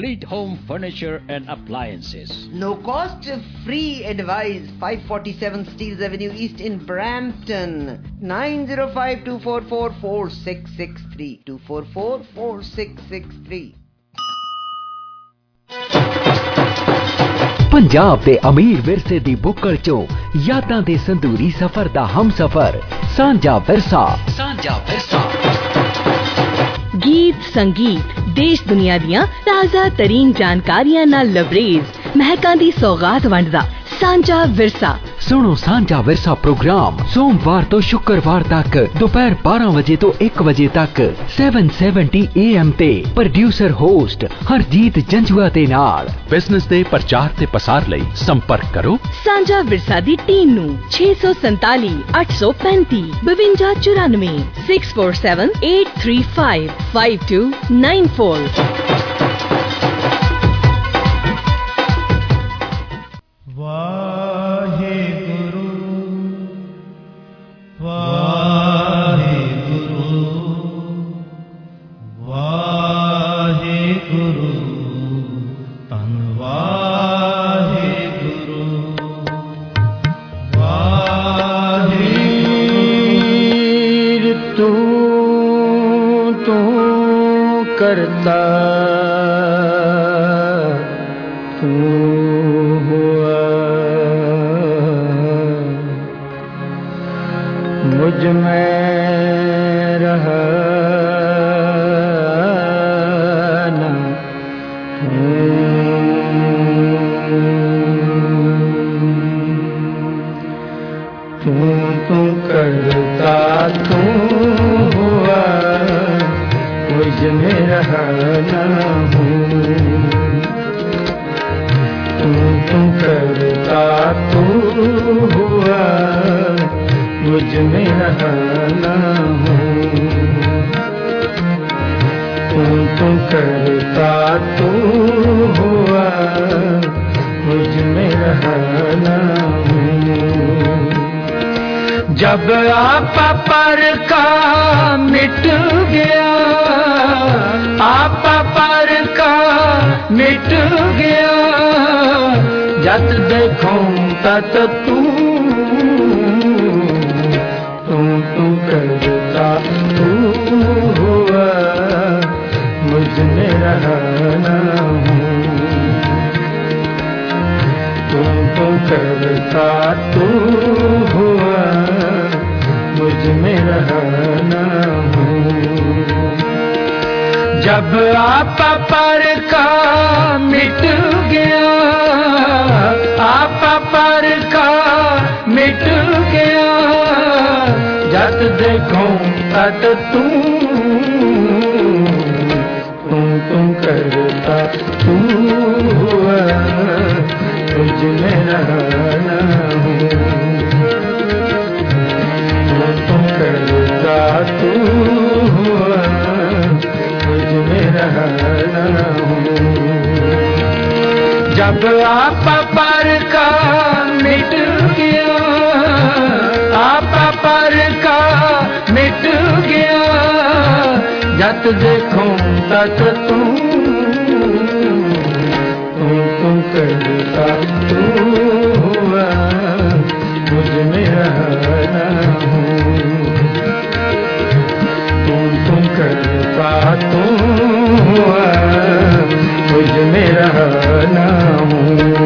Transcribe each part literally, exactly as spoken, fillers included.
Complete home furniture and appliances. No cost, free advice. five forty-seven Steeles Avenue East in Brampton. nine zero five two four four four six six three. two four four four six six three. Punjab दे अमीर विरसे दी बुक्कड़ चो यादां दे संदूरी सफर दा हम सफर सांझा विरसा सांझा विरसा गीत संगीत देश दुनिया दियां ताज़ा तरीन जानकारियां नाल लबरेज महकां दी सौगात वंडदा सांझा विरसा। सुनो सांझा विरसा प्रोग्राम सोमवार तो शुक्रवार तक दोपहर बारह बजे तो एक बजे तक सात सौ सत्तर ए एम ते प्रोड्यूसर होस्ट हरजीत जंजुआ दे नाल। बिजनेस दे प्रचार ते पसार लई संपर्क करो सांझा विरसा दी टीम नू छे सौ संताली अठ सौ पैंती बवंजा चौरानवे six four seven eight three five five two nine four. करता तू हुआ मुझ में रहा ना तू तू करता तू हुआ मुझ में रहा ना हूँ तू तू करता तू हुआ मुझ में रहा ना हूँ तू तू करता तू हुआ मुझ में रहा ना हूँ। जब आपा पर का मिट गया आपा पर का मिट गया जत देखूं तत तू तू तू करता तू हुआ मुझ में रहा ना हूँ तू तू करता तू हुआ मुझ में रहा ना हूँ। जब आपा पर का मिट गया आपा पर का मिट गया जत देखूं तत तू तू तू करता तू हुआ मुझ में रहा ना हूँ तू तू करता तू हुआ मुझ में रहा ना हूँ। जब आपा पर का मिट गया आपा पर का मिट गया जत देखूं तत तू तू तू करता तू हुआ मुझ में रहा ना हूँ तू तू करता तू हुआ मुझ में रहा ना हूँ।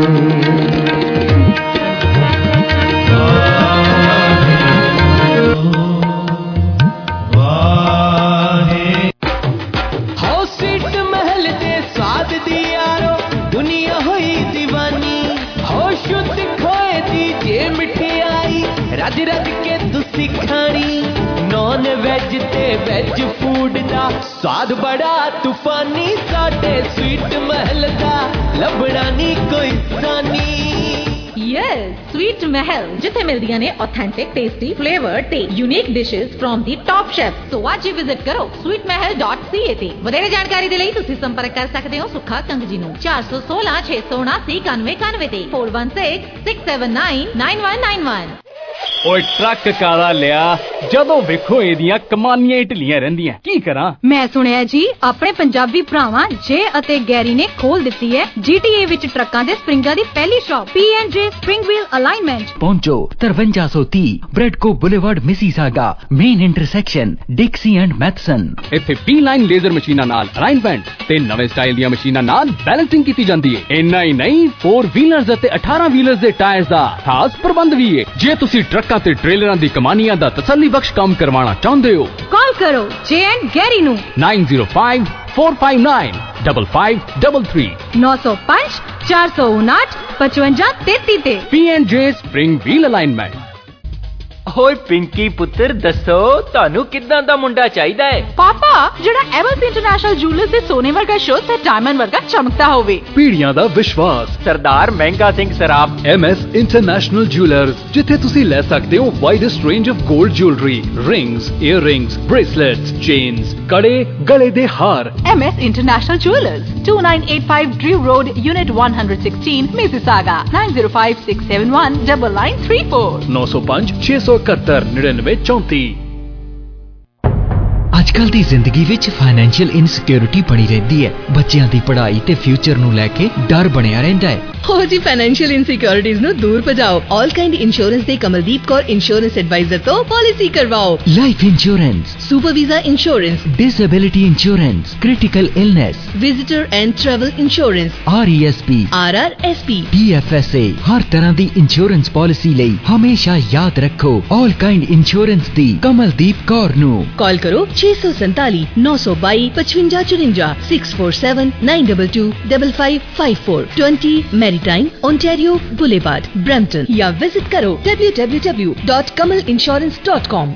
रज रज के तुसी खानी नॉन वेज ते वेज फूड दा स्वाद बड़ा तूफानी साडे स्वीट महल दा लभड़ा नी कोई सानी। यस स्वीट महल जिथे मिलदियां ने ऑथेंटिक टेस्टी फ्लेवर ते unique dishes from the top chef. So आज ही विजिट करो sweet Mahal dot C A ते वधेरे जानकारी दे लई तुसी संपर्क कर सकदे हो सुखा कंग जी नू चार सौ सोलह छे सौ उनासी इक्यानवे इक्यानवे ते four one six six seven nine nine one nine one. ਓਏ ਟਰੱਕ ਕਾਲਾ ਲਿਆ ਜਦੋਂ ਵੇਖੋ ਇਹਦੀਆਂ ਕਮਾਨੀਆਂ ਹੀ ਢਿੱਲੀਆਂ ਰਹਿੰਦੀਆਂ ਕੀ ਕਰਾਂ। ਮੈਂ ਸੁਣਿਆ ਜੀ ਆਪਣੇ ਪੰਜਾਬੀ ਭਰਾਵਾਂ ਜੇ ਅਤੇ ਗੈਰੀ ਨੇ ਖੋਲ ਦਿੱਤੀ ਹੈ ਜੀਟੀਏ ਵਿੱਚ ਟਰੱਕਾਂ ਦੇ ਸਪਰਿੰਗਾਂ ਦੀ ਪਹਿਲੀ shop P and J spring wheel alignment. ਪਹੁੰਚੋ ਤਰਵੰਜਾ ਸੌ ਤੀਹ Bradco Boulevard Mississauga main intersection Dixie and Matheson. ਇੱਥੇ ਪੀ ਲਾਈਨ ਲੇਜ਼ਰ ਮਸ਼ੀਨਾਂ ਨਾਲ ਅਲਾਈਨਮੈਂਟ ਤੇ ਨਵੇਂ ਸਟਾਈਲ ਦੀਆਂ ਮਸ਼ੀਨਾਂ ਨਾਲ ਬੈਲੈਂਸਿੰਗ ਕੀਤੀ ਜਾਂਦੀ ਹੈ। ਇੰਨਾ ਹੀ ਨਹੀਂ ਫੋਰ ਵੀਲਰਸ ਅਤੇ ਅਠਾਰਾਂ ਵੀਲਰਸ ਦੇ ਟਾਇਰਸ ਦਾ ਖਾਸ ਪ੍ਰਬੰਧ ਵੀ ਹੈ। ਜੇ ਤੁਸੀਂ ਟਰੱਕਾਂ ਤੇ ਟ੍ਰੇਲਰਾਂ ਦੀ ਕਮਾਨੀਆਂ ਦਾ ਤਸੱਲੀ ਬਖਸ਼ ਕੰਮ ਕਰਵਾਉਣਾ ਚਾਹੁੰਦੇ ਹੋ ਕਾਲ ਕਰੋ ਜੇ ਐਂਡ ਗੈਰੀ ਨੂੰ nine zero five four five nine five five three three ਨੌ ਸੌ ਪੰਜ ਚਾਰ ਸੌ ਉਨਾਹਠ ਪਚਵੰਜਾ ਤੇਤੀ ਤੇ P and J spring wheel alignment. ਓਏ ਪਿੰਕੀ ਪੁੱਤਰ ਦੱਸੋ ਤੁਹਾਨੂੰ ਕਿੱਦਾਂ ਦਾ ਮੁੰਡਾ ਚਾਹੀਦਾ ਹੈ? ਪਾਪਾ ਜਿਹੜਾ ਐਮਐਸ ਇੰਟਰਨੈਸ਼ਨਲ ਜੁਐਲਰਸ ਦੇ ਸੋਨੇ ਵਰਗਾ ਸ਼ੋਅ ਤੇ ਡਾਇਮੰਡ ਵਰਗਾ ਚਮਕਦਾ ਹੋਵੇ। ਪੀੜੀਆਂ ਦਾ ਵਿਸ਼ਵਾਸ Sardar Mehnga Singh Saraf MS international jewellers ਜਿੱਥੇ ਤੁਸੀਂ ਲੈ ਸਕਦੇ ਹੋ ਵਾਈਡੈਸਟ ਰੇਂਜ ਆਫ 골ਡ jewellery rings earrings bracelets chains ਕੜੇ ਗਲੇ ਦੇ ਹਾਰ। MS international jewellers two nine eight five Drew Road Unit one sixteen Mississauga nine zero five six seven one nine nine three four nine zero five six ਇਕਹੱਤਰ ਨੜਿਨਵੇਂ ਚੌਂਤੀ। ਅੱਜ ਕੱਲ ਦੀ ਜ਼ਿੰਦਗੀ ਵਿੱਚ ਫਾਈਨੈਂਸ਼ੀਅਲ ਇਨਸਿਕਿਉਰਿਟੀ ਬਣੀ ਰਹਿੰਦੀ ਹੈ। ਬੱਚਿਆਂ ਦੀ ਪੜ੍ਹਾਈ ਤੇ ਫਿਊਚਰ ਨੂੰ ਲੈ ਕੇ ਡਰ ਬਣਿਆ ਰਹਿੰਦਾ ਹੈ। ਹੋ ਜੀ ਫਾਈਨੈਂਸ਼ੀਅਲ ਇਨਸਿਕਿਉਰਿਟੀਜ਼ ਨੂੰ ਦੂਰ ਭਜਾਓ। ਆਲ ਕਾਈਂਡ ਇੰਸ਼ੋਰੈਂਸ ਦੇ ਕਮਲਦੀਪ ਕੌਰ ਇੰਸ਼ੋਰੈਂਸ ਐਡਵਾਈਜ਼ਰ ਤੋਂ ਪਾਲਿਸੀ ਕਰਵਾਓ। Life insurance, super visa insurance, disability insurance, critical illness, visitor and travel insurance, R E S P, R R S P, D F S A हर तरह ਦੀ insurance policy ਲਈ ਹਮੇਸ਼ਾ ਯਾਦ ਰੱਖੋ ਆਲ ਕਾਈਂਡ ਇੰਸ਼ੋਰੈਂਸ ਦੀ ਕਮਲਦੀਪ ਕੌਰ ਨੂੰ। ਕਾਲ ਕਰੋ ਛੇ ਸੌ ਸੰਤਾਲੀ ਨੌ ਸੌ ਬਾਈ ਪਚਵੰਜਾ ਚੁਰੰਜਾ six four seven nine two two five five five four twenty Maritime Ontario Boulevard Brampton ਜਾਂ ਵਿਜ਼ਿਟ ਕਰੋ w w w dot kamal insurance dot com।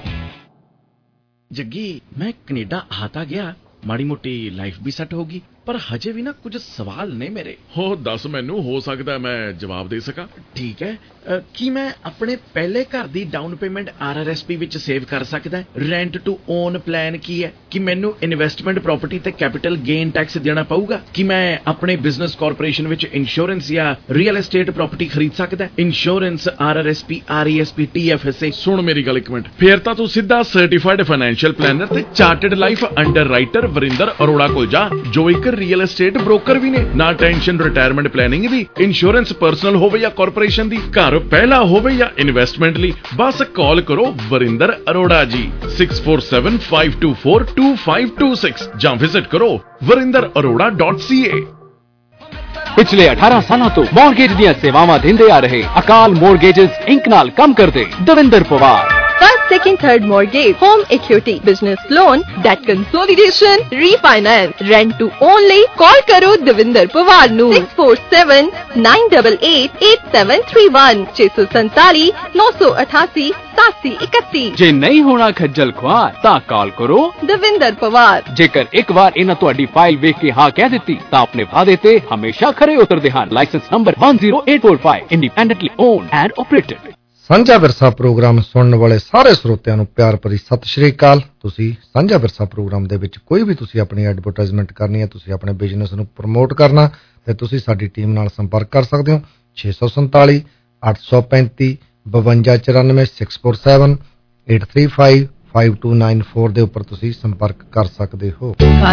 Jaggi ਮੈਂ ਕੈਨੇਡਾ ਆ ਤਾਂ ਗਿਆ ਮਾੜੀ ਮੋਟੀ ਲਾਈਫ ਵੀ ਸੈੱਟ ਹੋਗੀ ਪਰ ਹਜੇ ਵੀ ਨਾ ਕੁਝ ਸਵਾਲ ਨੇ ਮੇਰੇ। ਹੋ ਦੱਸ ਮੈਨੂੰ ਹੋ ਸਕਦਾ ਮੈਂ ਜਵਾਬ ਦੇ ਸਕਾਂ। ਠੀਕ ਹੈ ਕੀ ਮੈਂ ਆਪਣੇ ਪਹਿਲੇ ਘਰ ਦੀ down payment R R S P ਵਿੱਚ ਸੇਵ ਕਰ ਸਕਦਾ? ਰੈਂਟ ਟੂ ਓਨ ਪਲਾਨ ਕੀ ਹੈ? ਕਿ ਮੈਨੂੰ ਇਨਵੈਸਟਮੈਂਟ ਪ੍ਰਾਪਰਟੀ ਤੇ ਕੈਪੀਟਲ ਗੇਨ ਟੈਕਸ ਦੇਣਾ ਪਊਗਾ? ਕਿ ਮੈਂ ਆਪਣੇ ਬਿਜ਼ਨਸ ਕਾਰਪੋਰੇਸ਼ਨ ਵਿੱਚ ਇੰਸ਼ੋਰੈਂਸ ਜਾਂ ਰੀਅਲ ਐਸਟੇਟ ਪ੍ਰਾਪਰਟੀ ਖਰੀਦ ਸਕਦਾ? Insurance R R S P R E S P T F S A. ਸੁਣ ਮੇਰੀ ਗੱਲ ਇੱਕ ਮਿੰਟ, ਫੇਰ ਤਾਂ ਤੂੰ ਸਿੱਧਾ ਸਰਟੀਫਾਈਡ ਫਾਈਨੈਂਸ਼ੀਅਲ ਪਲੈਨਰ ਤੇ chartered life underwriter Varinder Arora ਕੋਲ ਜਾ ਜੋ ਇੱਕ ਰੀਅਲ ਐਸਟੇਟ ਬ੍ਰੋਕਰ ਵੀ ਨੇ। ਨਾ ਟੈਨਸ਼ਨ ਰਿਟਾਇਰਮੈਂਟ ਪਲੈਨਿੰਗ ਦੀ, ਇੰਸ਼ੋਰੈਂਸ ਪਰਸਨਲ ਹੋਵੇ ਜਾਂ ਕਾਰਪੋਰੇਸ਼ਨ ਦੀ, ਘਰ ਪਹਿਲਾ ਹੋਵੇ ਜਾਂ ਇਨਵੈਸਟਮੈਂਟ ਲਈ, ਬਸ ਕਾਲ ਕਰੋ Varinder Arora ji six four seven five two four two five two six ਜਾਂ ਵਿਜ਼ਿਟ ਕਰੋ Varinder Arora dot C A. ਪਿਛਲੇ ਅਠਾਰਾਂ ਸਾਲਾਂ ਤੋਂ ਮੌਰਗੇਜ ਦੀਆਂ ਸੇਵਾਵਾਂ ਦਿੰਦੇ ਆ ਰਹੇ ਅਕਾਲ ਮੌਰਗੇਜਸ ਇੰਕ ਨਾਲ ਕੰਮ ਕਰਦੇ Davinder Pawar. First, second, third mortgage, home equity, business loan, debt consolidation, refinance, rent to own ਲਈ call ਕਰੋ ਦਵਿੰਦਰ ਪਵਾਰ ਨੂੰ six four seven nine eight eight eight seven three one ਛੇ ਸੌ ਸੰਤਾਲੀ ਨੌ ਸੌ ਅਠਾਸੀ ਸਤਾਸੀ ਇਕੱਤੀ। ਜੇ ਨਹੀਂ ਹੋਣਾ ਖੱਜਲ ਖੁਆਰ ਤਾਂ ਕਾਲ ਕਰੋ ਦਵਿੰਦਰ ਪਵਾਰ। ਜੇਕਰ ਇੱਕ ਵਾਰ ਇਹਨਾਂ ਤੁਹਾਡੀ ਫਾਈਲ ਵੇਖ ਕੇ ਹਾਂ ਕਹਿ ਦਿੱਤੀ ਤਾਂ ਆਪਣੇ ਵਾਅਦੇ ਤੇ ਹਮੇਸ਼ਾ ਖਰੇ ਉਤਰਦੇ ਹਨ। Licence number one zero eight four five, independently owned and operated. Sanjha Virsa programme ਸੁਣਨ ਵਾਲੇ ਸਾਰੇ ਸਰੋਤਿਆਂ ਨੂੰ ਪਿਆਰ ਭਰੀ ਸਤਿ ਸ਼੍ਰੀ ਅਕਾਲ। ਤੁਸੀਂ ਸਾਂਝਾ ਵਿਰਸਾ ਪ੍ਰੋਗਰਾਮ ਦੇ ਵਿੱਚ ਕੋਈ ਵੀ ਤੁਸੀਂ ਆਪਣੀ ਐਡਵਰਟਾਈਜ਼ਮੈਂਟ ਕਰਨੀ ਹੈ, ਤੁਸੀਂ ਆਪਣੇ ਬਿਜ਼ਨਸ ਨੂੰ ਪ੍ਰਮੋਟ ਕਰਨਾ ਤੇ ਤੁਸੀਂ ਸਾਡੀ ਟੀਮ ਨਾਲ ਸੰਪਰਕ ਕਰ ਸਕਦੇ ਹੋ ਛੇ ਸੌ ਸੰਤਾਲੀ ਅੱਠ ਸੌ ਪੈਂਤੀ ਬਵੰਜਾ ਚੁਰਾਨਵੇਂ six four seven eight three five five two nine four ਦੇ ਉੱਪਰ ਤੁਸੀਂ ਸੰਪਰਕ ਕਰ ਸਕਦੇ ਹੋ।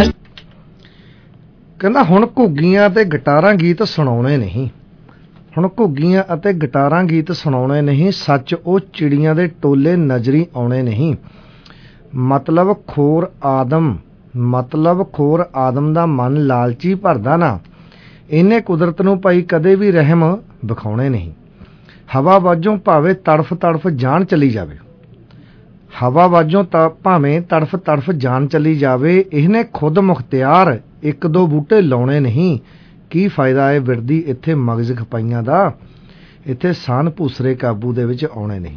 ਕਹਿੰਦਾ ਹੁਣ ਘੁੱਗੀਆਂ ਤੇ ਗਿਟਾਰਾਂ ਗੀਤ ਸੁਣਾਉਣੇ ਨਹੀਂ, ਹੁਣ ਘੁੱਗੀਆਂ ਅਤੇ ਗਿਟਾਰਾਂ ਗੀਤ ਸੁਣਾਉਣੇ ਨਹੀਂ, ਸੱਚ ਉਹ ਚਿੜੀਆਂ ਦੇ ਟੋਲੇ ਨਜ਼ਰੀ ਆਉਣੇ ਨਹੀਂ। ਮਤਲਬ ਖੋਰ ਆਦਮ ਮਤਲਬ ਖੋਰ ਆਦਮ ਦਾ ਮਨ ਲਾਲਚੀ ਭਰਦਾ ਨਾ, ਇਹਨੇ ਕੁਦਰਤ ਨੂੰ ਭਾਈ ਕਦੇ ਵੀ ਰਹਿਮ ਵਿਖਾਉਣੇ ਨਹੀਂ। ਹਵਾ ਵਾਜੋਂ ਭਾਵੇਂ ਤੜਫ ਤੜਫ ਜਾਨ ਚਲੀ ਜਾਵੇ, ਹਵਾ ਵਾਜੋਂ ਤਾਂ ਭਾਵੇਂ ਤੜਫ ਤੜਫ ਜਾਨ ਚਲੀ ਜਾਵੇ, ਇਹਨੇ ਖੁਦ ਮੁਖਤਿਆਰ ਇੱਕ ਦੋ ਬੂਟੇ ਲਾਉਣੇ ਨਹੀਂ। ਕੀ ਫਾਇਦਾ ਹੈ ਵਿਰਦੀ ਇੱਥੇ ਮਗਜ਼ ਖਪਾਈਆਂ ਦਾ, ਇੱਥੇ ਸਾਨ ਭੂਸਰੇ ਕਾਬੂ ਦੇ ਵਿੱਚ ਆਉਣੇ ਨਹੀਂ।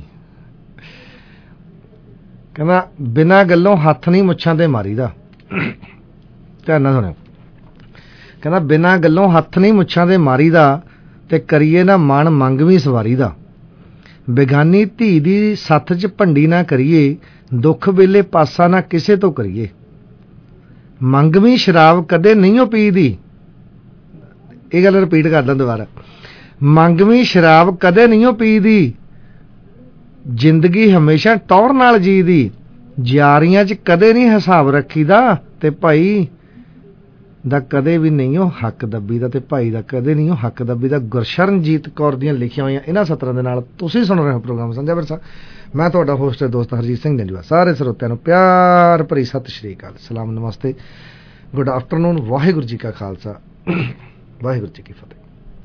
ਕਹਿੰਦਾ ਬਿਨਾਂ ਗੱਲੋਂ ਹੱਥ ਨਹੀਂ ਮੁੱਛਾਂ ਤੇ ਮਾਰੀਦਾ। ਧਿਆਨ ਨਾਲ ਸੁਣਿਓ, ਕਹਿੰਦਾ ਬਿਨਾਂ ਗੱਲੋਂ ਹੱਥ ਨਹੀਂ ਮੁੱਛਾਂ ਤੇ ਮਾਰੀਦਾ ਤੇ ਕਰੀਏ ਨਾ ਮਨ ਮੰਗਵੀਂ ਸਵਾਰੀ ਦਾ। ਬੇਗਾਨੀ ਧੀ ਦੀ ਸੱਥ 'ਚ ਭੰਡੀ ਨਾ ਕਰੀਏ, ਦੁੱਖ ਵੇਲੇ ਪਾਸਾ ਨਾ ਕਿਸੇ ਤੋਂ ਕਰੀਏ। ਮੰਗਵੀਂ ਸ਼ਰਾਬ ਕਦੇ ਨਹੀਂ ਓ ਪੀਦੀ, ਇਹ ਗੱਲ ਰਿਪੀਟ ਕਰਦਾ ਦੁਬਾਰਾ, ਮੰਗਵੀਂ ਸ਼ਰਾਬ ਕਦੇ ਨਹੀਂ ਓ ਪੀਦੀ, ਜ਼ਿੰਦਗੀ ਹਮੇਸ਼ਾ ਟੌਰ ਨਾਲ ਜੀ ਦੀ, ਯਾਰੀਆਂ 'ਚ ਕਦੇ ਨਹੀਂ ਹਿਸਾਬ ਰੱਖੀਦਾ, ਤੇ ਭਾਈ ਦਾ ਕਦੇ ਵੀ ਨਹੀਂ ਉਹ ਹੱਕ ਦੱਬੀ ਦਾ, ਤੇ ਭਾਈ ਦਾ ਕਦੇ ਨਹੀਂ ਉਹ ਹੱਕ ਦੱਬੀ ਦਾ। ਗੁਰਸ਼ਰਨਜੀਤ ਕੌਰ ਦੀਆਂ ਲਿਖੀਆਂ ਹੋਈਆਂ ਇਹਨਾਂ ਸਤਰਾਂ ਦੇ ਨਾਲ ਤੁਸੀਂ ਸੁਣ ਰਹੇ ਹੋ ਪ੍ਰੋਗਰਾਮ ਸਾਂਝਾ ਵਿਰਸਾ। ਮੈਂ ਤੁਹਾਡਾ ਹੋਸਟ ਹੈ ਦੋਸਤ ਹਰਜੀਤ ਸਿੰਘ ਜੰਜੂਆ। ਸਾਰੇ ਸਰੋਤਿਆਂ ਨੂੰ ਪਿਆਰ ਭਰੀ ਸਤਿ ਸ਼੍ਰੀ ਅਕਾਲ, ਸਲਾਮ, ਨਮਸਤੇ, ਗੁੱਡ ਆਫਟਰਨੂਨ, ਵਾਹਿਗੁਰੂ ਜੀ ਕਾ ਖਾਲਸਾ, ਵਾਹਿਗੁਰੂ ਜੀ ਕੀ ਫਤਿਹ।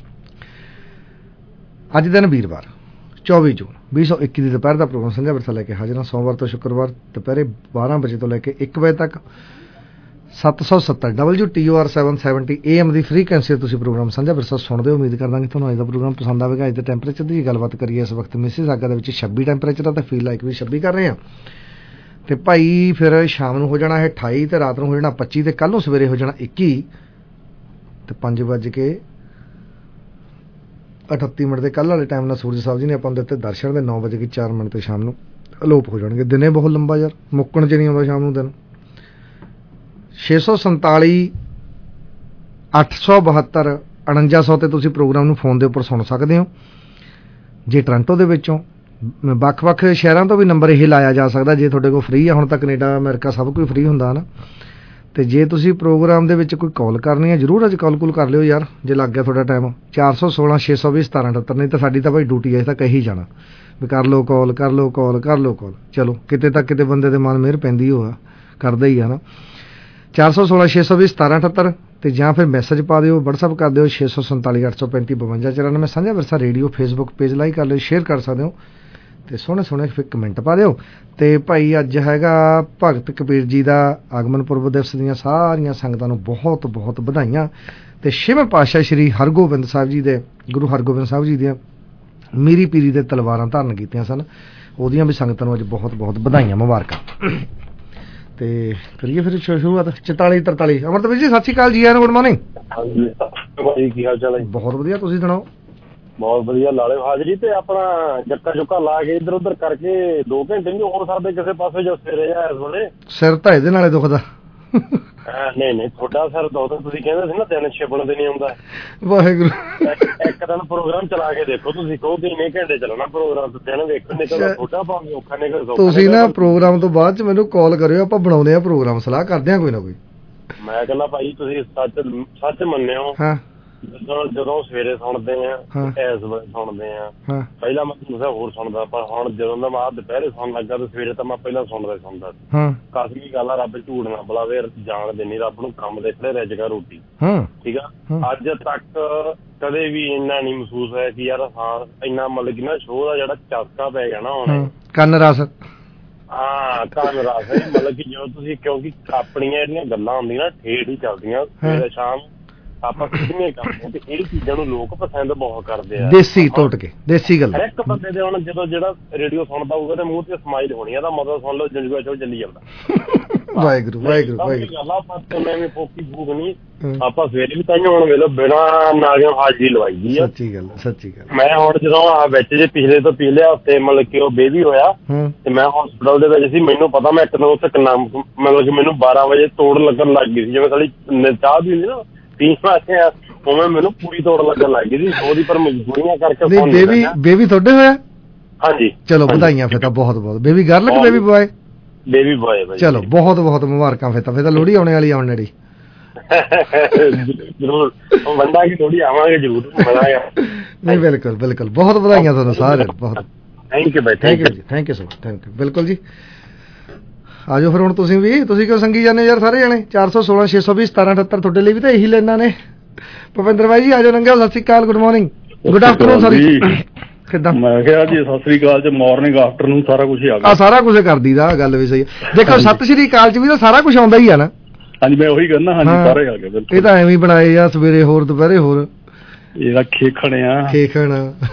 ਅੱਜ ਦਿਨ ਵੀਰਵਾਰ ਚੌਵੀ ਜੂਨ ਵੀਹ ਸੌ ਇੱਕੀ ਦੀ ਦੁਪਹਿਰ ਦਾ ਪ੍ਰੋਗਰਾਮ ਸਾਂਝਾ ਵਿਰਸਾ ਲੈ ਕੇ ਹਾਜ਼ਰ ਹਾਂ। ਸੋਮਵਾਰ ਤੋਂ ਸ਼ੁੱਕਰਵਾਰ ਦੁਪਹਿਰੇ ਬਾਰਾਂ ਵਜੇ ਤੋਂ ਲੈ ਕੇ ਇੱਕ ਵਜੇ ਤੱਕ ਸੱਤ ਸੌ ਸੱਤਰ W T O R seven seventy A M ਦੀ ਫ੍ਰੀਕੁਐਂਸੀ ਤੁਸੀਂ ਪ੍ਰੋਗਰਾਮ ਸਾਂਝਾ ਵਿਰਸਾ ਸੁਣਦੇ ਹੋ। ਉਮੀਦ ਕਰਦਾ ਕਿ ਤੁਹਾਨੂੰ ਅੱਜ ਦਾ ਪ੍ਰੋਗਰਾਮ ਪਸੰਦ ਆਵੇਗਾ। ਅੱਜ ਦੇ ਟੈਂਪਰੇਚਰ ਦੀ ਗੱਲਬਾਤ ਕਰੀਏ। ਇਸ ਵਕਤ ਮਿਸੀਸਾਗਾ ਦੇ ਵਿੱਚ ਛੱਬੀ ਟੈਂਪਰੇਚਰ ਆ, ਤੇ ਫੀਲ ਲਾਈਕ ਵੀ ਛੱਬੀ ਕਰ ਰਹੇ ਹਾਂ। ਤੇ ਭਾਈ ਫਿਰ ਸ਼ਾਮ ਨੂੰ ਹੋ ਜਾਣਾ ਹੈ ਅਠਾਈ, ਤੇ ਰਾਤ ਨੂੰ ਹੋ ਜਾਣਾ ਪੱਚੀ, ਤੇ ਕੱਲ੍ਹ ਨੂੰ ਸਵੇਰੇ ਹੋ ਜਾਣਾ ਇੱਕੀ, ਤੇ ਪੰਜ ਵੱਜ ਕੇ ਅਠੱਤੀ ਮਿੰਟ ਦੇ ਕੱਲ੍ਹ ਵਾਲੇ ਟਾਈਮ ਨਾਲ ਸੂਰਜ ਸਾਹਿਬ ਜੀ ਨੇ ਆਪਾਂ ਨੂੰ ਦਿੱਤੇ ਦਰਸ਼ਨ ਦੇ ਨੌ ਵਜੇ ਕੇ ਚਾਰ ਮਿੰਟ ਤੇ ਸ਼ਾਮ ਨੂੰ ਅਲੋਪ ਹੋ ਜਾਣਗੇ। ਦਿਨੇ ਬਹੁਤ ਲੰਬਾ ਯਾਰ, ਮੁੱਕਣ 'ਚ ਨਹੀਂ ਆਉਂਦਾ ਸ਼ਾਮ ਨੂੰ ਦਿਨ। ਛੇ ਸੌ ਸੰਤਾਲੀ ਅੱਠ ਸੌ ਬਹੱਤਰ ਉਣੰਜਾ ਸੌ ਤੇ ਤੁਸੀਂ ਪ੍ਰੋਗਰਾਮ ਨੂੰ ਫੋਨ ਦੇ ਉੱਪਰ ਸੁਣ ਸਕਦੇ ਹੋ। ਜੇ ਟੋਰਾਂਟੋ ਦੇ ਵਿੱਚੋਂ ਵੱਖ-ਵੱਖ ਸ਼ਹਿਰਾਂ ਤੋਂ ਵੀ ਨੰਬਰ ਇਹ ਲਾਇਆ ਜਾ ਸਕਦਾ ਜੇ ਤੁਹਾਡੇ ਕੋਲ ਫ੍ਰੀ ਆ। ਹੁਣ ਤਾਂ ਕੈਨੇਡਾ ਅਮਰੀਕਾ ਸਭ ਕੋਈ ਫ੍ਰੀ ਹੁੰਦਾ ਨਾ। ਤੇ ਜੇ ਤੁਸੀਂ ਪ੍ਰੋਗਰਾਮ ਦੇ ਵਿੱਚ ਕੋਈ ਕਾਲ ਕਰਨੀ ਹੈ ਜ਼ਰੂਰ ਅੱਜ ਕਾਲ ਕੂਲ ਕਰ ਲਿਓ ਯਾਰ, ਜੇ ਲੱਗ ਗਿਆ ਤੁਹਾਡਾ ਟਾਈਮ। ਚਾਰ ਸੌ ਸੋਲਾਂ ਛੇ ਸੌ ਵੀਹ ਸਤਾਰਾਂ ਅਠੱਤਰ। ਨਹੀਂ ਤਾਂ ਸਾਡੀ ਤਾਂ ਭਾਈ ਡਿਊਟੀ ਹੈ, ਤਾਂ ਕਹੀ ਜਾਣਾ ਵੀ ਕਰ ਲਓ ਕਾਲ, ਕਰ ਲਓ ਕਾਲ, ਕਰ ਲਓ ਕਾਲ। ਚਲੋ ਕਿਤੇ ਤੱਕ ਕਿਤੇ ਬੰਦੇ ਦੇ ਮਨ ਮਿਹਰ ਪੈਂਦੀ ਹੋਆ, ਕਰਦਾ ਹੀ ਆ ਨਾ। ਚਾਰ ਸੌ ਸੋਲਾਂ ਛੇ ਸੌ ਵੀਹ ਸਤਾਰਾਂ ਅਠੱਤਰ, ਤੇ ਜਾਂ ਫਿਰ ਮੈਸੇਜ ਪਾ ਦਿਓ, ਵਟਸਐਪ ਕਰ ਦਿਓ ਛੇ ਸੌ ਸੰਤਾਲੀ ਅੱਠ ਸੌ ਪੈਂਤੀ ਬਵੰਜਾ ਚੁਰਾਨਵੇਂ। ਸਾਂਝਾ ਵਿਰਸਾ ਰੇਡੀਓ ਫੇਸਬੁੱਕ ਪੇਜ ਲਾਈਕ ਕਰ ਲਿਓ, ਸ਼ੇਅਰ ਕਰ ਸਕਦੇ ਹੋ, ਤੇ ਸੋਹਣੇ ਸੋਹਣੇ ਫਿਰ ਕਮੈਂਟ ਪਾ ਦਿਓ। ਤੇ ਭਾਈ ਅੱਜ ਹੈਗਾ ਭਗਤ ਕਬੀਰ ਜੀ ਦਾ ਆਗਮਨ ਪੁਰਬ ਦਿਵਸ ਦੀਆਂ ਸਾਰੀਆਂ ਸੰਗਤਾਂ ਨੂੰ ਬਹੁਤ ਬਹੁਤ ਵਧਾਈਆਂ। ਤੇ ਛੇਵੇਂ ਪਾਤਸ਼ਾਹ ਸ਼੍ਰੀ ਹਰਗੋਬਿੰਦ ਸਾਹਿਬ ਜੀ ਦੇ, ਗੁਰੂ ਹਰਗੋਬਿੰਦ ਸਾਹਿਬ ਜੀ ਦੀਆਂ ਮੀਰੀ ਪੀਰੀ ਦੇ ਤਲਵਾਰਾਂ ਧਾਰਨ ਕੀਤੀਆਂ ਸਨ, ਉਹਦੀਆਂ ਵੀ ਸੰਗਤਾਂ ਨੂੰ ਅੱਜ ਬਹੁਤ ਬਹੁਤ ਵਧਾਈਆਂ, ਮੁਬਾਰਕਾਂ। ਤੇ ਕਰੀਏ ਫਿਰ ਸ਼ੁਰੂਆਤ। ਚੁਤਾਲੀ ਤਰਤਾਲੀ ਅਮਰਤਵੀਰ ਜੀ ਸਤਿ ਸ਼੍ਰੀ ਅਕਾਲ ਜੀ, ਗੁੱਡ ਮਾਰਨਿੰਗ। ਕੀ ਹਾਲ ਚਾਲ ਹੈ? ਬਹੁਤ ਵਧੀਆ, ਤੁਸੀਂ ਸੁਣਾਓ? ਬਹੁਤ ਵਧੀਆ। ਲਾਲੇ ਹਾਜ਼ਰੀ ਤੇ ਆਪਣਾ ਜੱਕਾ ਜੁੱਕਾ ਲਾ ਕੇ ਇੱਧਰ ਉੱਧਰ ਕਰਕੇ ਦੋ ਘੰਟੇ ਨਹੀਂ ਹੋ ਸਕਦੇ ਕਿਸੇ ਪਾਸੇ ਜੋ ਸਿਰ ਰਿਹਾ ਇਸ ਵੇਲੇ। ਸਿਰ ਤਾਂ ਇਹਦੇ ਨਾਲੇ ਦੁਖਦਾ। ਨਹੀਂ ਨਹੀਂ ਤੁਹਾਡਾ ਸਿਰ ਦੁਖਦਾ, ਤੁਸੀਂ ਕਹਿੰਦੇ ਸੀ ਨਾ ਦਿਨ ਛਿਪਣ ਤੇ ਨਹੀਂ ਆਉਂਦਾ। ਵਾਹਿਗੁਰੂ। ਇੱਕ ਦਿਨ ਪ੍ਰੋਗਰਾਮ ਚਲਾ ਕੇ ਦੇਖੋ, ਤੁਸੀਂ ਕਹੋ ਕਿ ਇੰਨੇ ਘੰਟੇ ਚੱਲਣਾ ਪ੍ਰੋਗਰਾਮ, ਦਿਨ ਵੇਖਣ ਨਿਕਲ ਤੁਹਾਡਾ ਭਾਵੇਂ ਔਖਾ ਨਿਕਲ। ਤੁਸੀਂ ਨਾ ਪ੍ਰੋਗਰਾਮ ਤੋਂ ਬਾਅਦ ਚ ਮੈਨੂੰ ਕਾਲ ਕਰਿਓ, ਆਪਾਂ ਬਣਾਉਂਦੇ ਆ ਪ੍ਰੋਗਰਾਮ, ਸਲਾਹ ਕਰਦੇ ਆ ਕੋਈ ਨਾ ਕੋਈ। ਮੈਂ ਕਹਿੰਦਾ ਭਾਈ ਤੁਸੀਂ ਸੱਚ ਸੱਚ ਮੰਨਿਓ। ਹਾਂ। ਜਦੋਂ ਜਦੋਂ ਸਵੇਰੇ ਸੁਣਦੇ ਆ, ਇਸ ਵੇਲੇ ਸੁਣਦੇ ਆ। ਪਹਿਲਾਂ ਮੈਂ ਤੁਹਾਨੂੰ ਹੋਰ ਸੁਣਦਾ, ਪਰ ਹੁਣ ਜਦੋਂ ਦਾ ਮੈਂ ਦੁਪਹਿਰੇ ਸੁਣਨ ਲੱਗਾ ਤੇ ਸਵੇਰੇ ਤਾਂ ਮੈਂ ਪਹਿਲਾਂ ਸੁਣਦਾ ਸੁਣਦਾ ਸੀ। ਕਾਸਮੀ ਗੱਲ ਆ, ਰੱਬ ਝੂਠ ਨਾ ਬੁਲਾਵੇ, ਜਾਣ ਦੇਣੀ ਰੱਬ ਨੂੰ, ਕੰਮ ਦੇ ਖੜੇ ਰਜਗਾ ਰੋਟੀ। ਠੀਕ ਆ। ਅੱਜ ਤੱਕ ਕਦੇ ਵੀ ਇੰਨਾ ਨਹੀਂ ਮਹਿਸੂਸ ਹੋਇਆ ਕਿ ਯਾਰ ਹਾਂ ਇੰਨਾ ਮਤਲਬ ਕਿ ਨਾ ਸ਼ੋਅ ਦਾ ਜਿਹੜਾ ਚਸਕਾ ਪੈ ਗਿਆ ਨਾ ਹੁਣ ਕੰਨ ਰਸ। ਹਾਂ ਕੰਨ ਰਸ ਮਤਲਬ ਕਿ ਜਦੋਂ ਤੁਸੀਂ, ਕਿਉਂਕਿ ਆਪਣੀਆਂ ਜਿਹੜੀਆਂ ਗੱਲਾਂ ਹੁੰਦੀਆਂ ਨਾ ਠੇਠ ਹੀ ਚੱਲਦੀਆਂ ਸਵੇਰੇ ਸ਼ਾਮ, ਆਪਾਂ ਕਿੰਨੇ ਕਰਦੇ ਤੇ ਇਹ ਚੀਜ਼ਾਂ ਨੂੰ ਲੋਕ ਪਸੰਦ ਬਹੁਤ ਕਰਦੇ ਆ। ਦੇਸੀ ਟੋਟ ਕੇ ਦੇਸੀ ਗੱਲ। ਹਰ ਇੱਕ ਬੰਦੇ ਦੇ ਹੁਣ ਜਦੋਂ ਜਿਹੜਾ ਰੇਡੀਓ ਸੁਣਦਾ ਹੋਊਗਾ ਤੇ ਮੂੰਹ ਤੇ ਸਮਾਈਲ ਹੋਣੀ ਆ, ਤਾਂ ਮਤਲਬ ਸੁਣ ਲਓ ਜੰਜੂਆ ਸ਼ੋਅ ਚੱਲੀ ਜਾਂਦਾ। ਵਾਹਿਗੁਰੂ ਵਾਹਿਗੁਰੂ ਵਾਹਿਗੁਰੂ। ਗੱਲ ਆਪਾਂ ਮੈਂ ਫੋਕੀ ਫੂਕ ਨਹੀਂ, ਆਪਾਂ ਸਵੇਰੇ ਵੀ ਤਾਂ ਹੁਣ ਵੇਲੋ ਬਿਨਾਂ ਨਾਲਿਆਂ ਹਾਜ਼ਰੀ ਲਵਾਈ ਦੀ ਆ। ਸੱਚੀ ਗੱਲ ਸੱਚੀ ਗੱਲ। ਮੈਂ ਹੁਣ ਜਦੋਂ ਆ ਵਿੱਚ ਜੇ ਪਿਛਲੇ ਤੋਂ ਪਿਛਲੇ ਹਫ਼ਤੇ ਮਤਲਬ ਕਿ ਉਹ ਬੇਬੀ ਹੋਇਆ ਤੇ ਮੈਂ ਹਸਪਤਾਲ ਦੇ ਵਿੱਚ ਸੀ, ਮੈਨੂੰ ਪਤਾ ਮੈਂ ਇੱਕ ਦਿਨ ਉੱਥੇ ਕਿੰਨਾ ਮਤਲਬ ਕਿ ਮੈਨੂੰ ਬਾਰਾਂ ਵਜੇ ਤੋੜ ਲੱਗਣ ਲੱਗ ਗਈ ਸੀ, ਜਿਵੇਂ ਸਾਡੀ ਚਾਹ ਵੀ ਹੁੰਦੀ ਨਾ ਪੀਣ ਵਾਸਤੇ ਆ, ਉਵੇਂ ਮੈਨੂੰ ਪੂਰੀ ਤੋੜ ਲੱਗਣ ਲੱਗ ਗਈ ਸੀ ਉਹਦੀ, ਪਰ ਮਜਬੂਰੀਆਂ ਕਰਕੇ। ਬੇਬੀ ਬੇਬੀ ਤੁਹਾਡੇ ਹੋਇਆ? ਹਾਂਜੀ। ਚਲੋ ਵਧਾਈਆਂ ਫਿਰ ਤਾਂ ਬਹੁਤ ਬਹੁਤ। ਬੇਬੀ ਗਰਲ ਕਿ ਬੇਬੀ ਬੁਆਏ? ਬੇਬੀ ਬੁਆਏ ਬਾਈ। ਚਲੋ ਬਹੁਤ ਬਹੁਤ ਮੁਬਾਰਕਾਂ ਫਿਰ ਤਾਂ। ਫਿਰ ਤਾਂ ਲੋਹੜੀ ਆਉਣੇ ਵਾਲੀ ਆਉਣ ਨੇੜੀ। ਜ਼ਰੂਰ ਬੰਦਾ ਕਿ ਲੋਹੜੀ ਆਵਾਂਗੇ ਜ਼ਰੂਰ। ਨਹੀਂ ਬਿਲਕੁਲ ਬਿਲਕੁਲ, ਬਹੁਤ ਵਧਾਈਆਂ ਤੁਹਾਨੂੰ ਸਾਰਿਆਂ ਨੂੰ। ਬਹੁਤ ਥੈਂਕ ਯੂ ਬਾਈ। ਥੈਂਕ ਯੂ ਜੀ, thank you so much, thank you. ਬਿਲਕੁਲ ਜੀ, ਆ ਜਾਓ ਫਿਰ ਹੁਣ ਤੁਸੀਂ ਵੀ। ਤੁਸੀਂ ਕਿਉਂ ਸੰਗੀ ਜਾਂਦੇ ਯਾਰ ਸਾਰੇ ਜਣੇ? ਚਾਰ ਸੌ ਸੋਲਾਂ ਛੇ ਸੌ ਵੀਹ ਸਤਾਰਾਂ ਅਠੱਤਰ ਤੁਹਾਡੇ ਲਈ ਵੀ ਤਾਂ ਇਹੀ ਲੈਣਾ ਨੇ। ਭੁਪਿੰਦਰ ਬਾਈ ਜੀ ਆ ਜਾਓ, ਲੰਘਿਓ। ਸਤਿ ਸ਼੍ਰੀ ਅਕਾਲ, good morning, good afternoon. Sorry ਕਿੱਦਾਂ? ਮੈਂ ਕਿਹਾ ਜੀ ਸਤਿ ਸ਼੍ਰੀ ਅਕਾਲ ਚ ਮਾਰਨਿੰਗ ਆਫਟਰਨੂਨ ਸਾਰਾ ਕੁਝ ਆ ਗਿਆ। ਸਾਰਾ ਕੁਝ ਕਰਦੀ ਦਾ, ਗੱਲ ਵੀ ਸਹੀ ਹੈ। ਦੇਖੋ ਸਤਿ ਸ਼੍ਰੀ ਅਕਾਲ ਚ ਵੀ ਤਾਂ ਸਾਰਾ ਕੁਝ ਆਉਂਦਾ ਹੀ ਆ ਨਾ। ਹਾਂਜੀ ਮੈਂ ਉਹੀ ਕਹਿੰਦਾ। ਹਾਂਜੀ ਸਾਰੇ ਆ ਗਏ। ਇਹ ਤਾਂ ਐਵੇਂ ਹੀ ਬਣਾਏ ਆ, ਸਵੇਰੇ ਹੋਰ ਦੁਪਹਿਰੇ ਹੋਰ। ਇਹਦਾ ਖੇਖਣ ਆ ਖੇਖਣ।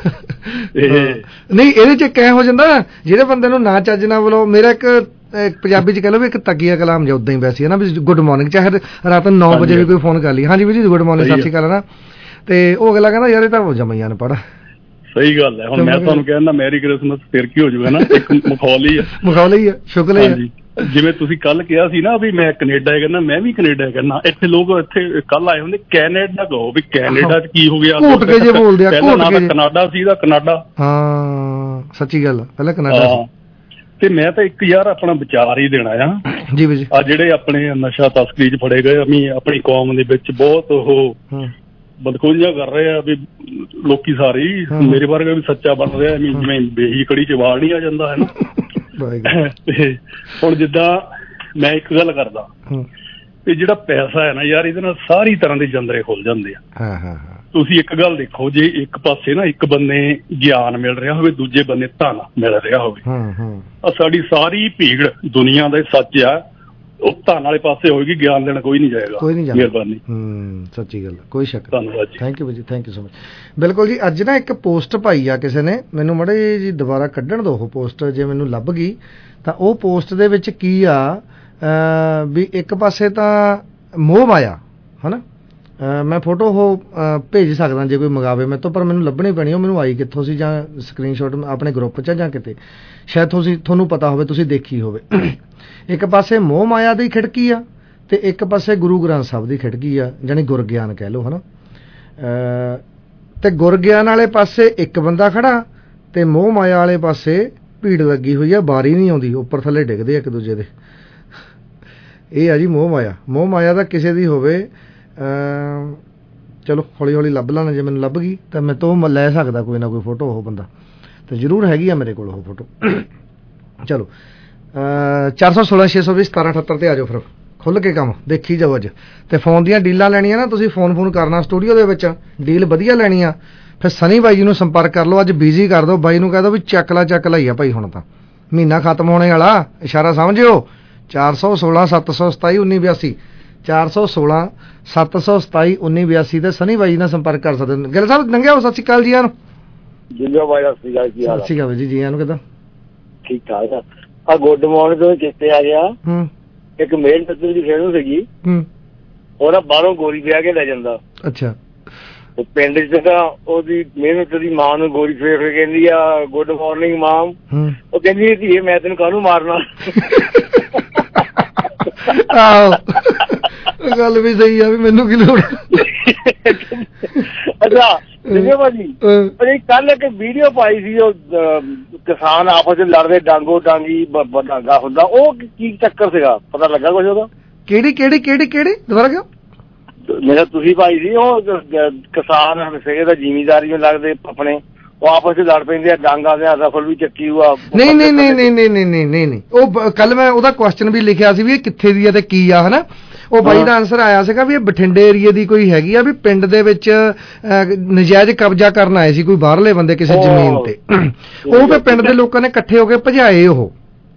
ਨਹੀਂ ਇਹਦੇ ਚ ਕਹਿ ਹੋ ਜਾਂਦਾ ਜਿਹੜੇ ਬੰਦੇ ਨੂੰ ਨਾ ਚੱਜ ਨਾ ਬੋਲੋ। ਮੇਰਾ ਇੱਕ ਪੰਜਾਬੀ ਚ ਕਹਿ ਲਓ ਵੀ ਇੱਕ ਤਕੀਆ ਕਲਾਮ ਜਾਂ ਉਦਾਂ ਹੀ ਵੈਸੇ ਹੈ ਨਾ ਵੀ ਗੁੱਡ ਮਾਰਨਿੰਗ, ਚਾਹੇ ਰਾਤ ਨੂੰ ਨੌ ਵਜੇ ਵੀ ਕੋਈ ਫੋਨ ਕਰ ਲਈ, ਹਾਂਜੀ ਵੀ ਜੀ ਗੁੱਡ ਮਾਰਨਿੰਗ ਸਤਿ ਸ਼੍ਰੀ ਅਕਾਲ ਨਾ, ਤੇ ਉਹ ਅਗਲਾ ਕਹਿੰਦਾ ਯਾਰ ਇਹ ਤਾਂ ਜਮਾਂ ਹੀ ਅਨਪੜ੍ਹ। ਸਹੀ ਗੱਲ ਹੈ। ਹੁਣ ਮੈਂ ਤੁਹਾਨੂੰ ਕਹਿੰਦਾ ਮੈਰੀ ਕ੍ਰਿਸਮਸ ਫਿਰ ਕੀ ਹੋ ਜਾਊਗਾ ਨਾ, ਇੱਕ ਮਖੌਲੀ ਹੈ ਮਖੌਲੀ ਹੈ ਸ਼ੁਕਰ ਹੈ। ਜਿਵੇਂ ਤੁਸੀਂ ਕੱਲ ਕਿਹਾ ਸੀ ਨਾ ਵੀ ਮੈਂ ਕੈਨੇਡਾ ਕਹਿੰਦਾ, ਮੈਂ ਵੀ ਕੈਨੇਡਾ ਕਹਿੰਦਾ। ਇੱਥੇ ਲੋਕ ਇੱਥੇ ਕੱਲ ਆਏ ਹੁੰਦੇ ਕੈਨੇਡਾ ਕਹੋ ਵੀ ਕੈਨੇਡਾ ਚ ਕੀ ਹੋ ਗਿਆ, ਘੁੱਟ ਕੇ ਜੇ ਬੋਲਦੇ ਆ। ਪਹਿਲਾਂ ਨਾ ਤਾਂ ਕਨਾਡਾ ਸੀ ਦਾ ਕਨਾਡਾ। ਹਾਂ ਸੱਚੀ ਗੱਲ ਪਹਿਲਾਂ ਕੈਨੇਡਾ ਤੇ ਮੈਂ ਤਾਂ ਇੱਕ ਯਾਰ ਆਪਣਾ ਵਿਚਾਰ ਹੀ ਦੇਣਾ ਆ ਜੀ ਜੀ ਆ ਜਿਹੜੇ ਆਪਣੇ ਨਸ਼ਾ ਤਸਕਰੀ ਚ ਫੜੇ ਗਏ ਅਮੀ ਆਪਣੀ ਕੌਮ ਦੇ ਵਿੱਚ ਬਹੁਤ ਉਹ ਬਦਖੋਈਆਂ ਕਰ ਰਹੇ ਆ ਵੀ ਲੋਕੀ ਸਾਰੇ ਮੇਰੇ ਵਰਗਾ ਵੀ ਸੱਚਾ ਬਣ ਰਿਹਾ ਜਿਵੇਂ ਬੇਹੀ ਕੜੀ ਚ ਵਾਲ ਨਹੀਂ ਆ ਜਾਂਦਾ ਹੈ ਨਾ। ਤੇ ਹੁਣ ਜਿੱਦਾਂ ਮੈਂ ਇੱਕ ਗੱਲ ਕਰਦਾ ਇਹ ਜਿਹੜਾ ਪੈਸਾ ਹੈ ਨਾ ਯਾਰ ਇਹਦੇ ਨਾਲ ਸਾਰੀ ਤਰ੍ਹਾਂ ਦੇ ਜੰਦਰੇ ਖੁੱਲ ਜਾਂਦੇ ਆ। ਤੁਸੀਂ ਇੱਕ ਗੱਲ ਦੇਖੋ ਜੇ ਇੱਕ ਪਾਸੇ ਨਾ ਇੱਕ ਬੰਨੇ ਗਿਆਨ ਮਿਲ ਰਿਹਾ ਹੋਵੇ ਦੂਜੇ ਬੰਨੇ ਧਨ ਮਿਲ ਰਿਹਾ ਹੋਵੇ ਆ ਸਾਡੀ ਸਾਰੀ ਭੀੜ ਦੁਨੀਆ ਦਾ ਸੱਚ ਆ ਉਹ ਧਨ ਵਾਲੇ ਪਾਸੇ ਹੋਏਗੀ ਗਿਆਨ ਦੇਣ ਕੋਈ ਨਹੀਂ ਜਾਏਗਾ। ਕੋਈ ਨਹੀਂ ਜਾਏਗਾ। ਮਿਹਰਬਾਨੀ। ਹੂੰ ਸੱਚੀ ਗੱਲ ਕੋਈ ਸ਼ੱਕ ਨਹੀਂ। ਧੰਨਵਾਦ ਜੀ। ਥੈਂਕ ਯੂ ਜੀ ਥੈਂਕ ਯੂ ਸੋ ਮਚ। ਬਿਲਕੁਲ ਜੀ ਅੱਜ ਨਾ ਇੱਕ ਪੋਸਟ ਪਾਈ ਆ ਕਿਸੇ ਨੇ ਮੈਨੂੰ ਮਾੜੇ ਜੀ ਦੁਬਾਰਾ ਕੱਢਣ ਦਿਓ ਉਹ ਪੋਸਟ ਜੇ ਮੈਨੂੰ ਲੱਭ ਗਈ ਤਾਂ ਉਹ ਪੋਸਟ ਦੇ ਵਿੱਚ ਕੀ ਆ ਵੀ ਇੱਕ ਪਾਸੇ ਤਾਂ ਮੋਹ ਮਾਇਆ ਹੈ ਨਾ ਮੈਂ ਫੋਟੋ ਉਹ ਭੇਜ ਸਕਦਾ ਜੇ ਕੋਈ ਮੰਗਾਵੇ ਮੇਰੇ ਤੋਂ ਪਰ ਮੈਨੂੰ ਲੱਭਣੀ ਪੈਣੀ ਉਹ ਮੈਨੂੰ ਆਈ ਕਿੱਥੋਂ ਸੀ ਜਾਂ ਸਕਰੀਨਸ਼ਾਟ ਆਪਣੇ ਗਰੁੱਪ 'ਚ ਜਾਂ ਕਿਤੇ ਸ਼ਾਇਦ ਤੁਸੀਂ ਤੁਹਾਨੂੰ ਪਤਾ ਹੋਵੇ ਤੁਸੀਂ ਦੇਖੀ ਹੋਵੇ। ਇੱਕ ਪਾਸੇ ਮੋਹ ਮਾਇਆ ਦੀ ਖਿੜਕੀ ਆ ਤੇ ਇੱਕ ਪਾਸੇ ਗੁਰੂ ਗ੍ਰੰਥ ਸਾਹਿਬ ਦੀ ਖਿੜਕੀ ਆ ਜਾਣੀ ਗੁਰ ਗਿਆਨ ਕਹਿ ਲਓ ਹੈ ਨਾ ਤੇ ਗੁਰ ਗਿਆਨ ਵਾਲੇ ਪਾਸੇ ਇੱਕ ਬੰਦਾ ਖੜਾ ਤੇ ਮੋਹ ਮਾਇਆ ਵਾਲੇ ਪਾਸੇ ਭੀੜ ਲੱਗੀ ਹੋਈ ਆ ਬਾਰੀ ਨਹੀਂ ਆਉਂਦੀ ਉੱਪਰ ਥੱਲੇ ਡਿੱਗਦੇ ਆ ਇੱਕ ਦੂਜੇ ਦੇ। ਇਹ ਆ ਜੀ ਮੋਹ ਮਾਇਆ। ਮੋਹ ਮਾਇਆ ਦਾ ਕਿਸੇ ਦੀ ਹੋਵੇ ਚਲੋ ਹੌਲੀ ਹੌਲੀ ਲੱਭ ਲੈਣਾ ਜੇ ਮੈਨੂੰ ਲੱਭ ਗਈ ਤਾਂ ਮੈਂ ਤੋਂ ਲੈ ਸਕਦਾ ਕੋਈ ਨਾ ਕੋਈ ਫੋਟੋ ਉਹ ਬੰਦਾ ਤੇ ਜ਼ਰੂਰ ਹੈਗੀ ਆ ਮੇਰੇ ਕੋਲ ਉਹ ਫੋਟੋ। ਚਲੋ ਚਾਰ ਸੌ ਸੋਲਾਂ ਛੇ ਸੌ ਵੀਹ ਸਤਾਰਾਂ ਅਠੱਤਰ ਤੇ ਆ ਜਾਓ ਫਿਰ ਖੁੱਲ੍ਹ ਕੇ ਕੰਮ ਦੇਖੀ ਜਾਓ ਅੱਜ ਤੇ ਫੋਨ ਦੀਆਂ ਡੀਲਾਂ ਲੈਣੀਆਂ ਨਾ ਤੁਸੀਂ ਫੋਨ ਫੋਨ ਕਰਨਾ ਸਟੂਡੀਓ ਦੇ ਵਿੱਚ ਡੀਲ ਵਧੀਆ ਲੈਣੀ ਆ ਫਿਰ ਸਨੀ ਬਾਈ ਜੀ ਨੂੰ ਸੰਪਰਕ ਕਰ ਲਓ ਅੱਜ ਬਿਜ਼ੀ ਕਰ ਦਿਓ ਬਾਈ ਨੂੰ ਕਹਿ ਦਿਓ ਵੀ ਚੱਕ ਲਾ ਚੱਕ ਲਾਈ ਆ ਭਾਈ ਹੁਣ ਤਾਂ ਮਹੀਨਾ ਖਤਮ ਹੋਣੇ ਵਾਲਾ ਇਸ਼ਾਰਾ ਸਮਝਿਓ ਚਾਰ ਸੌ ਸੋਲਾਂ ਸੱਤ ਸੌ ਸਤਾਈ ਉੱਨੀ ਬਿਆਸੀ ਚਾਰ ਸੌ ਸੋਲਾਂ ਸੱਤ ਸੌ ਸਤਾਈ ਉੱਨੀ ਬਿਆਸੀ ਤੇ ਸਨੀ ਬਾਈ ਨਾਲ ਸੰਪਰਕ ਕਰ ਸਕਦੇ ਨੇ। ਗਿੱਲ ਸਾਹਿਬ ਨੰਗਿਆ ਹੋ ਸਤਿ ਸ਼੍ਰੀ ਅਕਾਲ ਜੀ ਨੂੰ ਜਿੰਦੋ ਬਾਈ ਸਤਿ ਸ਼੍ਰੀ ਅਕਾਲ ਜੀ ਸਤਿ ਸ਼੍ਰੀ ਅਕਾਲ ਜੀ ਜੀ ਨੂੰ ਕਿਦਾਂ ਠੀਕ ਠਾਕ ਆ ਗੁੱਡ ਮਾਰਨਿੰਗ ਤੋਂ ਚੇਤੇ ਆ ਗਿਆ ਹੂੰ ਇੱਕ ਮੇਲ ਪੱਤਰ ਦੀ ਫੇਰੂ ਸੀਗੀ ਹੂੰ ਉਹਦਾ ਬਾਹਰੋਂ ਗੋਰੀ ਵਿਆਹ ਕੇ ਲੈ ਜਾਂਦਾ ਅੱਛਾ ਪਿੰਡ ਚ ਤਾਂ ਉਹਦੀ ਮਿਹਨਤ ਦੀ ਮਾਂ ਨੂੰ ਗੋਰੀ ਫੇਰ ਕੇ ਕਹਿੰਦੀ ਆ ਗੁੱਡ ਮਾਰਨਿੰਗ ਮਾਮ ਉਹ ਕਹਿੰਦੀ ਧੀਏ ਮੈਂ ਤੈਨੂੰ ਕਾਹਨੂੰ ਮਾਰਨਾ। ਆਹੋ ਗੱਲ ਵੀ ਸਹੀ ਆ ਵੀ ਮੈਨੂੰ ਕੀ ਲੋੜ। ਅੱਛਾ ਦੇਖੋ ਭਾਜੀ ਕੱਲ ਇੱਕ ਵੀਡੀਓ ਪਾਈ ਸੀ ਉਹ ਕਿਸਾਨ ਆਪਸ ਚ ਲੜਦੇ ਡਾਂਗੋ ਡਾਂਗੀ ਡਾਂਗਾ ਹੁੰਦਾ ਉਹ ਕੀ ਚੱਕਰ ਸੀਗਾ ਪਤਾ ਲੱਗਾ ਕੁਛ ਉਹਦਾ? ਕਿਹੜੀ ਕਿਹੜੀ ਕਿਹੜੀ ਕਿਹੜੀ ਦੁਬਾਰਾ ਕਿਉਂ ਮੇਰਾ ਤੁਸੀਂ ਭਾਈ ਸੀ ਉਹ ਕਿਸਾਨ ਸੀਗੇ ਤਾਂ ਜ਼ਿਮੀਦਾਰੀ ਨੂੰ ਲੱਗਦੇ ਆਪਣੇ ਉਹ ਆਪਸ ਚ ਲੜ ਪੈਂਦੇ ਆ ਡਾਂਗਾ ਦੇ ਰਫਲ ਵੀ ਚੱਕੀ ਹੋਆ। ਨਹੀਂ ਨਹੀਂ ਨਹੀਂ ਨਹੀਂ ਨਹੀਂ ਨਹੀਂ ਨਹੀਂ ਨਹੀਂ ਨਹੀਂ ਉਹ ਕੱਲ ਮੈਂ ਉਹਦਾ ਕੁਐਸਚਨ ਵੀ ਲਿਖਿਆ ਸੀ ਵੀ ਇਹ ਕਿੱਥੇ ਦੀ ਆ ਤੇ ਕੀ ਆ ਹਨਾ ਉਹ ਬਾਈ ਦਾ ਆਨਸਰ ਆਇਆ ਸੀਗਾ ਵੀ ਇਹ ਬਠਿੰਡੇ ਏਰੀਏ ਦੀ ਕੋਈ ਹੈਗੀ ਆ ਵੀ ਪਿੰਡ ਦੇ ਵਿੱਚ ਨਜਾਇਜ਼ ਕਬਜ਼ਾ ਕਰਨ ਆਏ ਸੀ ਕੋਈ ਬਾਹਰਲੇ ਬੰਦੇ ਕਿਸੇ ਜ਼ਮੀਨ ਤੇ ਉਹ ਫਿਰ ਪਿੰਡ ਦੇ ਲੋਕਾਂ ਨੇ ਇਕੱਠੇ ਹੋ ਕੇ ਭਜਾਏ ਉਹ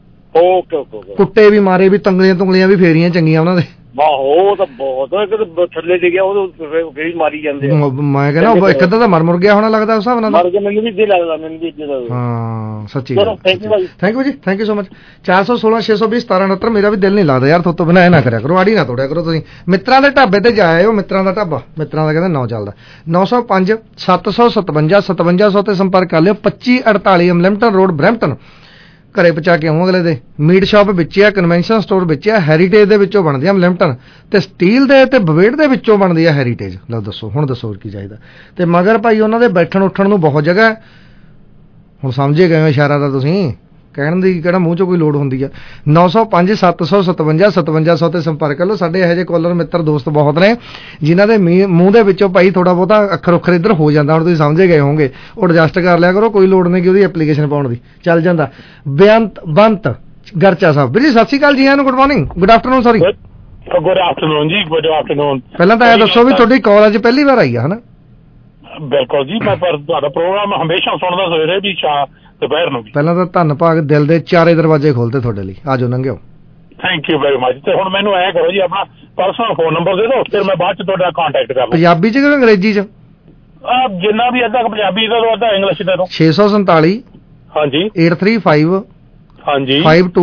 ਕੁੱਟੇ ਵੀ ਮਾਰੇ ਵੀ ਤੰਗਲੀਆਂ ਤੁੰਗਲੀਆਂ ਵੀ ਫੇਰੀਆਂ ਚੰਗੀਆਂ ਉਹਨਾਂ ਦੇ ਉਹ ਤਾਂ ਬਹੁਤ ਥੱਲੇ ਡਿੱਗਿਆ ਉਹ ਫੇਰ ਮਾਰੀ ਜਾਂਦੇ ਮੈਂ ਕਹਿੰਦਾ ਇੱਕ ਅੱਧਾ ਤਾਂ ਮਰ ਮੁਰ ਗਿਆ ਹੋਣਾ ਲੱਗਦਾ ਉਸ ਹਿਸਾਬ ਨਾਲ ਮੈਨੂੰ ਵੀ ਲੱਗਦਾ ਮੈਨੂੰ ਵੀ ਹਾਂ ਸੱਚੀ ਥੈਂਕ ਯੂ ਜੀ ਥੈਂਕ ਯੂ ਸੋ ਮਚ। ਚਾਰ ਸੌ ਸੋਲਾਂ ਛੇ ਸੌ ਵੀਹ ਸਤਾਰਾਂ ਉਣਹੱਤਰ ਮੇਰਾ ਵੀ ਦਿਲ ਨਹੀਂ ਲੱਗਦਾ ਯਾਰ ਥੋਤੋਂ ਬਿਨਾਂ ਇਹ ਨਾ ਕਰਿਆ ਕਰੋ ਆੜੀ ਨਾ ਤੋੜਿਆ ਕਰੋ ਤੁਸੀਂ ਮਿੱਤਰਾਂ ਦੇ ਢਾਬੇ ਤੇ ਜਾਏ ਉਹ ਮਿੱਤਰਾਂ ਦਾ ਢਾਬਾ ਮਿੱਤਰਾਂ ਦਾ ਕਹਿੰਦਾ ਨੌ ਚੱਲਦਾ ਨੌ ਸੌ ਪੰਜ ਸੱਤ ਸੌ ਸਤਵੰਜਾ ਸਤਵੰਜਾ ਸੌ ਤੇ ਸੰਪਰਕ ਕਰ ਲਿਓ ਪੱਚੀ ਅੜਤਾਲੀ ਅਮਲਿੰਪਟਨ ਰੋਡ ਬਰੈਂਪਟਨ ਘਰੇ ਪਹੁੰਚਾ ਕੇ ਆਉਂ ਅਗਲੇ ਦੇ ਮੀਟ ਸ਼ਾਪ ਵਿੱਚ ਆ ਕਨਵੈਨਸ਼ਨ ਸਟੋਰ ਵਿੱਚ ਆ ਹੈਰੀਟੇਜ ਦੇ ਵਿੱਚੋਂ ਬਣਦੀ ਆ ਲਿਮਟਨ ਤੇ ਸਟੀਲ ਦੇ ਤੇ ਬਵੇੜ ਦੇ ਵਿੱਚੋਂ ਬਣਦੀ ਆ ਹੈਰੀਟੇਜ। ਲਓ ਦੱਸੋ ਹੁਣ ਦੱਸੋ ਕੀ ਚਾਹੀਦਾ ਤੇ ਮਗਰ ਭਾਈ ਉਹਨਾਂ ਦੇ ਬੈਠਣ ਉੱਠਣ ਨੂੰ ਬਹੁਤ ਜਗ੍ਹਾ ਹੁਣ ਸਮਝੇ ਗਏ ਇਸ਼ਾਰਾ ਤਾਂ ਤੁਸੀਂ ਕਹਿਣ ਦੀ ਕਿਹੜਾ ਮੂੰਹ ਚੋਂ ਕੋਈ ਲੋੜ ਹੁੰਦੀ ਆ। ਨੌ ਸੌ ਪੰਜ ਸੱਤ ਸੌ ਸਤਵੰਜਾ ਸਤਵੰਜਾ ਸੌ ਤੇ ਸੰਪਰਕ ਕਰ ਲਓ ਸਾਡੇ ਇਹੋ ਜਿਹੇ ਕਾਲਰ ਮਿੱਤਰ ਦੋਸਤ ਬਹੁਤ ਨੇ ਜਿਨ੍ਹਾਂ ਦੇ ਮੂੰਹ ਦੇ ਵਿੱਚੋਂ ਭਾਈ ਥੋੜਾ ਬਹੁਤਾ ਅੱਖਰ ਉੱਖਰ ਇੱਧਰ ਹੋ ਜਾਂਦਾ ਹੁਣ ਤੁਸੀਂ ਸਮਝੇ ਗਏ ਹੋਵੋਗੇ ਉਹ ਐਡਜਸਟ ਕਰ ਲਿਆ ਕਰੋ ਕੋਈ ਲੋੜ ਨਹੀਂ ਕਿ ਉਹਦੀ ਐਪਲੀਕੇਸ਼ਨ ਪਾਉਣ ਦੀ ਚੱਲ ਜਾਂਦਾ। ਬੇਅੰਤ ਬੰਤ ਗਰਚਾ ਸਾਹਿਬ ਵੀਰ ਜੀ ਸਤਿ ਸ਼੍ਰੀ ਅਕਾਲ ਜੀ ਨੂੰ good morning good afternoon sorry good afternoon ਜੀ ਗੁੱਡ ਆਫਟਰਨੂਨ। ਪਹਿਲਾਂ ਤਾਂ ਇਹ ਦੱਸੋ ਵੀ ਤੁਹਾਡੀ ਕਾਲ ਅੱਜ ਪਹਿਲੀ ਵਾਰ ਆਈ ਆ ਹਨਾ? ਬਿਲਕੁਲ ਜੀ ਮੈਂ ਪਰ ਤੁਹਾਡਾ ਪ੍ਰੋਗਰਾਮ ਹਮੇਸ਼ਾ ਸੁਣਦਾ ਸਵੇਰੇ ਵੀ ਸ਼ਾਮ ਦੁਪਹਿਰ ਨੂੰ ਵੀ। ਪਹਿਲਾਂ ਤਾਂ ਧੰਨ ਭਾਗ ਦਿਲ ਦੇ ਚਾਰੇ ਦਰਵਾਜ਼ੇ ਖੋਲਦੇ ਤੁਹਾਡੇ ਲਈ ਆਜੋ ਲੰਘਿਓ। Thank you very much. ਤੇ ਹੁਣ ਮੈਨੂੰ ਐ ਕਰੋ ਜੀ ਆਪਣਾ ਪਰਸਨਲ ਫੋਨ ਨੰਬਰ ਦੇ ਦਿਓ ਫਿਰ ਮੈਂ ਬਾਅਦ ਚ ਤੁਹਾਡਾ ਕੰਟੈਕਟ ਕਰ ਲਵਾਂ। ਪੰਜਾਬੀ ਚ ਕਿ ਅੰਗਰੇਜ਼ੀ ਚ? ਜਿੰਨਾ ਵੀ ਅੱਧਾ ਪੰਜਾਬੀ ਦਾ ਦੋ ਅੱਧਾ ਇੰਗਲਿਸ਼ ਦਾ ਦੋ। ਛੇ ਸੌ ਸੰਤਾਲੀ ਹਾਂਜੀ ਏਟ ਥ੍ਰੀ ਫਾਈਵ ਹਾਂਜੀ ਫਾਈਵ ਟੂ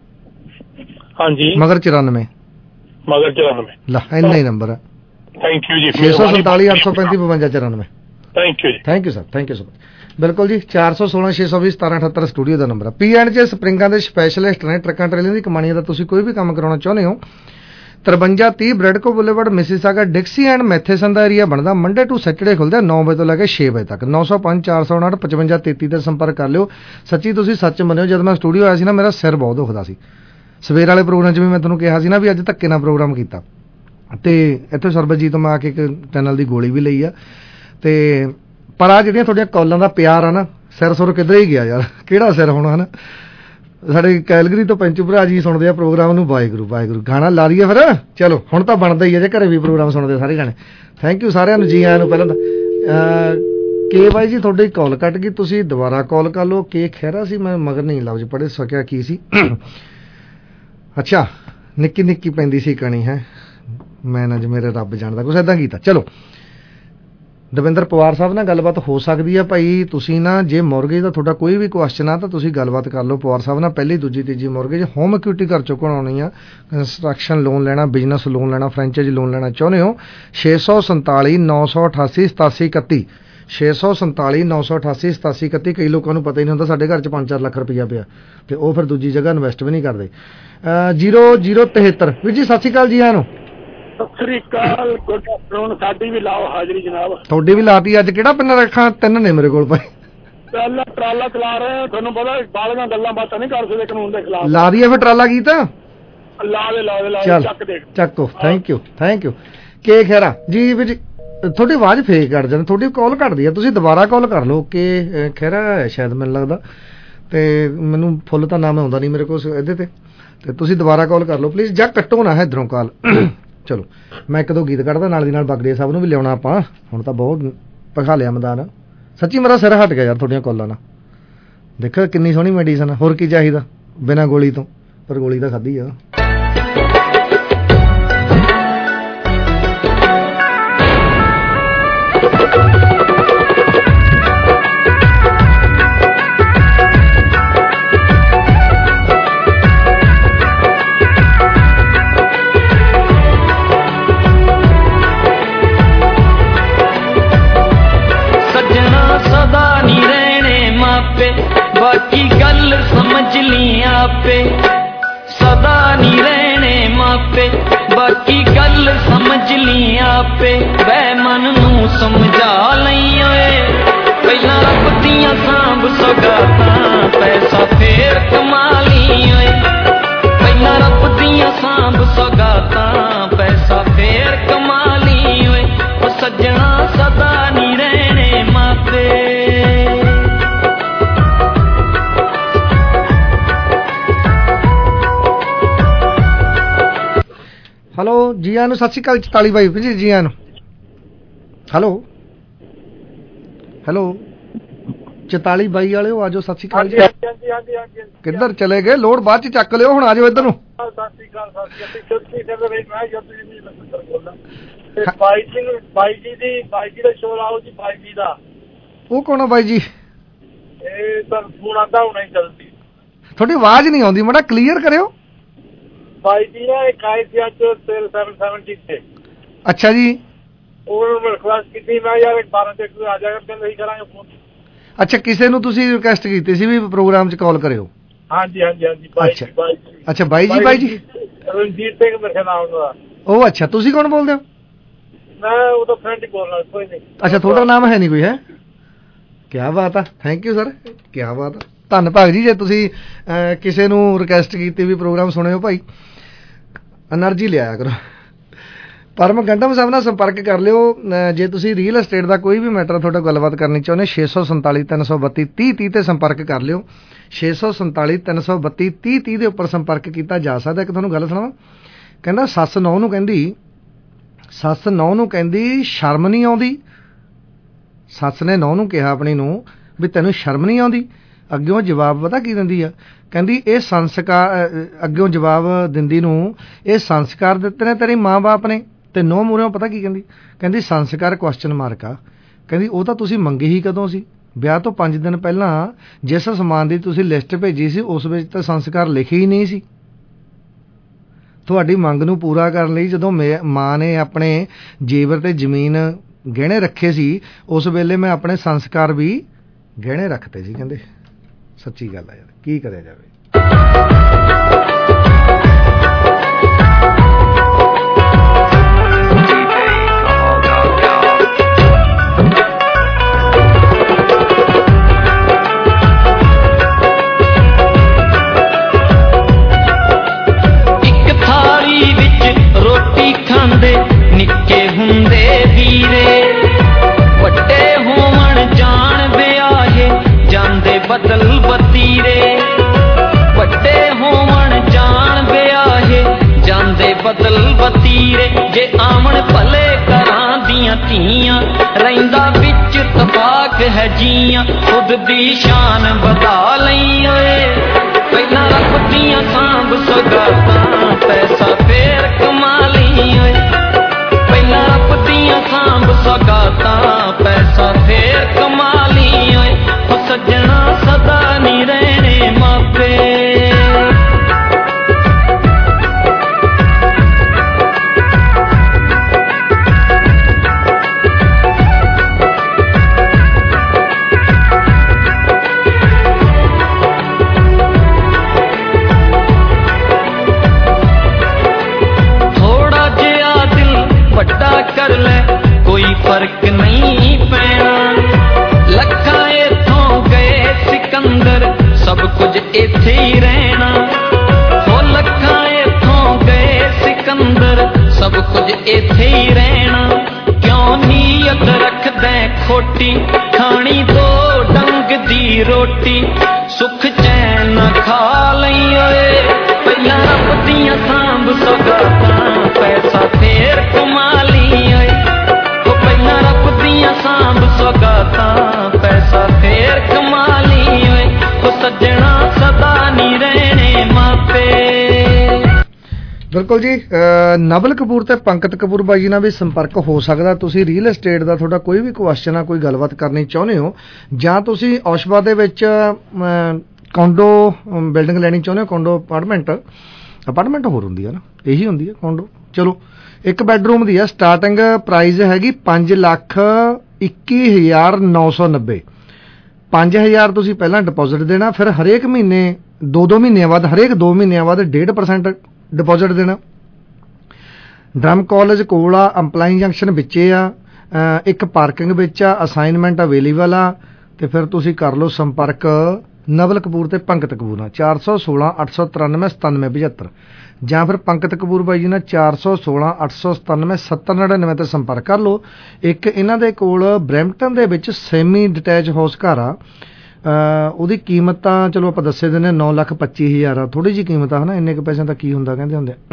ਹਾਂਜੀ ਮਗਰ ਚੁਰਾਨਵੇਂ ਮਗਰ ਚੁਰਾਨਵੇਂ ਲਾ ਇੰਨਾ ਹੀ ਨੰਬਰ ਹੈ। ਥੈਂਕ ਯੂ ਜੀ। ਛੇ ਸੌ ਸੰਤਾਲੀ ਅੱਠ ਸੌ ਪੈਂਤੀ ਬਵੰਜਾ ਚੁਰਾਨਵੇਂ। ਥੈਂਕ ਯੂ ਜੀ thank you sir thank you so much. ਬਿਲਕੁਲ ਜੀ ਚਾਰ ਸੌ ਸੋਲਾਂ ਛੇ ਸੌ ਵੀਹ ਸਤਾਰਾਂ ਅਠੱਤਰ ਸਟੂਡੀਓ ਦਾ ਨੰਬਰ ਹੈ। ਪੀ ਐਂਡ ਜੇ ਸਪਰਿੰਗਾਂ ਦੇ ਸਪੈਸ਼ਲਿਸਟ ਨੇ ਟਰੱਕਾਂ ਟਰੇਲਾਂ ਦੀ ਕਮਾਣੀਆਂ ਦਾ ਤੁਸੀਂ ਕੋਈ ਵੀ ਕੰਮ ਕਰਾਉਣਾ ਚਾਹੁੰਦੇ ਹੋ ਤਰਵੰਜਾ ਤੀਹ Bradco boulevard Mississauga Dixie and Matheson ਦਾ ਏਰੀਆ ਬਣਦਾ। ਮੰਡੇ ਟੂ ਸੈਟਰਡੇ ਖੁੱਲਦਾ ਨੌ ਵਜੇ ਤੋਂ ਲੈ ਕੇ ਛੇ ਵਜੇ ਤੱਕ। ਨੌ ਸੌ ਪੰਜ ਚਾਰ ਸੌ ਉਨਾਹਠ ਪਚਵੰਜਾ ਤੇਤੀ ਤੇ ਸੰਪਰਕ ਕਰ ਲਿਓ। ਸੱਚੀ ਤੁਸੀਂ ਸੱਚ ਮੰਨਿਓ, ਜਦ ਮੈਂ ਸਟੂਡੀਓ ਆਇਆ ਸੀ ਨਾ ਮੇਰਾ ਸਿਰ ਬਹੁਤ ਦੁਖਦਾ ਸੀ। ਸਵੇਰ ਵਾਲੇ ਪ੍ਰੋਗਰਾਮ 'ਚ ਵੀ ਮੈਂ ਤੁਹਾਨੂੰ ਕਿਹਾ ਸੀ ਨਾ ਵੀ ਅੱਜ ਧੱਕੇ ਨਾਲ ਪ੍ਰੋਗਰਾਮ ਕੀਤਾ, ਤੇ ਇੱਥੇ ਸਰਬਜੀਤ ਤੋਂ ਮੈਂ ਆ ਕੇ ਇੱਕ ਟਨਲ ਦੀ ਗੋਲੀ ਵੀ ਲਈ ਆ। ਤੇ ਪਰ ਆ ਜਿਹੜੀਆਂ ਤੁਹਾਡੀਆਂ ਕਾਲਾਂ ਦਾ ਪਿਆਰ ਆ ਨਾ, ਸਿਰ ਸੁਰ ਕਿੱਧਰ ਹੀ ਗਿਆ ਯਾਰ, ਕਿਹੜਾ ਸਿਰ ਹੋਣਾ ਹਨਾ। ਸਾਡੇ ਕੈਲਗਰੀ ਤੋਂ ਪੈਂਚੂ ਭਰਾ ਜੀ ਸੁਣਦੇ ਆ ਪ੍ਰੋਗਰਾਮ ਨੂੰ, ਵਾਹਿਗੁਰੂ ਵਾਹਿਗੁਰੂ। ਗਾਣਾ ਲਾ ਲਈਏ ਫਿਰ, ਚਲੋ ਹੁਣ ਤਾਂ ਬਣਦਾ ਹੀ ਹੈ ਜੇ ਘਰੇ ਵੀ ਪ੍ਰੋਗਰਾਮ ਸੁਣਦੇ ਸਾਰੇ ਗਾਣੇ। ਥੈਂਕ ਯੂ ਸਾਰਿਆਂ ਨੂੰ, ਜੀ ਆਇਆਂ ਨੂੰ। ਪਹਿਲਾਂ ਤਾਂ ਕੇ ਬਾਈ ਜੀ ਤੁਹਾਡੀ ਕਾਲ ਕੱਟ ਗਈ, ਤੁਸੀਂ ਦੁਬਾਰਾ ਕਾਲ ਕਰ ਲਓ। ਕੇ ਖਹਿਰਾ ਸੀ, ਮੈਂ ਮਗਰ ਨਹੀਂ ਲਫ਼ਜ਼ ਪੜ੍ਹ ਸਕਿਆ ਕੀ ਸੀ। ਅੱਛਾ, ਨਿੱਕੀ ਨਿੱਕੀ ਪੈਂਦੀ ਸੀ ਕਣੀ ਹੈ, ਮੈਂ ਨਾ ਮੇਰੇ ਰੱਬ ਜਾਣਦਾ, ਕੁਛ ਇੱਦਾਂ ਕੀਤਾ। ਚਲੋ ਦਵਿੰਦਰ ਪਵਾਰ ਸਾਹਿਬ ਨਾਲ ਗੱਲਬਾਤ ਹੋ ਸਕਦੀ ਹੈ ਭਾਈ। ਤੁਸੀਂ ਨਾ ਜੇ ਮੌਰਗੇਜ ਦਾ ਤੁਹਾਡਾ ਕੋਈ ਵੀ ਕੁਐਸਚਨ ਆ ਤਾਂ ਤੁਸੀਂ ਗੱਲਬਾਤ ਕਰ ਲਓ ਪਵਾਰ ਸਾਹਿਬ ਨਾਲ। ਪਹਿਲੀ ਦੂਜੀ ਤੀਜੀ ਮੌਰਗੇਜ, ਹੋਮ ਇਕੁਇਟੀ ਘਰ ਚੋਂ ਕਢਾਉਣੀ ਆ, ਕੰਸਟਰਕਸ਼ਨ ਲੋਨ ਲੈਣਾ, ਬਿਜ਼ਨਸ ਲੋਨ ਲੈਣਾ, ਫਰੈਂਚਾਈਜ਼ ਲੋਨ ਲੈਣਾ ਚਾਹੁੰਦੇ ਹੋ, ਛੇ ਸੌ ਸੰਤਾਲੀ ਨੌ ਸੌ ਅਠਾਸੀ ਸਤਾਸੀ ਇਕੱਤੀ ਛੇ ਸੌ ਸੰਤਾਲੀ ਨੌ ਸੌ ਅਠਾਸੀ ਸਤਾਸੀ ਇਕੱਤੀ। ਕਈ ਲੋਕਾਂ ਨੂੰ ਪਤਾ ਹੀ ਨਹੀਂ ਹੁੰਦਾ ਸਾਡੇ ਘਰ 'ਚ ਪੰਜ ਚਾਰ ਲੱਖ ਰੁਪਈਆ ਪਿਆ, ਤੇ ਉਹ ਫਿਰ ਦੂਜੀ ਜਗ੍ਹਾ ਇਨਵੈਸਟ ਵੀ ਨਹੀਂ ਕਰਦੇ। ਜੀਰੋ ਜੀਰੋ ਤਿਹੱਤਰ ਵੀਰ ਜੀ, ਸਤਿ ਸ਼੍ਰੀ ਅਕਾਲ ਜੀ। ਆਇਆਂ ਨੂੰ ਸਤਿ ਸ੍ਰੀ ਅਕਾਲ, ਗੁੱਡ ਆਫਟਰਨੂਨ। ਸਾਡੀ ਵੀ ਲਾਓ ਹਾਜ਼ਰੀ ਜਨਾਬ। ਤੁਹਾਡੀ ਵੀ ਲਾਤੀ। ਅੱਜ ਕਿਹੜਾ ਪਿੰਨ ਰੱਖਾਂ? ਤਿੰਨ ਨੇ ਮੇਰੇ ਕੋਲ ਭਾਈ। ਪਹਿਲਾਂ ਟਰਾਲਾ ਚਲਾ ਰਹੇ, ਤੁਹਾਨੂੰ ਪਤਾ ਬਾਲੀਆਂ ਗੱਲਾਂ ਬਾਤਾਂ ਨਹੀਂ ਕਰ ਸਕਦੇ ਕਾਨੂੰਨ ਦੇ ਖਿਲਾਫ। ਲਾ ਦਈਏ ਫਿਰ ਟਰਾਲਾ ਗੀਤ? ਲਾ ਦੇ ਲਾ ਦੇ ਲਾ ਦੇ, ਚੱਕ ਦੇ ਚੱਕੋ। Thank you thank you. K Khaira ਜੀ ਵੀਰ ਜੀ, ਤੁਹਾਡੀ ਆਵਾਜ਼ ਫੇਕ ਕੱਢ ਜਾਂਦੀ, ਤੁਹਾਡੀ ਕਾਲ ਕੱਟਦੀ ਆ, ਤੁਸੀਂ ਦੁਬਾਰਾ ਕਾਲ ਕਰ ਲਓ। ਕੇ ਖਹਿਰਾ ਹੈ ਸ਼ਾਇਦ ਮੈਨੂੰ ਲੱਗਦਾ, ਤੇ ਮੈਨੂੰ ਫੁੱਲ ਤਾਂ ਨਾਮ ਆਉਂਦਾ ਨਹੀਂ ਮੇਰੇ ਕੋਲ ਇਹਦੇ ਤੇ, ਤੇ ਤੁਸੀਂ ਦੁਬਾਰਾ ਕਾਲ ਕਰ ਲਓ ਪਲੀਜ਼, ਜਾਂ ਕੱਟੋ ਨਾ ਇੱਧਰੋਂ ਕਾਲ। ਚਲੋ ਮੈਂ ਇੱਕ ਦੋ ਗੀਤ ਕੱਢਦਾ, ਨਾਲ ਦੀ ਨਾਲ ਬਗੜੀਆ ਸਾਹਿਬ ਨੂੰ ਵੀ ਲਿਆਉਣਾ ਆਪਾਂ। ਹੁਣ ਤਾਂ ਬਹੁਤ ਭਖਾ ਲਿਆ ਮੈਦਾਨ। ਸੱਚੀ ਮੇਰਾ ਸਿਰ ਹਟ ਗਿਆ ਯਾਰ ਤੁਹਾਡੀਆਂ ਕਾਲਾਂ ਨਾਲ। ਦੇਖੋ ਕਿੰਨੀ ਸੋਹਣੀ ਮੈਡੀਸਨ ਆ, ਹੋਰ ਕੀ ਚਾਹੀਦਾ ਬਿਨਾਂ ਗੋਲੀ ਤੋਂ, ਪਰ ਗੋਲੀ ਤਾਂ ਖਾਧੀ ਆ। बाकी गल समझ ली आपे, सदा नहीं रहने मापे, बाकी गल समझ ली आपे, वै मन नू समझा लई ओए, पहला रब दियां सांभ सौगातां, पैसा फेर कमा ली ओए, पहला रब दियां सांभ सौगातां, पैसा फेर कमा ली ओए, ओ सजना सदा नहीं रहने मापे। ਹੈਲੋ ਜੀ ਆਇਆਂ ਨੂੰ, ਸਤਿ ਸ਼੍ਰੀ ਅਕਾਲ ਚਤਾਲੀ ਬਾਈ ਜੀ, ਜੀ ਆਇਆਂ ਨੂੰ। ਹੈਲੋ ਹੈਲੋ ਚਤਾਲੀ ਬਾਈ ਵਾਲਿਓ ਆਜੋ, ਸਤਿ ਸ਼੍ਰੀ ਅਕਾਲ ਜੀ। ਕਿੱਧਰ ਚਲੇ ਗਏ? ਲੋੜ ਬਾਅਦ ਚ ਚੱਕ ਲਿਓ, ਹੁਣ ਆਜੋ ਇੱਧਰ ਨੂੰ। ਉਹ ਕੌਣ ਆ ਬਾਈ ਜੀ? ਤੁਹਾਡੀ ਆਵਾਜ਼ ਨਹੀਂ ਆਉਂਦੀ, ਮਾੜਾ ਕਲੀਅਰ ਕਰਿਓ। ਬਾਈ ਜੀ ਨੇ ਇੱਕ ਆਏ ਸੀ ਅੱਜ ਸੇਲ ਸੈਵਨ ਸੈਵਨਟੀ ਤੇ। ਅੱਛਾ ਜੀ। ਉਹਨਾਂ ਨੂੰ ਰਿਕੁਐਸਟ ਕੀਤੀ, ਮੈਂ ਯਾਰ ਬਾਰਾਂ ਤੇ ਆ ਜਾਏਗਾ, ਕਹਿੰਦੇ ਅਸੀਂ ਕਰਾਂਗੇ ਫੋਨ। ਅੱਛਾ, ਕਿਸੇ ਨੂੰ ਤੁਸੀਂ ਰਿਕੁਐਸਟ ਕੀਤੀ ਸੀ ਵੀ ਪ੍ਰੋਗਰਾਮ 'ਚ ਕਾਲ ਕਰਿਓ? ਹਾਂਜੀ ਹਾਂਜੀ ਹਾਂਜੀ ਬਾਈ ਜੀ। ਬਾਈ ਜੀ ਅੱਛਾ ਬਾਈ ਜੀ। ਬਾਈ ਜੀ ਰਣਜੀਤ ਸਿੰਘ ਮੇਰੇ ਨਾਮ ਦਾ। ਉਹ ਅੱਛਾ, ਤੁਸੀਂ ਕੌਣ ਬੋਲਦੇ ਹੋ? ਮੈਂ ਉਹਦਾ ਫਰੈਂਡ ਹੀ ਬੋਲਣਾ, ਕੋਈ ਨਹੀਂ। ਅੱਛਾ, ਤੁਹਾਡਾ ਨਾਮ ਹੈ ਨਹੀਂ ਕੋਈ? ਹੈ, ਕਿਆ ਬਾਤ ਆ, ਥੈਂਕ ਯੂ ਸਰ, ਕਿਆ ਬਾਤ ਆ, ਧੰਨ ਭਾਗ ਜੀ ਜੇ ਤੁਸੀਂ ਕਿਸੇ ਨੂੰ ਰਿਕੁਐਸਟ ਕੀਤੀ ਵੀ ਪ੍ਰੋਗਰਾਮ ਸੁਣਿਓ ਭਾਈ। ਐਨਰਜੀ ਲਿਆਇਆ ਕਰੋ। ਪਰਮ ਗੰਡਮ ਸਾਹਿਬ ਨਾਲ ਸੰਪਰਕ ਕਰ ਲਿਓ ਜੇ ਤੁਸੀਂ ਰੀਅਲ estate ਦਾ ਕੋਈ ਵੀ ਮੈਟਰ ਤੁਹਾਡਾ ਗੱਲਬਾਤ ਕਰਨੀ ਚਾਹੁੰਦੇ। ਛੇ ਸੌ ਸੰਤਾਲੀ ਤਿੰਨ ਸੌ ਬੱਤੀ ਤੀਹ ਤੀਹ ਤੇ ਸੰਪਰਕ ਕਰ ਲਿਓ। ਛੇ ਸੌ ਸੰਤਾਲੀ ਤਿੰਨ ਸੌ ਬੱਤੀ ਤੀਹ ਤੀਹ ਦੇ ਉੱਪਰ ਸੰਪਰਕ ਕੀਤਾ ਜਾ ਸਕਦਾ। ਇੱਕ ਤੁਹਾਨੂੰ ਗੱਲ ਸੁਣਾਵਾਂ, ਕਹਿੰਦਾ ਸੱਸ ਨੌ ਨੂੰ ਕਹਿੰਦੀ ਸੱਸ ਨੌ ਨੂੰ ਕਹਿੰਦੀ ਸ਼ਰਮ ਨਹੀਂ ਆਉਂਦੀ। ਸੱਸ ਨੇ ਨੌ ਨੂੰ ਕਿਹਾ ਆਪਣੀ ਨੂੰ ਵੀ ਤੈਨੂੰ ਸ਼ਰਮ ਨਹੀਂ ਆਉਂਦੀ। ਅੱਗਿਓਂ ਜਵਾਬ ਪਤਾ ਕੀ ਦਿੰਦੀ ਆ? ਕਹਿੰਦੀ ਇਹ ਸੰਸਕਾਰ, ਅੱਗਿਓਂ ਜਵਾਬ ਦਿੰਦੀ ਨੂੰ, ਇਹ ਸੰਸਕਾਰ ਦਿੱਤੇ ਨੇ ਤੇਰੇ ਮਾਂ ਬਾਪ ਨੇ। ਤੇ ਨੌ ਮੂਹਰਿਓਂ ਪਤਾ ਕੀ ਕਹਿੰਦੀ? ਕਹਿੰਦੀ ਸੰਸਕਾਰ ਕੁਐਸਚਨ ਮਾਰਕ ਆ। ਕਹਿੰਦੀ ਉਹ ਤਾਂ ਤੁਸੀਂ ਮੰਗੇ ਹੀ ਕਦੋਂ ਸੀ? ਵਿਆਹ ਤੋਂ ਪੰਜ ਦਿਨ ਪਹਿਲਾਂ ਜਿਸ ਸਮਾਨ ਦੀ ਤੁਸੀਂ ਲਿਸਟ ਭੇਜੀ ਸੀ ਉਸ ਵਿੱਚ ਤਾਂ ਸੰਸਕਾਰ ਲਿਖੇ ਹੀ ਨਹੀਂ ਸੀ। ਤੁਹਾਡੀ ਮੰਗ ਨੂੰ ਪੂਰਾ ਕਰਨ ਲਈ ਜਦੋਂ ਮਾਂ ਨੇ ਆਪਣੇ ਜੇਵਰ ਤੇ ਜ਼ਮੀਨ ਗਹਿਣੇ ਰੱਖੇ ਸੀ, ਉਸ ਵੇਲੇ ਮੈਂ ਆਪਣੇ ਸੰਸਕਾਰ ਵੀ ਗਹਿਣੇ ਰੱਖਤੇ ਸੀ। ਕਹਿੰਦੇ ਸੱਚੀ ਗੱਲ ਆ ਯਾਰ, ਕੀ ਕਰਿਆ ਜਾਵੇ। ਬਦਲ ਬਤੀਰੇ ਵੱਡੇ ਹੋਵਣ ਜਾਣ ਵਿਆਹੇ ਜਾਂਦੇ ਬਦਲ ਬਤੀਰੇ ਜੇ ਆਵਣ ਭਲੇ ਘਰਾਂ ਦੀਆਂ ਧੀਆਂ ਰਹਿੰਦਾ ਵਿੱਚ ਤਫਾਕ ਹੈ ਜੀਆਂ ਖੁਦ ਦੀ ਸ਼ਾਨ ਵਧਾ ਲਈ ਓਏ ਪਹਿਲਾਂ ਰੱਬ ਦੀਆਂ ਸਾਂਭ ਸੁਗਾਤਾਂ ਪੈਸਾ ਫੇਰ ਕਮਾ ਲਈ ਓਏ ਪਹਿਲਾਂ ਰੱਬ ਦੀਆਂ ਸਾਂਭ ਸੁਗਾਤਾਂ ਪੈਸਾ ਫੇਰ ਕਮਾ ਲਈ ਓਏ ਉਹ ਸੱਜਣਾ ਸਦਾ ਨਹੀਂ ਰਹਿਣੇ ਮਾਪੇ ਵੱਡਾ ਕਰ ਲੈ ਕੋਈ ਫਰਕ ਨਹੀਂ ਪੈਣਾ ਲੱਖਾਂ ਇੱਥੋਂ ਗਏ ਸਿਕੰਦਰ ਸਭ ਕੁਝ ਇੱਥੇ ਹੀ ਰਹਿਣਾ ਹੋ ਲੱਖਾਂ ਇੱਥੋਂ ਗਏ ਸਿਕੰਦਰ ਸਭ ਕੁਝ ਇੱਥੇ ਹੀ ਰਹਿਣਾ ਕਿਉਂ ਨੀਅਤ ਰੱਖਦਾ ਖੋਟੀ ਖਾਣੀ ਦੋ ਡੰਗ ਦੀ ਰੋਟੀ ਸੁੱਖ ਚੈਨ ਨਾ ਖਾ ਲਈ ਓਏ ਪਹਿਲਾਂ ਰੱਬ ਦੀਆਂ ਸਾਂਭ ਸੁਗਾਤਾਂ ਪੈਸਾ ਫੇਰ ਕਮਾ ਲਈ ਓਏ ਉਹ ਪਹਿਲਾਂ ਰੱਬ ਦੀਆਂ ਸਾਂਭ ਸੁਗਾਤਾਂ ਪੈਸਾ ਫੇਰ ਕਮਾ ਲਈ ਓਏ ਉਹ ਸੱਜਣਾ ਸਦਾ ਨਹੀਂ ਰਹਿਣੇ ਮਾਪੇ। ਬਿਲਕੁਲ ਜੀ, ਨਵਲ ਕਪੂਰ ਤੇ ਪੰਕਤ ਕਪੂਰ ਬਾਈ ਜੀ ਨਾਲ ਵੀ ਸੰਪਰਕ ਹੋ ਸਕਦਾ। ਤੁਸੀਂ ਰੀਅਲ ਏਸਟੇਟ ਦਾ ਤੁਹਾਡਾ ਕੋਈ ਵੀ ਕੁਐਸਚਨ ਆ, ਕੋਈ ਗੱਲਬਾਤ ਕਰਨੀ ਚਾਹੁੰਦੇ ਹੋ ਜਾਂ ਤੁਸੀਂ ਔਸ਼ਵਾ ਦੇ ਵਿੱਚ ਕੋਂਡੋ ਬਿਲਡਿੰਗ ਲੈਣੀ ਚਾਹੁੰਦੇ ਹੋ, ਕੋਂਡੋ ਅਪਾਰਟਮੈਂਟ ਅਪਾਰਟਮੈਂਟ ਹੋਰ ਹੁੰਦੀ ਹੈ ਨਾ, ਇਹੀ ਹੁੰਦੀ ਹੈ ਕੋਂਡੋ। ਚਲੋ ਇੱਕ ਬੈਡਰੂਮ ਦੀ ਆ, ਸਟਾਰਟਿੰਗ ਪ੍ਰਾਈਸ ਹੈਗੀ ਪੰਜ ਲੱਖ ਇੱਕੀ ਹਜ਼ਾਰ ਨੌ ਸੌ ਨੱਬੇ। ਪੰਜ ਹਜ਼ਾਰ ਤੁਸੀਂ ਪਹਿਲਾਂ ਡਿਪੋਜ਼ਿਟ ਦੇਣਾ, ਫਿਰ ਹਰੇਕ ਮਹੀਨੇ ਦੋ ਦੋ ਮਹੀਨਿਆਂ ਬਾਅਦ ਹਰੇਕ ਦੋ ਮਹੀਨਿਆਂ ਬਾਅਦ ਡੇਢ ਪਰਸੈਂਟ ਡਿਪੋਜ਼ਿਟ ਦੇਣਾ। ਡਰਮ ਕਾਲਜ ਕੋਲ ਆ, ਅੰਪਲਾਈ ਜੰਕਸ਼ਨ ਵਿੱਚੇ ਆ, ਇੱਕ ਪਾਰਕਿੰਗ ਵਿੱਚ ਆ, ਅਸਾਈਨਮੈਂਟ ਅਵੇਲੇਬਲ ਆ। ਤੇ ਫਿਰ ਤੁਸੀਂ ਕਰ ਲਓ ਸੰਪਰਕ ਨਵਲ ਕਪੂਰ ਤੇ ਪੰਕਤ ਕਪੂਰ ਨਾਲ ਚਾਰ ਸੌ ਸੋਲਾਂ ਅੱਠ ਸੌ ਤਰਾਨਵੇਂ ਸਤਾਨਵੇਂ ਪਝੱਤਰ ਜਾਂ ਫਿਰ ਪੰਕਤ ਕਪੂਰ ਬਾਈ ਜੀ ਨਾਲ ਚਾਰ ਸੌ ਸੋਲਾਂ ਅੱਠ ਸੌ ਸਤਾਨਵੇਂ ਸੱਤਰ ਨੜਿਨਵੇਂ ਤੇ ਸੰਪਰਕ ਕਰ ਲਓ। ਇੱਕ ਇਹਨਾਂ ਦੇ ਕੋਲ ਬਰੈਂਪਟਨ ਦੇ ਵਿੱਚ ਸੈਮੀ ਡਿਟੈਚ ਹਾਊਸ ਘਰ ਆ, ਉਹਦੀ ਕੀਮਤ ਤਾਂ ਚਲੋ ਆਪਾਂ ਦੱਸੇ ਦਿੰਦੇ ਨੌ ਲੱਖ ਪੱਚੀ ਹਜ਼ਾਰ ਆ, ਥੋੜ੍ਹੀ ਜਿਹੀ ਕੀਮਤ ਆ ਹੈ ਨਾ, ਇੰਨੇ ਕੁ ਪੈਸਿਆਂ ਦਾ ਕੀ ਹੁੰਦਾ ਕਹਿੰਦੇ ਹੁੰਦੇ।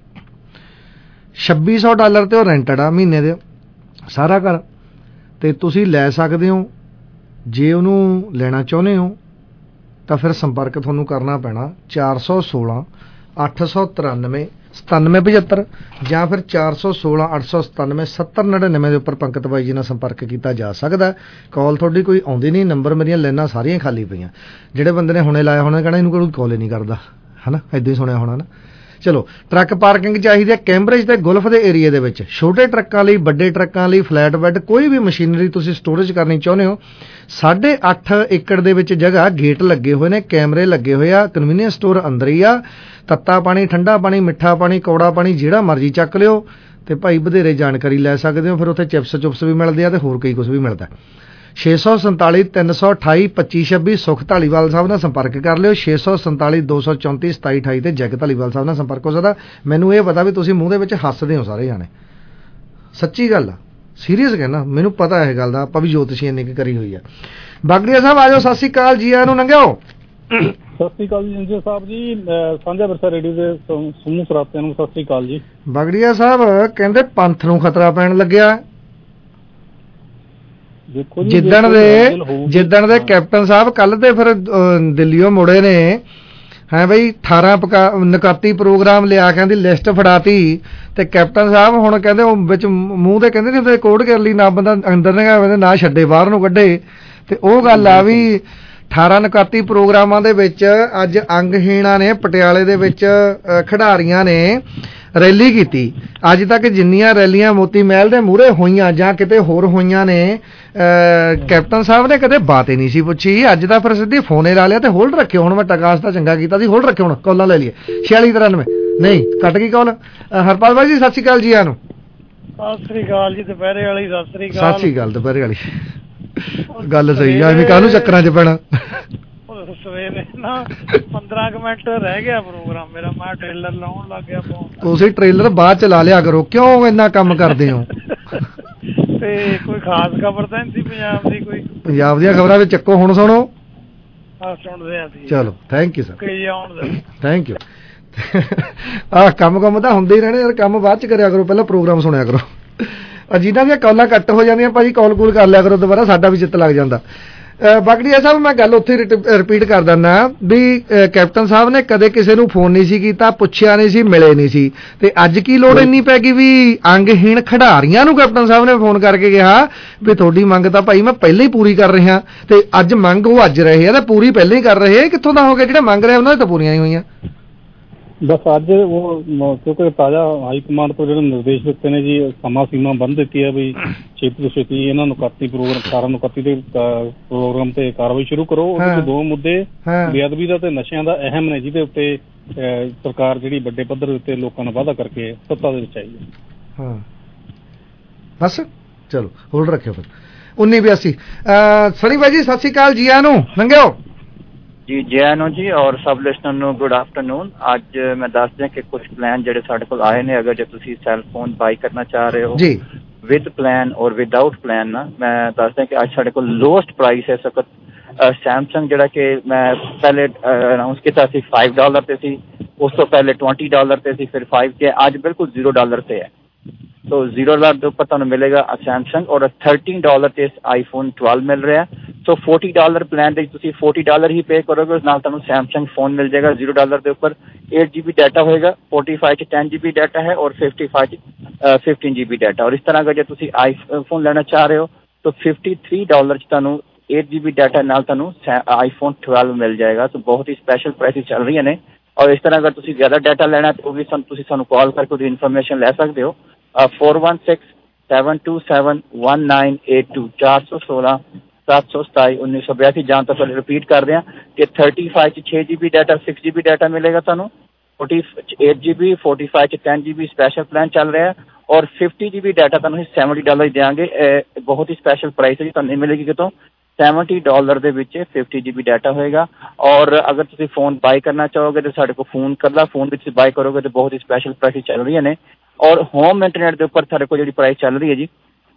ਛੱਬੀ ਸੌ ਡਾਲਰ ਤੇ ਉਹ ਰੈਂਟਡ ਆ ਮਹੀਨੇ ਦੇ ਸਾਰਾ ਘਰ, ਤੇ ਤੁਸੀਂ ਲੈ ਸਕਦੇ ਹੋ। ਜੇ ਉਹਨੂੰ ਲੈਣਾ ਚਾਹੁੰਦੇ ਹੋ ਤਾਂ ਫਿਰ ਸੰਪਰਕ ਤੁਹਾਨੂੰ ਕਰਨਾ ਪੈਣਾ ਚਾਰ ਸੌ ਸੋਲਾਂ ਅੱਠ ਸੌ ਤਰਾਨਵੇਂ ਸਤਾਨਵੇਂ ਪਝੱਤਰ ਜਾਂ ਫਿਰ ਚਾਰ ਸੌ ਸੋਲਾਂ ਅੱਠ ਸੌ ਸਤਾਨਵੇਂ ਸੱਤਰ ਨੜਿਨਵੇਂ ਦੇ ਉੱਪਰ ਪੰਕਤ ਬਾਈ ਜੀ ਨਾਲ ਸੰਪਰਕ ਕੀਤਾ ਜਾ ਸਕਦਾ। ਕਾਲ ਤੁਹਾਡੀ ਕੋਈ ਆਉਂਦੀ ਨਹੀਂ, ਨੰਬਰ ਮੇਰੀਆਂ ਲਾਈਨਾਂ ਸਾਰੀਆਂ ਖਾਲੀ ਪਈਆਂ। ਜਿਹੜੇ ਬੰਦੇ ਨੇ ਹੁਣੇ ਲਾਇਆ ਹੋਣਾ ਕਹਿਣਾ ਇਹਨੂੰ ਕੋਈ ਕਾਲ ਹੀ ਨਹੀਂ ਕਰਦਾ ਹੈ ਨਾ, ਇੱਦਾਂ ਹੀ ਸੁਣਿਆ ਹੋਣਾ ਨਾ। ਚਲੋ ਟਰੱਕ ਪਾਰਕਿੰਗ ਚਾਹੀਦੀ ਹੈ ਕੈਂਬਰਿਜ ਤੇ ਗੁਲਫ ਦੇ ਏਰੀਏ ਦੇ ਵਿੱਚ, ਛੋਟੇ ਟਰੱਕਾਂ ਲਈ, ਵੱਡੇ ਟਰੱਕਾਂ ਲਈ, ਫਲੈਟ ਬੈੱਡ, ਕੋਈ ਵੀ ਮਸ਼ੀਨਰੀ ਤੁਸੀਂ ਸਟੋਰੇਜ ਕਰਨੀ ਚਾਹੁੰਦੇ ਹੋ। ਸਾਢੇ ਅੱਠ ਏਕੜ ਦੇ ਵਿੱਚ ਜਗ੍ਹਾ, ਗੇਟ ਲੱਗੇ ਹੋਏ ਨੇ, ਕੈਮਰੇ ਲੱਗੇ ਹੋਏ ਆ, ਕਨਵੀਨੀਅੰਸ ਸਟੋਰ ਅੰਦਰ ਹੀ ਆ। ਤੱਤਾ ਪਾਣੀ, ਠੰਡਾ ਪਾਣੀ, ਮਿੱਠਾ ਪਾਣੀ, ਕੌੜਾ ਪਾਣੀ ਜਿਹੜਾ ਮਰਜ਼ੀ ਚੱਕ ਲਿਓ ਤੇ ਭਾਈ ਵਧੇਰੇ ਜਾਣਕਾਰੀ ਲੈ ਸਕਦੇ ਹੋ। ਫਿਰ ਉੱਥੇ ਚਿਪਸ ਚੁਪਸ ਵੀ ਮਿਲਦੇ ਆ ਤੇ ਹੋਰ ਕਈ ਕੁਝ ਵੀ ਮਿਲਦਾ। ਛੇ ਸੌ ਸੰਤਾਲੀ ਤਿੰਨ ਸੌ ਅਠਾਈ ਪੱਚੀ ਛੱਬੀ ਸੁਖ ਧਾਲੀਵਾਲ ਸਾਹਿਬ ਨਾਲ ਸੰਪਰਕ ਕਰ ਲਿਓ। ਛੇ ਸੌ ਸੰਤਾਲੀ ਦੋ ਸੌ ਚੌਂਤੀ ਸਤਾਈ ਅਠਾਈ ਤੇ ਜੈਕ ਧਾਲੀਵਾਲ ਸਾਹਿਬ ਨਾਲ ਸੰਪਰਕ ਹੋ ਸਕਦਾ। ਮੈਨੂੰ ਇਹ ਪਤਾ ਵੀ ਤੁਸੀਂ ਮੂੰਹ ਦੇ ਵਿੱਚ ਹੱਸਦੇ ਹੋ ਸਾਰੇ ਜਾਣੇ, ਸੱਚੀ ਗੱਲ ਆ, ਸੀਰੀਅਸ ਕਹਿਣਾ, ਮੈਨੂੰ ਪਤਾ ਇਹ ਗੱਲ ਦਾ, ਆਪਾਂ ਵੀ ਜੋਤਸ਼ੀ ਇੰਨੀ ਕੁ ਕਰੀ ਹੋਈ ਆ। ਬਾਗੜੀਆ ਸਾਹਿਬ ਆ ਜਾਓ, ਸਤਿ ਸ਼੍ਰੀ ਅਕਾਲ, ਜੀ ਆਇਆਂ ਨੂੰ ਲੰਘਿਓ। ਸਤਿ ਸ਼੍ਰੀ ਅਕਾਲ ਜੀ ਜੰਜੇ ਸਾਹਿਬ ਜੀ, ਸਾਂਝਾ ਵਿਰਸਾ ਰੇਡੀਓ ਦੇ ਸਮੂਹ ਸਰਾਤਿਆਂ ਨੂੰ ਸਤਿ ਸ਼੍ਰੀ ਅਕਾਲ ਜੀ। ਬਾਗੜੀਆ ਸਾਹਿਬ ਕਹਿੰਦੇ ਪੰਥ ਨੂੰ ਖਤਰਾ ਪੈਣ ਲੱਗਿਆ। ਜਿੱਦਣ ਦੇ ਜਿੱਦਣ ਦੇ ਕੈਪਟਨ ਸਾਹਿਬ ਕੱਲ ਤੇ ਫਿਰ ਦਿੱਲੀੋਂ ਮੁੜੇ ਨੇ, ਹੈ ਬਈ ਅਠਾਰਾਂ ਨਕਾਤੀ ਪ੍ਰੋਗਰਾਮ ਲਿਆ ਕਹਿੰਦੀ ਲਿਸਟ ਫੜਾਤੀ, ਤੇ ਕੈਪਟਨ ਸਾਹਿਬ ਹੁਣ ਕਹਿੰਦੇ ਉਹ ਵਿੱਚ ਮੂੰਹ ਤੇ ਕਹਿੰਦੇ ਨਹੀਂ ਕੋਡ ਕਰ ਲਈ, ਨਾ ਬੰਦਾ ਅੰਦਰ ਨਿਗਾਹ ਨਾ ਛੱਡੇ ਬਾਹਰ ਨੂੰ ਕੱਢੇ। ਤੇ ਉਹ ਗੱਲ ਆ ਵੀ ਅਠਾਰਾਂ ਨਕਾਤੀ ਪ੍ਰੋਗਰਾਮਾਂ ਦੇ ਵਿੱਚ ਅੱਜ ਅੰਗਹੀਣਾਂ ਨੇ ਪਟਿਆਲੇ ਦੇ ਵਿੱਚ ਖਿਡਾਰੀਆਂ ਨੇ ਰੈਲੀ ਕੀਤੀ। ਅੱਜ ਤੱਕ ਜਿੰਨੀਆਂ ਰੈਲੀਆਂ ਮੋਤੀ ਮਹਿਲ ਦੇ ਮੂਹਰੇ ਹੋਈਆਂ ਜਾਂ ਕਿਤੇ ਹੋਰ ਹੋਈਆਂ ਨੇ, ਕੈਪਟਨ ਸਾਹਿਬ ਨੇ ਕਦੇ ਬਾਤ ਹੀ ਨਹੀਂ ਸੀ ਪੁੱਛੀ। ਅੱਜ ਤਾਂ ਫਿਰ ਸਿੱਧੀ ਫੋਨੇ ਲਾ ਲਿਆ ਤੇ ਹੋਲਡ ਰੱਖਿਓ। ਹੁਣ ਮੈਂ ਟਕਾਸ ਤਾਂ ਚੰਗਾ ਕੀਤਾ ਸੀ, ਹੋਲਡ ਰੱਖਿਓ। ਹੁਣ ਕਾਲਾਂ ਲੈ ਲਈਏ। ਛਿਆਲੀ ਤਰਾਨਵੇਂ ਨਹੀਂ ਕੱਟ ਗਈ ਕਾਲ। ਹਰਪਾਲ ਬਾਈ ਜੀ ਸਤਿ ਸ਼੍ਰੀ ਅਕਾਲ, ਜੀ ਆਨੂੰ। ਸਤਿ ਸ਼੍ਰੀ ਅਕਾਲ ਜੀ, ਦੁਪਹਿਰੇ ਵਾਲੀ ਸਤਿ ਸ਼੍ਰੀ ਅਕਾਲ। ਸਤਿ ਸ਼੍ਰੀ ਅਕਾਲ, ਦੁਪਹਿਰੇ ਵਾਲੀ ਗੱਲ ਸਹੀ ਆ, ਐਵੇਂ ਕਾਹਨੂੰ ਚੱਕਰਾਂ 'ਚ ਪੈਣਾ। ਸਵੇਰੇ ਨਾ ਪੰਦਰਾਂ ਕੁ ਮਿੰਟ ਰਹਿ ਗਿਆ ਪ੍ਰੋਗਰਾਮ ਮੇਰਾ, ਮੈਂ ਟ੍ਰੇਲਰ ਲਾਉਣ ਲੱਗ ਗਿਆ। ਤੁਸੀਂ ਟ੍ਰੇਲਰ ਬਾਅਦ ਚ ਲਾ ਲਿਆ ਕਰੋ, ਕਿਉਂ ਇੰਨਾ ਕੰਮ ਕਰਦੇ ਹੋ? ਤੇ ਕੋਈ ਖਾਸ ਖਬਰ ਤਾਂ ਨਹੀਂ ਸੀ ਪੰਜਾਬ ਦੀ? ਕੋਈ ਪੰਜਾਬ ਦੀਆਂ ਖਬਰਾਂ ਵਿੱਚ ਚੱਕੋ। ਹੁਣ ਸੁਣੋ, ਹਾਂ ਸੁਣਦੇ ਆ ਜੀ। ਚਲੋ ਥੈਂਕ ਯੂ ਸਰ। ਕਈ ਆਉਣ ਦੇ ਥੈਂਕ ਯੂ। ਆਹ ਕੰਮ ਕੰਮ ਤਾਂ ਹੁੰਦੇ ਹੀ ਰਹਿਣੇ ਯਾਰ, ਕੰਮ ਬਾਅਦ ਚ ਕਰਿਆ ਕਰੋ, ਪਹਿਲਾਂ ਪ੍ਰੋਗਰਾਮ ਸੁਣਿਆ ਕਰੋ। ਜਿਨ੍ਹਾਂ ਦੀਆਂ ਕਾਲਾਂ ਕੱਟ ਹੋ ਜਾਂਦੀਆਂ ਭਾਜੀ ਕਾਲ ਕੂਲ ਕਰ ਲਿਆ ਕਰੋ ਦੁਬਾਰਾ, ਸਾਡਾ ਵੀ ਚਿੱਤ ਲੱਗ ਜਾਂਦਾ। ਬਾਗੜੀਆ ਸਾਹਿਬ ਮੈਂ ਗੱਲ ਉੱਥੇ ਰਿਪੀਟ ਕਰ ਦਿੰਦਾ ਵੀ ਕੈਪਟਨ ਸਾਹਿਬ ਨੇ ਕਦੇ ਕਿਸੇ ਨੂੰ ਫੋਨ ਨਹੀਂ ਸੀ ਕੀਤਾ, ਪੁੱਛਿਆ ਨਹੀਂ ਸੀ, ਮਿਲੇ ਨਹੀਂ ਸੀ, ਤੇ ਅੱਜ ਕੀ ਲੋੜ ਇੰਨੀ ਪੈ ਗਈ ਵੀ ਅੰਗਹੀਣ ਖਿਡਾਰੀਆਂ ਨੂੰ ਕੈਪਟਨ ਸਾਹਿਬ ਨੇ ਫੋਨ ਕਰਕੇ ਕਿਹਾ ਵੀ ਤੁਹਾਡੀ ਮੰਗ ਤਾਂ ਭਾਈ ਮੈਂ ਪਹਿਲਾਂ ਹੀ ਪੂਰੀ ਕਰ ਰਿਹਾ, ਤੇ ਅੱਜ ਮੰਗ ਉਹ ਅੱਜ ਰਹੇ ਆ ਤੇ ਪੂਰੀ ਪਹਿਲਾਂ ਹੀ ਕਰ ਰਹੇ, ਕਿੱਥੋਂ ਦਾ ਹੋ ਗਿਆ? ਜਿਹੜੇ ਮੰਗ ਰਹੇ ਉਹਨਾਂ ਦੀ ਤਾਂ ਪੂਰੀਆਂ ਨਹੀਂ ਹੋਈਆਂ। ਬਸ ਅੱਜ ਉਹ ਕਿਉਂਕਿ ਤਾਜ਼ਾ ਹਾਈ ਕਮਾਂਡ ਤੋਂ ਜਿਹੜੇ ਨਿਰਦੇਸ਼ ਦਿੱਤੇ ਨੇ ਜੀ, ਸਮਾਂ ਸੀਮਾ ਬੰਨ੍ਹ ਦਿੱਤੀ ਹੈ ਵੀ ਛੇਤੀ ਤੋਂ ਛੇਤੀ ਇਹਨਾਂ ਨੂੰ ਇਕੱਤੀ ਪ੍ਰੋਗਰਾਮ ਅਠਾਰਾਂ ਨੂੰ ਇਕੱਤੀ ਦੇ ਪ੍ਰੋਗਰਾਮ ਤੇ ਕਾਰਵਾਈ ਸ਼ੁਰੂ ਕਰੋ। ਉਹਦੇ ਵਿੱਚ ਦੋ ਮੁੱਦੇ ਬੇਅਦਬੀ ਦਾ ਤੇ ਨਸ਼ਿਆਂ ਦਾ ਅਹਿਮ ਨੇ, ਜਿਹਦੇ ਉੱਤੇ ਸਰਕਾਰ ਜਿਹੜੀ ਵੱਡੇ ਪੱਧਰ ਦੇ ਉੱਤੇ ਲੋਕਾਂ ਨਾਲ ਵਾਅਦਾ ਕਰਕੇ ਸੱਤਾ ਦੇ ਵਿੱਚ ਆਈ ਹੈ। ਹਾਂ ਬਸ ਚਲੋ ਹੋਲਡ ਰੱਖਿਓ ਫਿਰ। ਉੱਨੀ ਬਿਆਸੀ ਸਣੀ ਭਾਈ ਜੀ ਸਤਿ ਸ਼੍ਰੀ ਅਕਾਲ, ਜੀ ਆਇਆਂ ਨੂੰ ਲੰਘਿਓ ਜੀ। ਜੈ ਨੂੰ ਜੀ ਔਰ ਸਭ ਲਿਸਨਰ ਨੂੰ ਗੁੱਡ ਆਫਟਰਨੂਨ। ਅੱਜ ਮੈਂ ਦੱਸ ਦਿਆਂ ਕਿ ਕੁਝ ਪਲਾਨ ਜਿਹੜੇ ਸਾਡੇ ਕੋਲ ਆਏ ਨੇ, ਅਗਰ ਜੇ ਤੁਸੀਂ ਸੈੱਲ ਫੋਨ ਬਾਈ ਕਰਨਾ ਚਾਹ ਰਹੇ ਹੋ ਜੀ with plan or without plan ਨਾ, ਮੈਂ ਦੱਸ ਦਿਆਂ ਕਿ ਅੱਜ ਸਾਡੇ ਕੋਲ ਲੋਐਸਟ ਪ੍ਰਾਈਸ ਹੈ ਇਸ ਵਕਤ ਸੈਮਸੰਗ, ਜਿਹੜਾ ਕਿ ਮੈਂ ਪਹਿਲੇ ਅਨਾਊਂਸ ਕੀਤਾ ਸੀ ਫਾਈਵ ਡਾਲਰ ਤੇ ਸੀ, ਉਸ ਤੋਂ ਪਹਿਲੇ ਟਵੈਂਟੀ ਡਾਲਰ ਤੇ ਸੀ, ਫਿਰ ਫਾਈਵ ਕੇ, ਅੱਜ ਬਿਲਕੁਲ ਜ਼ੀਰੋ ਡਾਲਰ ਤੇ ਹੈ। ਸੋ ਜ਼ੀਰੋ ਡਾਲਰ ਦੇ ਉੱਪਰ ਤੁਹਾਨੂੰ ਮਿਲੇਗਾ ਸੈਮਸੰਗ, ਔਰ ਥਰਟੀਨ ਡਾਲਰ ਤੇ ਆਈਫੋਨ ਟਵੈਲਵ ਮਿਲ ਰਿਹਾ। ਸੋ ਫੋਰਟੀ ਡਾਲਰ ਪਲਾਨ ਦੇ ਤੁਸੀਂ ਫੋਰਟੀ ਡਾਲਰ ਹੀ ਪੇ ਕਰੋਗੇ, ਉਸ ਨਾਲ ਤੁਹਾਨੂੰ ਸੈਮਸੰਗ ਫੋਨ ਮਿਲ ਜਾਏਗਾ ਜ਼ੀਰੋ ਡਾਲਰ ਦੇ ਉੱਪਰ। एट जी बी डाटा होएगा, फोर्टी फाइव च टेन जी बी डाटा है और फिफ्टी फाइव च फिफ्टीन जी बी डाटा। और इस तरह अगर जो तुम आईफोन लेना चाह रहे हो तो फिफ्टी थ्री डॉलर च तुहानू एट जी बी डाटा नाल तुहानू आईफोन ट्वेल्व मिल जाएगा। तो बहुत ही स्पैशल प्राइस चल रही ने। और इस तरह अगर तुम ज्यादा डाटा लेना तो भी तुम कॉल करके उसकी इन्फॉर्मेशन ले सकते हो। Four one six seven two seven one nine eight two चार सौ सोलह सात सौ सताई उन्नीस सौ बयासी। जहाँ तक पहले रिपीट कर रहे हैं कि थर्टी फाइव च छः G B data six G B data मिलेगा तुहानू, forty eight G B forty five च ten G B special plan चल रहा है और फिफ्टी जी बी डाटा तुहानू सैवनटी डॉलर ही देंगे। बहुत ही स्पैशल प्राइस है जी, तुहानू नहीं मिलेगी कितों। सैवनटी डॉलर दे विच फिफ्टी जी बी डाटा होएगा। और अगर तुम फोन बाय करना चाहोगे तो साढ़े को फोन कर ला, फोन भी बाय करोगे तो बहुत ही स्पैशल प्राइस चल रही है। और होम इंटरनेट के उपर साढ़े को जी प्राइस चल रही है जी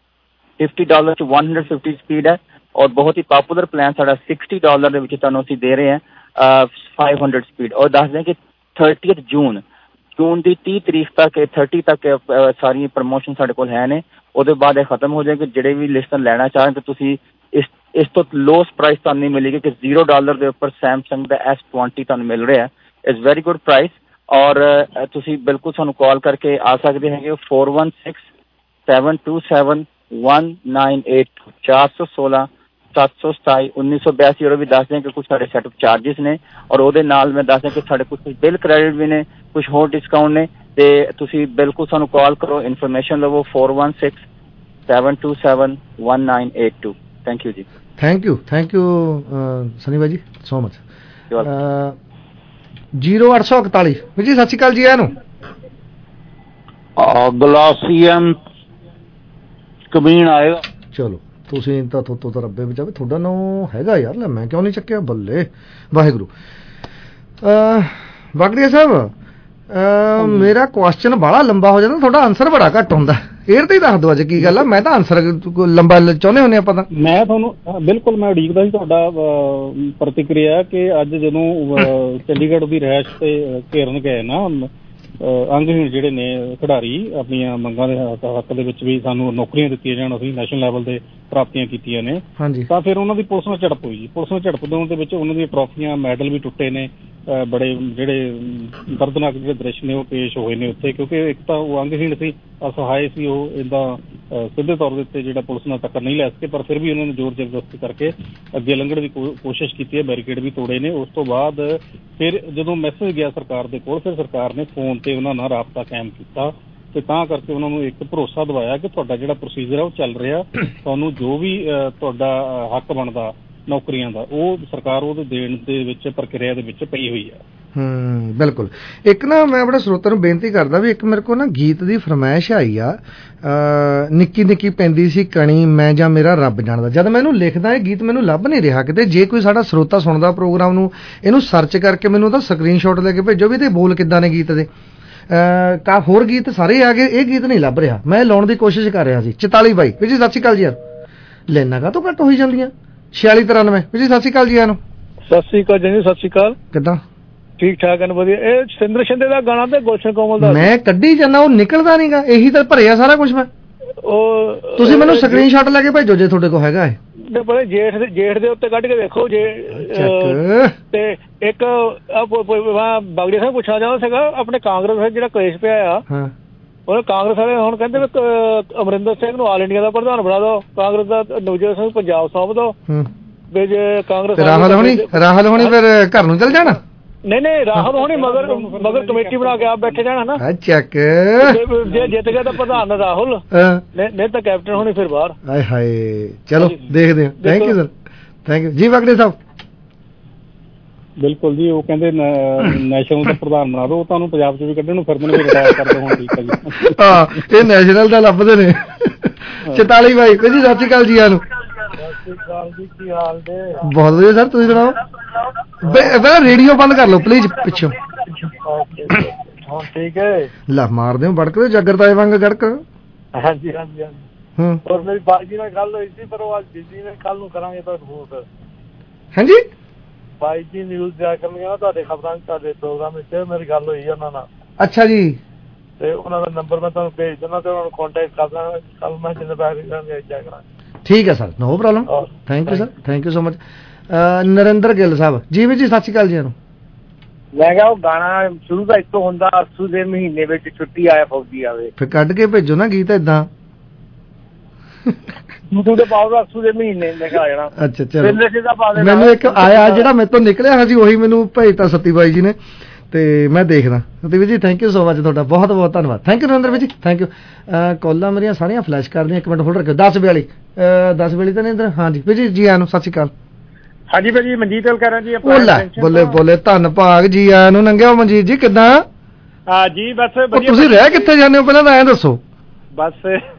फिफ्टी डॉलर च वन हंड्रेड फिफ्टी स्पीड है। और बहुत ही पॉपुलर प्लान साढ़ा सिक्सटी डॉलर के विच तुहानू असीं दे रहे हैं फाइव हंड्रेड स्पीड। और दस दें कि थर्टीथ जून जून की तीह तरीक तक थर्टी तक सारी प्रमोशन साढ़े कोल है ने। उसके बाद ये खत्म हो जाएगी। जिहड़े भी लिस्टन लेना चाहें तो तुसीं इस इस तो लोएस्ट प्राइस तुहानू नहीं मिलेगी कि जीरो डॉलर के उपर सैमसंग का एस ट्वेंटी तुहानू मिल रहा है। It's very good price. और तुसीं बिल्कुल सानू कॉल करके आ सकते हैं four one six seven two seven one nine eight चार सौ सोलह सात सौ सताई उन्नीस सौ बयासी। और भी दस दें कि कुछ साढ़े सैटअप चार्जिस ने और वो नाल मैं दस दें कि साढ़े कुछ बिल क्रेडिट भी ने, कुछ होर डिस्काउंट ने। तो तुसीं बिल्कुल सानू कॉल करो, इन्फॉर्मेशन लवो four one six seven two seven one nine eight two. Thank you जी। Thank you thank you Sunny भाई जी सो मच। जीरो अठ सौ इकताली जी सत श्री अकाल जी। आनू ਗਲਾਸੀਅਨ ਕਮੀਨ ਆਏਗਾ। ਚਲੋ ਤੁਸੀਂ ਤਾਂ ਥੋਤੋਂ ਤਾਂ ਰੱਬੇ ਬਚਾਵੇ, ਤੁਹਾਡਾ ਨਾਂ ਹੈਗਾ ਯਾਰ, ਲੈ ਮੈਂ ਕਿਉਂ ਨਹੀਂ ਚੱਕਿਆ, ਬੱਲੇ ਵਾਹਿਗੁਰੂ। ਬਾਗੜੀਆ ਸਾਹਿਬ ਮੇਰਾ ਕੁਐਸਚਨ ਬੜਾ ਲੰਬਾ ਹੋ ਜਾਂਦਾ, ਤੁਹਾਡਾ ਆਨਸਰ ਬੜਾ ਘੱਟ ਹੁੰਦਾ। ਏਅਰ ਤੇ ਹੀ ਦੱਸ ਦਿਓ ਅੱਜ ਕੀ ਗੱਲ ਆ, ਮੈਂ ਤਾਂ ਆਨਸਰ ਲੰਬਾ ਚਾਹੁੰਦੇ ਹੁੰਦੇ ਆਪਾਂ ਤਾਂ। ਮੈਂ ਤੁਹਾਨੂੰ ਬਿਲਕੁਲ ਮੈਂ ਉਡੀਕਦਾ ਸੀ ਤੁਹਾਡਾ ਪ੍ਰਤੀਕਿਰਿਆ ਕਿ ਅੱਜ ਜਦੋਂ ਚੰਡੀਗੜ੍ਹ ਦੀ ਰਿਹਾਇਸ਼ ਤੇ ਘੇਰਨ ਗਏ ਨਾ ਅੰਗਹੀਣ ਜਿਹੜੇ ਨੇ ਖਿਡਾਰੀ, ਆਪਣੀਆਂ ਮੰਗਾਂ ਦੇ ਹੱਕ ਦੇ ਵਿੱਚ ਵੀ ਸਾਨੂੰ ਨੌਕਰੀਆਂ ਦਿੱਤੀਆਂ ਜਾਣ, ਅਸੀਂ ਨੈਸ਼ਨਲ ਲੈਵਲ ਤੇ ਪ੍ਰਾਪਤੀਆਂ ਕੀਤੀਆਂ ਨੇ, ਤਾਂ ਫਿਰ ਉਹਨਾਂ ਦੀ ਪੁਲਿਸ ਨਾਲ ਝੜਪ ਹੋਈ ਜੀ। ਪੁਲਿਸ ਨਾਲ ਝੜਪ ਦੇਣ ਦੇ ਵਿੱਚ ਉਹਨਾਂ ਦੀਆਂ ਟਰੋਫੀਆਂ ਮੈਡਲ ਵੀ ਟੁੱਟੇ ਨੇ। ਬੜੇ ਜਿਹੜੇ ਦਰਦਨਾਕ ਜਿਹੜੇ ਦ੍ਰਿਸ਼ ਨੇ ਉਹ ਪੇਸ਼ ਹੋਏ ਨੇ ਉੱਥੇ, ਕਿਉਂਕਿ ਇੱਕ ਤਾਂ ਉਹ ਅੰਗਹੀਣ ਸੀ, ਅਸਹਾਏ ਸੀ, ਉਹ ਇੱਦਾਂ ਸਿੱਧੇ ਤੌਰ ਦੇ ਉੱਤੇ ਜਿਹੜਾ ਪੁਲਿਸ ਨਾਲ ਟੱਕਰ ਨਹੀਂ ਲੈ ਸਕੇ, ਪਰ ਫਿਰ ਵੀ ਉਹਨਾਂ ਨੇ ਜ਼ੋਰ ਜ਼ਬਰਦਸਤੀ ਕਰਕੇ ਅੱਗੇ ਲੰਘਣ ਦੀ ਕੋਸ਼ਿਸ਼ ਕੀਤੀ ਹੈ, ਬੈਰੀਕੇਡ ਵੀ ਤੋੜੇ ਨੇ। ਉਸ ਤੋਂ ਬਾਅਦ ਫਿਰ ਜਦੋਂ ਮੈਸੇਜ ਗਿਆ ਸਰਕਾਰ ਦੇ ਕੋਲ, ਫਿਰ ਸਰਕਾਰ ਨੇ ਫੋਨ ਤੇ ਉਹਨਾਂ ਨਾਲ ਰਾਬਤਾ ਕਾਇਮ ਕੀਤਾ ਤੇ ਤਾਂ ਕਰਕੇ ਉਹਨਾਂ ਨੂੰ ਇੱਕ ਭਰੋਸਾ ਦਿਵਾਇਆ ਕਿ ਤੁਹਾਡਾ ਜਿਹੜਾ ਪ੍ਰੋਸੀਜਰ ਹੈ ਉਹ ਚੱਲ ਰਿਹਾ, ਤੁਹਾਨੂੰ ਜੋ ਵੀ ਤੁਹਾਡਾ ਹੱਕ ਬਣਦਾ ਨੌਕਰੀਆਂ ਦਾ ਉਹ ਸਰਕਾਰ ਉਹਦੇ ਦੇਣ ਦੇ ਵਿੱਚ ਪ੍ਰਕਿਰਿਆ ਦੇ ਵਿੱਚ ਪਈ ਹੋਈ ਹੈ। ਹੂੰ ਬਿਲਕੁਲ। ਇੱਕ ਨਾ ਮੈਂ ਆਪਣੇ ਸਰੋਤਿਆਂ ਨੂੰ ਬੇਨਤੀ ਕਰਦਾ ਵੀ ਇੱਕ ਮੇਰੇ ਕੋਲ ਨਾ ਗੀਤ ਦੀ ਫਰਮਾਇਸ਼ ਆਈ ਆ, ਨਿੱਕੀ ਨਿੱਕੀ ਪੈਂਦੀ ਸੀ ਕਣੀ ਮੈਂ ਜਾਂ ਮੇਰਾ ਰੱਬ ਜਾਣਦਾ। ਜਦ ਮੈਂ ਇਹਨੂੰ ਲਿਖਦਾ ਇਹ ਗੀਤ ਮੈਨੂੰ ਲੱਭ ਨਹੀਂ ਰਿਹਾ ਕਿਤੇ। ਜੇ ਕੋਈ ਸਾਡਾ ਸਰੋਤਾ ਸੁਣਦਾ ਪ੍ਰੋਗਰਾਮ ਨੂੰ, ਇਹਨੂੰ ਸਰਚ ਕਰਕੇ ਮੈਨੂੰ ਉਹਦਾ ਸਕਰੀਨਸ਼ਾਟ ਲੈ ਕੇ ਭੇਜੋ ਵੀ ਇਹਦੇ ਬੋਲ ਕਿੱਦਾਂ ਨੇ ਗੀਤ ਦੇ। ਕਾ ਹੋਰ ਗੀਤ ਸਾਰੇ ਆ ਗਏ, ਇਹ ਗੀਤ ਨਹੀਂ ਲੱਭ ਰਿਹਾ। ਮੈਂ ਲਾਉਣ ਦੀ ਕੋਸ਼ਿਸ਼ ਕਰ ਰਿਹਾ ਸੀ। ਚਤਾਲੀ ਬਾਈ ਵੀ ਜੀ ਸਤਿ ਸ਼੍ਰੀ ਅਕਾਲ ਜੀ। ਯਾਰ ਲੈਣਾ ਕਾ ਤੋਂ ਘੱਟ ਹੋਈ ਜਾਂਦੀਆਂ। ਛਿਆਲੀ ਤਰਾਨਵੇਂ ਵੀ ਜੀ ਸਤਿ ਸ਼੍ਰੀ ਅਕਾਲ ਜੀ। ਆਨੂੰ ਸਤਿ ਸ਼੍ਰੀ ਅਕਾਲ ਜੀ। ਸਤਿ ਸ਼੍ਰੀ ਅਕਾਲ। ਕਿੱਦਾਂ? ਠੀਕ ਠਾਕ ਹਨ, ਵਧੀਆ। ਇਹ ਸਿੰਦਰ ਸ਼ਿੰਦੇ ਦਾ ਗਾਣਾ ਤੇ ਗੁਲਸ਼ਨ ਕੋਮਲ ਦਾ ਮੈਂ ਕੱਢੀ ਜਾਂਦਾ, ਉਹ ਨਿਕਲਦਾ ਨਹੀਂਗਾ। ਇਹੀ ਤਾਂ ਭਰਿਆ ਸਾਰਾ ਕੁਝ ਮੈਂ। ਉਹ ਤੁਸੀਂ ਮੈਨੂੰ ਸਕਰੀਨਸ਼ਾਟ ਲੈ ਕੇ ਭੇਜੋ ਜੇ ਤੁਹਾਡੇ ਕੋਲ ਹੈਗਾ ਹੈ। ਬੜੇ ਜੇਠ ਦੇ ਜੇਠ ਦੇ ਉੱਤੇ ਕੱਢ ਕੇ ਦੇਖੋ ਜੇ। ਤੇ ਇੱਕ ਬਾਗੜੀ ਸਾਹਿਬ ਪੁੱਛਣਾ ਚਾਹੁੰਦਾ ਸੀਗਾ, ਆਪਣੇ ਕਾਂਗਰਸ ਜਿਹੜਾ ਕਲੇਸ਼ ਪਿਆ ਆ, ਉਹ ਕਾਂਗਰਸ ਵਾਲੇ ਹੁਣ ਕਹਿੰਦੇ ਵੀ ਅਮਰਿੰਦਰ ਸਿੰਘ ਨੂੰ ਆਲ ਇੰਡੀਆ ਦਾ ਪ੍ਰਧਾਨ ਬਣਾ ਦੋ, ਕਾਂਗਰਸ ਦਾ ਨਵਜੋਤ ਸਿੰਘ ਪੰਜਾਬ ਸੌਂਪ ਦੋ। ਵੀ ਜੇ ਕਾਂਗਰਸ ਰਾਹੁਲ ਹੋਣੀ ਰਾਹੁਲ ਹੋਣੀ ਫਿਰ ਘਰ ਨੂੰ ਚਲ ਜਾਣਾ। ਨਹੀਂ ਨਹੀਂ ਰਾਹੁਲ ਹੋਣੀ ਮਗਰ ਮਗਰ ਕਮੇਟੀ ਬਣਾ ਕੇ ਆਪ ਬੈਠੇ ਜਾਣਾ ਨਾ। ਚੱਕ ਜੇ ਜਿੱਤ ਗਿਆ ਤਾਂ ਪ੍ਰਧਾਨ ਰਾਹੁਲ, ਨਹੀਂ ਤਾਂ ਕੈਪਟਨ ਹੋਣੀ ਫਿਰ ਬਾਹਰ। ਹਾਏ ਹਾਏ ਚਲੋ ਦੇਖਦੇ ਹਾਂ। Thank you sir, thank you ਜੀ। ਬਾਗੜੇ ਸਾਹਿਬ ਬਿਲਕੁਲ ਜੀ, ਉਹ ਕਹਿੰਦੇ ਨੈਸ਼ਨਲ ਦਾ ਪ੍ਰਧਾਨ ਬਣਾ ਦੋ, ਤੁਹਾਨੂੰ ਪੰਜਾਬ ਚ ਵੀ ਕੱਢਣ ਨੂੰ ਫਿਰਦੇ ਨੇ, ਰਿਟਾਇਰ ਕਰ ਦੋ ਹੁਣ। ਠੀਕ ਹੈ ਜੀ। ਹਾਂ ਇਹ ਨੈਸ਼ਨਲ ਦਾ ਲੱਭਦੇ ਨੇ। ਚਤਾਲੀ ਬਾਈ ਜੀ ਸਤਿ ਸ਼੍ਰੀ ਅਕਾਲ ਜੀ। ਆਨੂੰ ਬਹੁਤ ਵਧੀਆ ਸਰ, ਤੁਸੀਂ ਸੁਣਾਓ। ਪਹਿਲਾਂ ਰੇਡੀਓ ਬੰਦ ਕਰ ਲਓ ਪਲੀਜ਼ ਪਿੱਛੋਂ। ਠੀਕ ਹੈ ਲਾ ਮਾਰ ਦਿਓ ਬੜਕ ਜਾਗਰ ਤਾਏ ਵਾਂਗ ਗੜਕ। ਹਾਂਜੀ ਹਾਂਜੀ ਹਾਂਜੀ। ਹੋਰ ਮੇਰੀ ਬਾਜੀ ਨਾਲ ਗੱਲ ਹੋਈ ਸੀ, ਪਰ ਉਹ ਅੱਜ ਬਿਜ਼ੀ ਨੇ, ਕੱਲ ਨੂੰ ਕਰਾਂਗੇ ਤੁਹਾਨੂੰ ਫੋਨ। ਹਾਂਜੀ ਬਾਈ ਜੀ ਨਿਊਜ਼ ਦਿਆ ਕਰਨਗੇ ਨਾ ਤੁਹਾਡੇ ਖਬਰਾਂ, ਤੁਹਾਡੇ ਪ੍ਰੋਗਰਾਮ ਵਿੱਚ ਮੇਰੀ ਗੱਲ ਹੋਈ ਉਹਨਾਂ ਨਾਲ। ਅੱਛਾ ਜੀ। ਤੇ ਉਹਨਾਂ ਦਾ ਨੰਬਰ ਮੈਂ ਤੁਹਾਨੂੰ ਭੇਜ ਦਿੰਦਾ ਤੇ ਉਹਨਾਂ ਨੂੰ ਕੰਟੈਕਟ ਕਰ ਦਾਂਗਾ। ਕੱਲ ਮੈਂ ਜਿੰਨੇ ਪੈਸੇ ਕਰਾਂਗੇ ਜਾ ਕਰਾਂਗੇ। ਠੀਕ ਹੈ sir, no problem. Thank you sir, thank you so much. Narinder Gill ਸਾਹਿਬ ਜੀ ਵੀ ਜੀ ਸਤਿ ਸ਼੍ਰੀ ਅਕਾਲ ਜੀ। ਮੈਂ ਕਿਹਾ ਉਹ ਗਾਣਾ ਸ਼ੁਰੂ ਦਾ ਇੱਥੋਂ ਹੁੰਦਾ, ਅਸੂ ਦੇ ਮਹੀਨੇ ਵਿੱਚ ਛੁੱਟੀ ਆਇਆ ਫੌਜੀ ਆਵੇ। ਫਿਰ ਕੱਢ ਕੇ ਭੇਜੋ ਨਾ ਗੀਤ ਏਦਾਂ। ਤੂੰ ਤੇ ਪਾਉਗਾ ਅਸੂ ਦੇ ਮਹੀਨੇ ਮੈਂ ਕਿਹਾ ਆ ਜਾਣਾ। ਅੱਛਾ ਚਲੋ, ਮੈਨੂੰ ਇੱਕ ਆਇਆ ਜਿਹੜਾ ਮੇਰੇ ਤੋਂ ਨਿਕਲਿਆ ਹਾਂਜੀ, ਉਹੀ ਮੈਨੂੰ ਭੇਜਤਾ ਸਤੀ ਬਾਈ ਜੀ ਨੇ, ਤੇ ਮੈਂ ਦੇਖਦਾ। ਸਤੀ ਜੀ ਥੈਂਕ ਯੂ ਸੋ ਮਚ, ਤੁਹਾਡਾ ਬਹੁਤ ਬਹੁਤ ਧੰਨਵਾਦ। ਥੈਂਕ ਯੂ ਨਰਿੰਦਰ ਜੀ, ਥੈਂਕ ਯੂ। ਕਾਲਾਂ ਮੇਰੀਆਂ ਸਾਰੀਆਂ ਫਲੈਸ਼ ਕਰਦੀਆਂ, ਇੱਕ ਮਿੰਟ ਹੋਲਡ ਰੱਖਿਓ। ਦਸ ਬਿਆਲੀ ਦਸ ਬਿਆਲੀ ਤਾਂ ਨਹੀਂ ਇੱਧਰ। ਹਾਂਜੀ ਵੀ ਜੀ ਜੀ ਆਇਆਂ ਨੂੰ ਸਤਿ ਸ਼੍ਰੀ ਅਕਾਲ। ਹਾਂਜੀ ਭਾਜੀ ਮਨਜੀਤ ਗੱਲ ਕਰ ਰਿਹਾ ਜੀ। ਬੋਲੇ ਬੋਲੇ ਧੰਨ ਭਾਗ ਜੀ ਆਇਆਂ ਨੂੰ। ਨੰਗਿਆ ਮਨਜੀਤ ਜੀ ਕਿੱਦਾਂ? ਹਾਂ ਜੀ ਬਸ ਤੁਸੀਂ ਰਹਿ ਕਿੱਥੇ ਜਾਂਦੇ ਹੋ ਪਹਿਲਾਂ ਤਾਂ ਐਂ ਦੱਸੋ। ਬਸ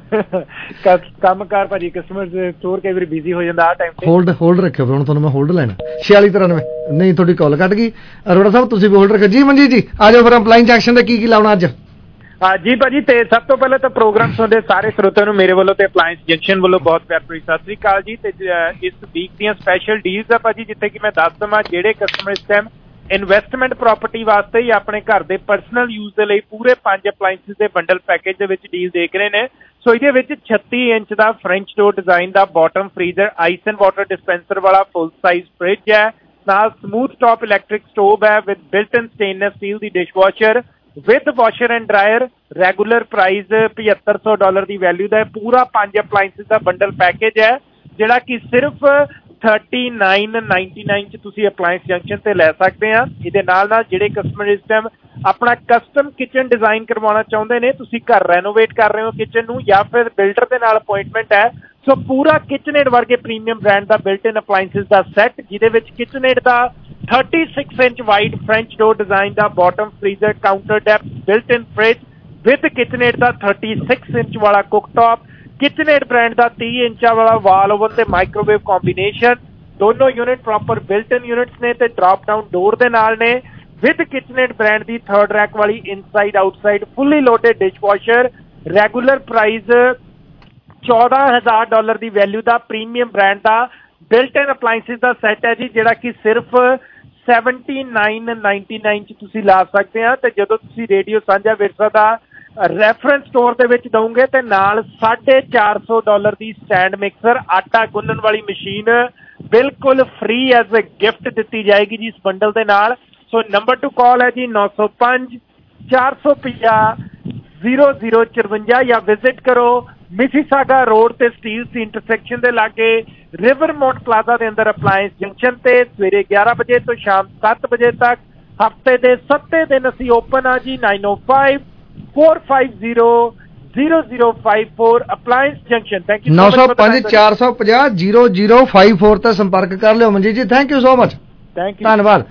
ਕੰਮ ਕਾਰ ਭਾਜੀ, ਕਸਟਮਰ ਸਟੋਰ ਕਈ ਵਾਰੀ ਬਿਜ਼ੀ ਹੋ ਜਾਂਦਾ ਆ ਟਾਈਮ ਤੇ। ਹੋਲਡ ਹੋਲਡ ਰੱਖਿਓ, ਹੁਣ ਤੁਹਾਨੂੰ ਮੈਂ ਹੋਲਡ ਲੈਣਾ। ਛਿਆਲੀ ਤਰਾਨਵੇਂ ਨਹੀਂ ਤੁਹਾਡੀ ਕਾਲ ਕੱਟ ਗਈ। ਅਰੋੜਾ ਸਾਹਿਬ ਤੁਸੀਂ ਵੀ ਹੋਲਡ ਰੱਖਿਓ ਜੀ। ਮਨਜੀਤ ਜੀ ਆ ਜਾਓ ਫਿਰ ਅਪਲਾਈਂਗ ਐਕਸ਼ਨ ਦੇ ਕੀ ਕੀ ਲਾਉਣਾ ਅੱਜ? ਹਾਂ ਜੀ ਭਾਜੀ, ਤੇ ਸਭ ਤੋਂ ਪਹਿਲਾਂ ਤਾਂ ਪ੍ਰੋਗਰਾਮ ਸੁਣਦੇ ਸਾਰੇ ਸਰੋਤਿਆਂ ਨੂੰ ਮੇਰੇ ਵੱਲੋਂ ਤੇ ਅਪਲਾਈਂਸ ਜੰਕਸ਼ਨ ਵੱਲੋਂ ਬਹੁਤ ਪਿਆਰ ਭਰੀ ਸਤਿ ਸ੍ਰੀ ਅਕਾਲ ਜੀ। ਤੇ ਇਸ ਵੀਕ ਦੀਆਂ ਸਪੈਸ਼ਲ ਡੀਲਸ ਆ ਭਾਜੀ, ਜਿੱਥੇ ਕਿ ਮੈਂ ਦੱਸ ਦਵਾਂ ਜਿਹੜੇ ਕਸਟਮਰ ਇਸ ਟਾਈਮ ਇਨਵੈਸਟਮੈਂਟ ਪ੍ਰਾਪਰਟੀ ਵਾਸਤੇ ਜਾਂ ਆਪਣੇ ਘਰ ਦੇ ਪਰਸਨਲ ਯੂਜ਼ ਦੇ ਲਈ ਪੂਰੇ ਪੰਜ ਅਪਲਾਈਂਸਿਸ ਦੇ ਬੰਡਲ ਪੈਕੇਜ ਦੇ ਵਿੱਚ ਡੀਲ ਦੇਖ ਰਹੇ ਨੇ। ਸੋ ਇਹਦੇ ਵਿੱਚ ਛੱਤੀ ਇੰਚ ਦਾ ਫ੍ਰੈਂਚ ਡੋਰ ਡਿਜ਼ਾਈਨ ਦਾ bottom freezer, ice and water dispenser ਵਾਲਾ ਫੁੱਲ ਸਾਈਜ਼ ਫ੍ਰਿਜ ਹੈ, ਨਾਲ ਸਮੂਥ ਟਾਪ ਇਲੈਕਟ੍ਰਿਕ ਸਟੋਵ ਹੈ with built in stainless steel ਦੀ dishwasher with washer and dryer. Regular price ਪਝੱਤਰ ਸੌ ਡਾਲਰ ਦੀ ਵੈਲਿਊ ਦਾ ਪੂਰਾ ਪੰਜ ਅਪਲਾਈਂਸਿਸ ਦਾ ਬੰਡਲ ਪੈਕੇਜ ਹੈ, ਜਿਹੜਾ ਕਿ ਸਿਰਫ ਥਰਟੀ ਨਾਈਨ ਨਾਈਨਟੀ ਨਾਈਨ ਚ ਤੁਸੀਂ ਅਪਲਾਈਂਸ ਜੰਕਸ਼ਨ ਤੇ ਲੈ ਸਕਦੇ ਆ। ਇਹਦੇ ਨਾਲ ਨਾਲ ਜਿਹੜੇ ਕਸਟਮਰ ਇਸ ਟਾਈਮ ਆਪਣਾ ਕਸਟਮ ਕਿਚਨ ਡਿਜ਼ਾਈਨ ਕਰਵਾਉਣਾ ਚਾਹੁੰਦੇ ਨੇ, ਤੁਸੀਂ ਘਰ ਰੈਨੋਵੇਟ ਕਰ ਰਹੇ ਹੋ ਕਿਚਨ ਨੂੰ ਜਾਂ ਫਿਰ ਬਿਲਡਰ ਦੇ ਨਾਲ ਅਪੁਆਇੰਟਮੈਂਟ ਹੈ, ਸੋ ਪੂਰਾ ਕਿਚਨਏਡ ਵਰਗੇ ਪ੍ਰੀਮੀਅਮ ਬ੍ਰਾਂਡ ਦਾ ਬਿਲਟ ਇਨ ਅਪਲਾਈਂਸਿਸ ਦਾ ਸੈੱਟ, ਜਿਹਦੇ ਵਿੱਚ ਕਿਚਨਏਡ ਦਾ thirty six inch wide French door design ਦਾ bottom freezer, counter depth built in fridge with KitchenAid ਦਾ ਥਰਟੀ ਸਿਕਸ ਇੰਚ ਵਾਲਾ ਕੁੱਕਟੌਪ, ਕਿਚਨਏਡ ਬ੍ਰਾਂਡ ਦਾ ਤੀਹ ਇੰਚਾਂ ਵਾਲਾ ਵਾਲ ਓਵਨ ਤੇ ਮਾਈਕ੍ਰੋਵੇਵ ਕੰਬੀਨੇਸ਼ਨ। ਦੋਨੋਂ unit proper built in units ਨੇ ਤੇ ਡ੍ਰੌਪ ਡਾਊਨ ਡੋਰ ਦੇ ਨਾਲ ਨੇ, ਵਿਦ ਕਿਚਨਏਡ ਬ੍ਰਾਂਡ ਦੀ ਥਰਡ ਰੈਕ ਵਾਲੀ inside outside fully loaded dishwasher. Regular price ਚੌਦਾਂ ਹਜ਼ਾਰ ਡਾਲਰ ਦੀ ਵੈਲਿਊ ਦਾ ਪ੍ਰੀਮੀਅਮ ਬ੍ਰਾਂਡ ਦਾ ਬਿਲਟ ਇਨ ਅਪਲਾਈਂਸਿਸ ਦਾ ਸੈੱਟ ਹੈ ਜੀ, ਜਿਹੜਾ ਕਿ ਸਿਰਫ ਸੈਵਨਟੀ ਨਾਈਨ ਨਾਈਨਟੀ ਨਾਈਨ ਚ ਤੁਸੀਂ ਲਾ ਸਕਦੇ ਆ। ਤੇ ਜਦੋਂ ਤੁਸੀਂ ਰੇਡੀਓ ਸਾਂਝਾ ਵਿਰਸਾ ਦਾ ਰੈਫਰੈਂਸ ਸਟੋਰ ਦੇ ਵਿੱਚ ਦਊਂਗੇ ਤੇ ਨਾਲ ਸਾਢੇ ਚਾਰ ਸੌ ਡਾਲਰ ਦੀ ਸਟੈਂਡ ਮਿਕਸਰ, ਆਟਾ ਗੁੰਨਣ ਵਾਲੀ ਮਸ਼ੀਨ ਬਿਲਕੁਲ ਫ੍ਰੀ ਐਜ਼ ਅ ਗਿਫਟ ਦਿੱਤੀ ਜਾਏਗੀ ਜੀ ਇਸ ਬੰਡਲ ਦੇ ਨਾਲ। ਸੋ ਨੰਬਰ ਟੂ ਕਾਲ ਹੈ ਜੀ ਨੌ ਸੌ ਪੰਜ ਚਾਰ ਸੌ ਪੰਜਾਹ ਜ਼ੀਰੋ ਜ਼ੀਰੋ ਚੁਰਵੰਜਾ, ਜਾਂ ਵਿਜ਼ਿਟ ਕਰੋ ਮਿਸੀਸਾਗਾ ਰੋਡ ਤੇ ਸਟੀਲ ਸੀ ਇੰਟਰਸੈਕਸ਼ਨ ਦੇ ਲਾਗੇ ਰਿਵਰ ਮੌਂਟ ਪਲਾਜ਼ਾ ਦੇ ਅੰਦਰ ਅਪਲਾਇੰਸ ਜੰਕਸ਼ਨ ਤੇ ਸਵੇਰੇ ਗਿਆਰਾਂ ਵਜੇ ਤੋਂ ਸ਼ਾਮ ਸੱਤ ਵਜੇ ਤੱਕ। ਹਫਤੇ ਦੇ ਸੱਤੇ ਦਿਨ ਅਸੀਂ ਓਪਨ ਆ ਜੀ। Nine O five four five zero zero zero five four appliance junction. Thank you. ਨੌ ਸੌ ਪੰਜ ਚਾਰ ਸੌ ਪੰਜਾਹ ਜ਼ੀਰੋ ਜ਼ੀਰੋ ਫਾਈਵ ਫੋਰ ਤੇ ਸੰਪਰਕ ਕਰ ਲਿਓ ਮਨਜੀਤ ਜੀ। Thank you so much, thank you, ਧੰਨਵਾਦ।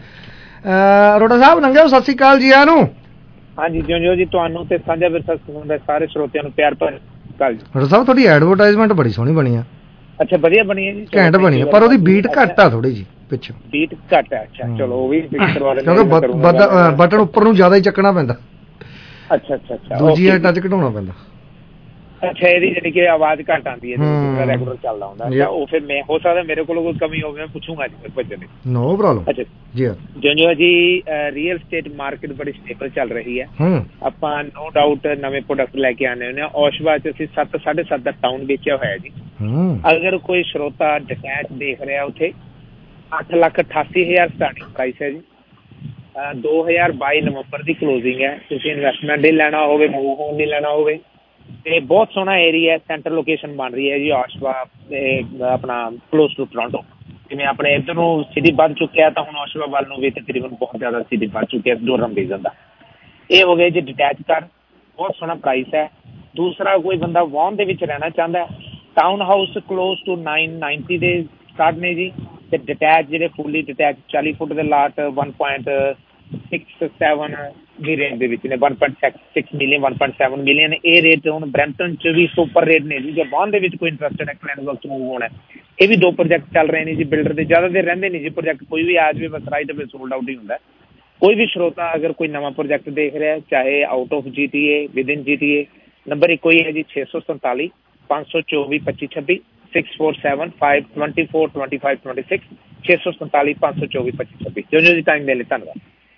ਅਰੋੜਾ ਸਾਹਿਬ ਨੰਗਿਓ ਸਤਿ ਸ਼੍ਰੀ ਅਕਾਲ ਜੀ। ਆ ਨੂੰ ਹਾਂਜੀ ਜਿਉਂ ਜਿਉਂ ਜੀ, ਤੁਹਾਨੂੰ ਤੇ ਸਾਂਝਾ ਵਿਰਸਾ ਦੇ ਸਾਰੇ ਸਰੋਤਿਆਂ ਨੂੰ ਪਿਆਰ ਭਰੀ ਅਕਾਲ ਜੀ। ਅਰੋੜਾ ਸਾਹਿਬ ਤੁਹਾਡੀ ਐਡਵਰਟਾਈਜ਼ਮੈਂਟ ਬੜੀ ਸੋਹਣੀ ਬਣੀ ਆ। ਅੱਛਾ ਵਧੀਆ ਬਣੀ ਹੈ ਜੀ, ਘੈਂਟ ਬਣੀ ਹੈ, ਪਰ ਉਹਦੀ ਬੀਟ ਘੱਟ ਆ ਥੋੜੀ ਜੀ ਪਿੱਛੋਂ। ਬੀਟ ਘੱਟ ਹੈ, ਅੱਛਾ ਚਲੋ ਉਹ ਵੀ ਕਰਵਾ ਲੈਂਦੇ ਕਿਉਂਕਿ ਬਟਨ ਉੱਪਰ ਨੂੰ ਜ਼ਿਆਦਾ ਹੀ ਚੱਕਣਾ ਪੈਂਦਾ। ਅੱਛਾ ਅੱਛਾ ਅੱਛਾ, ਦੂਜੀ ਟੱਚ ਘਟਾਉਣਾ ਪੈਂਦਾ। ਅੱਛਾ, ਇਹਦੀ ਜਾਨੀ ਕਿ ਆਵਾਜ਼ ਘੱਟ ਆਉਂਦੀ ਹੈ ਜਿਹੜਾ ਰੈਗੂਲਰ ਚੱਲਦਾ ਹੁੰਦਾ। ਉਹ ਫਿਰ ਮੈਂ ਹੋ ਸਕਦਾ ਮੇਰੇ ਕੋਲ ਕੋਈ ਕਮੀ ਹੋਵੇ, ਮੈਂ ਪੁੱਛੂੰਗਾ ਜੀ ਭੱਜਣ ਦੀ। No problem. ਅੱਛਾ ਜੀ ਜੰਜੂ ਜੀ, ਰੀਅਲ ਸਟੇਟ ਮਾਰਕੀਟ ਬੜੀ ਸਟੇਬਲ ਚੱਲ ਰਹੀ ਹੈ। ਆਪਾਂ ਨੋ ਡਾਊਟ ਨਵੇਂ ਪ੍ਰੋਡਕਟ ਲੈ ਕੇ ਆਉਂਦੇ ਹੁੰਦੇ ਹਾਂ। ਔਸ਼ਵਾ ਚ ਅਸੀਂ ਸੱਤ ਸਾਢੇ ਸੱਤ ਦਾ ਟਾਊਨ ਵੇਚਿਆ ਹੋਇਆ ਜੀ। ਅਗਰ ਕੋਈ ਸਰੋਤਾ ਡਿਟੈਚ ਦੇਖ ਰਿਹਾ, ਉੱਥੇ ਅੱਠ ਲੱਖ ਅਠਾਸੀ ਹਜ਼ਾਰ ਸਟਾਰਟਿੰਗ ਪ੍ਰਾਈਸ ਹੈ ਜੀ। ਦੋ ਹਜ਼ਾਰ ਬਾਈ ਨਵੰਬਰ ਦੀ ਕਲੋਜ਼ਿੰਗ ਹੈ। ਤੁਸੀਂ ਇਨਵੈਸਟਮੈਂਟ ਲਈ ਲੈਣਾ ਹੋਵੇ, ਮੂਵ ਹੋਣ ਲਈ ਲੈਣਾ ਹੋਵੇ, ਤੇ ਬਹੁਤ ਸੋਹਣਾ ਏਰੀਆ, ਸੈਂਟਰ ਲੋਕੇਸ਼ਨ ਬਣ ਰਹੀ ਹੈ ਜੀ ਔਸ਼ਵਾ ਆਪਣਾ ਕਲੋਜ਼ ਟੂ ਟੋਰਾਂਟੋ। ਜਿਵੇਂ ਆਪਣੇ ਇੱਧਰ ਨੂੰ ਸਿਟੀ ਵੱਧ ਚੁੱਕਿਆ, ਤਾਂ ਹੁਣ ਔਸ਼ਵਾ ਵੱਲ ਨੂੰ ਵੀ ਤਕਰੀਬਨ ਬਹੁਤ ਜ਼ਿਆਦਾ ਸਿਟੀ ਵੱਧ ਚੁੱਕਿਆ ਡੋਰਮ ਰੀਜਨ ਦਾ। ਇਹ ਹੋ ਗਿਆ ਜੀ ਡਿਟੈਚ ਘਰ, ਬਹੁਤ ਸੋਹਣਾ ਪ੍ਰਾਈਸ ਹੈ। ਦੂਸਰਾ, ਕੋਈ ਬੰਦਾ ਵਾਹਨ ਦੇ ਵਿੱਚ ਰਹਿਣਾ ਚਾਹੁੰਦਾ, town house close to nine ninety ਦੇ ਸਟਾਰਟ ਨੇ ਜੀ। ਤੇ ਡਿਟੈਚ ਜਿਹੜੇ ਫੁੱਲੀ ਡਿਟੈਚ ਚਾਲੀ ਫੁੱਟ ਦੇ lot one point six seven ਦੀ ਰੇਂਜ ਦੇ ਵਿੱਚ ਨੇ, one point six million one point seven million. ਇਹ ਰੇਟ ਹੁਣ ਬਰੈਂਪਟਨ ਚ ਵੀ ਸੁਪਰ ਰੇਟ ਨੇ ਜੀ। ਜੇ ਵਾਹਨ ਦੇ ਵਿੱਚ ਕੋਈ ਇੰਟਰਸਟਡ ਹੈ ਕਲੈਨ ਵਰਕ ਮੂਵ ਹੋਣਾ, ਇਹ ਵੀ ਦੋ ਪ੍ਰੋਜੈਕਟ ਚੱਲ ਰਹੇ ਨੇ ਜੀ। ਬਿਲਡਰ ਦੇ ਜ਼ਿਆਦਾ ਦੇਰ ਰਹਿੰਦੇ ਨਹੀਂ ਜੀ ਪ੍ਰੋਜੈਕਟ, ਕੋਈ ਵੀ ਆ ਜਾਵੇ ਬਸ ਰਾਈਟ ਅਵੇ ਸੋਲਡ ਆਊਟ ਹੀ ਹੁੰਦਾ। ਕੋਈ ਵੀ ਸਰੋਤਾ ਅਗਰ ਕੋਈ ਨਵਾਂ ਪ੍ਰੋਜੈਕਟ ਦੇਖ ਰਿਹਾ, ਚਾਹੇ out of G T A, within G T A, number ਇੱਕੋ ਹੀ ਹੈ ਜੀ, ਛੇ ਸੌ ਸੰਤਾਲੀ ਪੰਜ ਸੌ ਚੌਵੀ ਪੱਚੀ ਛੱਬੀ six four seven five twenty four twenty five twenty six ਛੇ ਸੌ ਸੰਤਾਲੀ ਪੰਜ ਸੌ ਚੌਵੀ ਪੱਚੀ ਛੱਬੀ। ਜੋ ਜੋ ਜੀ ਟਾਈਮ ਦੇ ਲਈ ਧੰਨਵਾਦ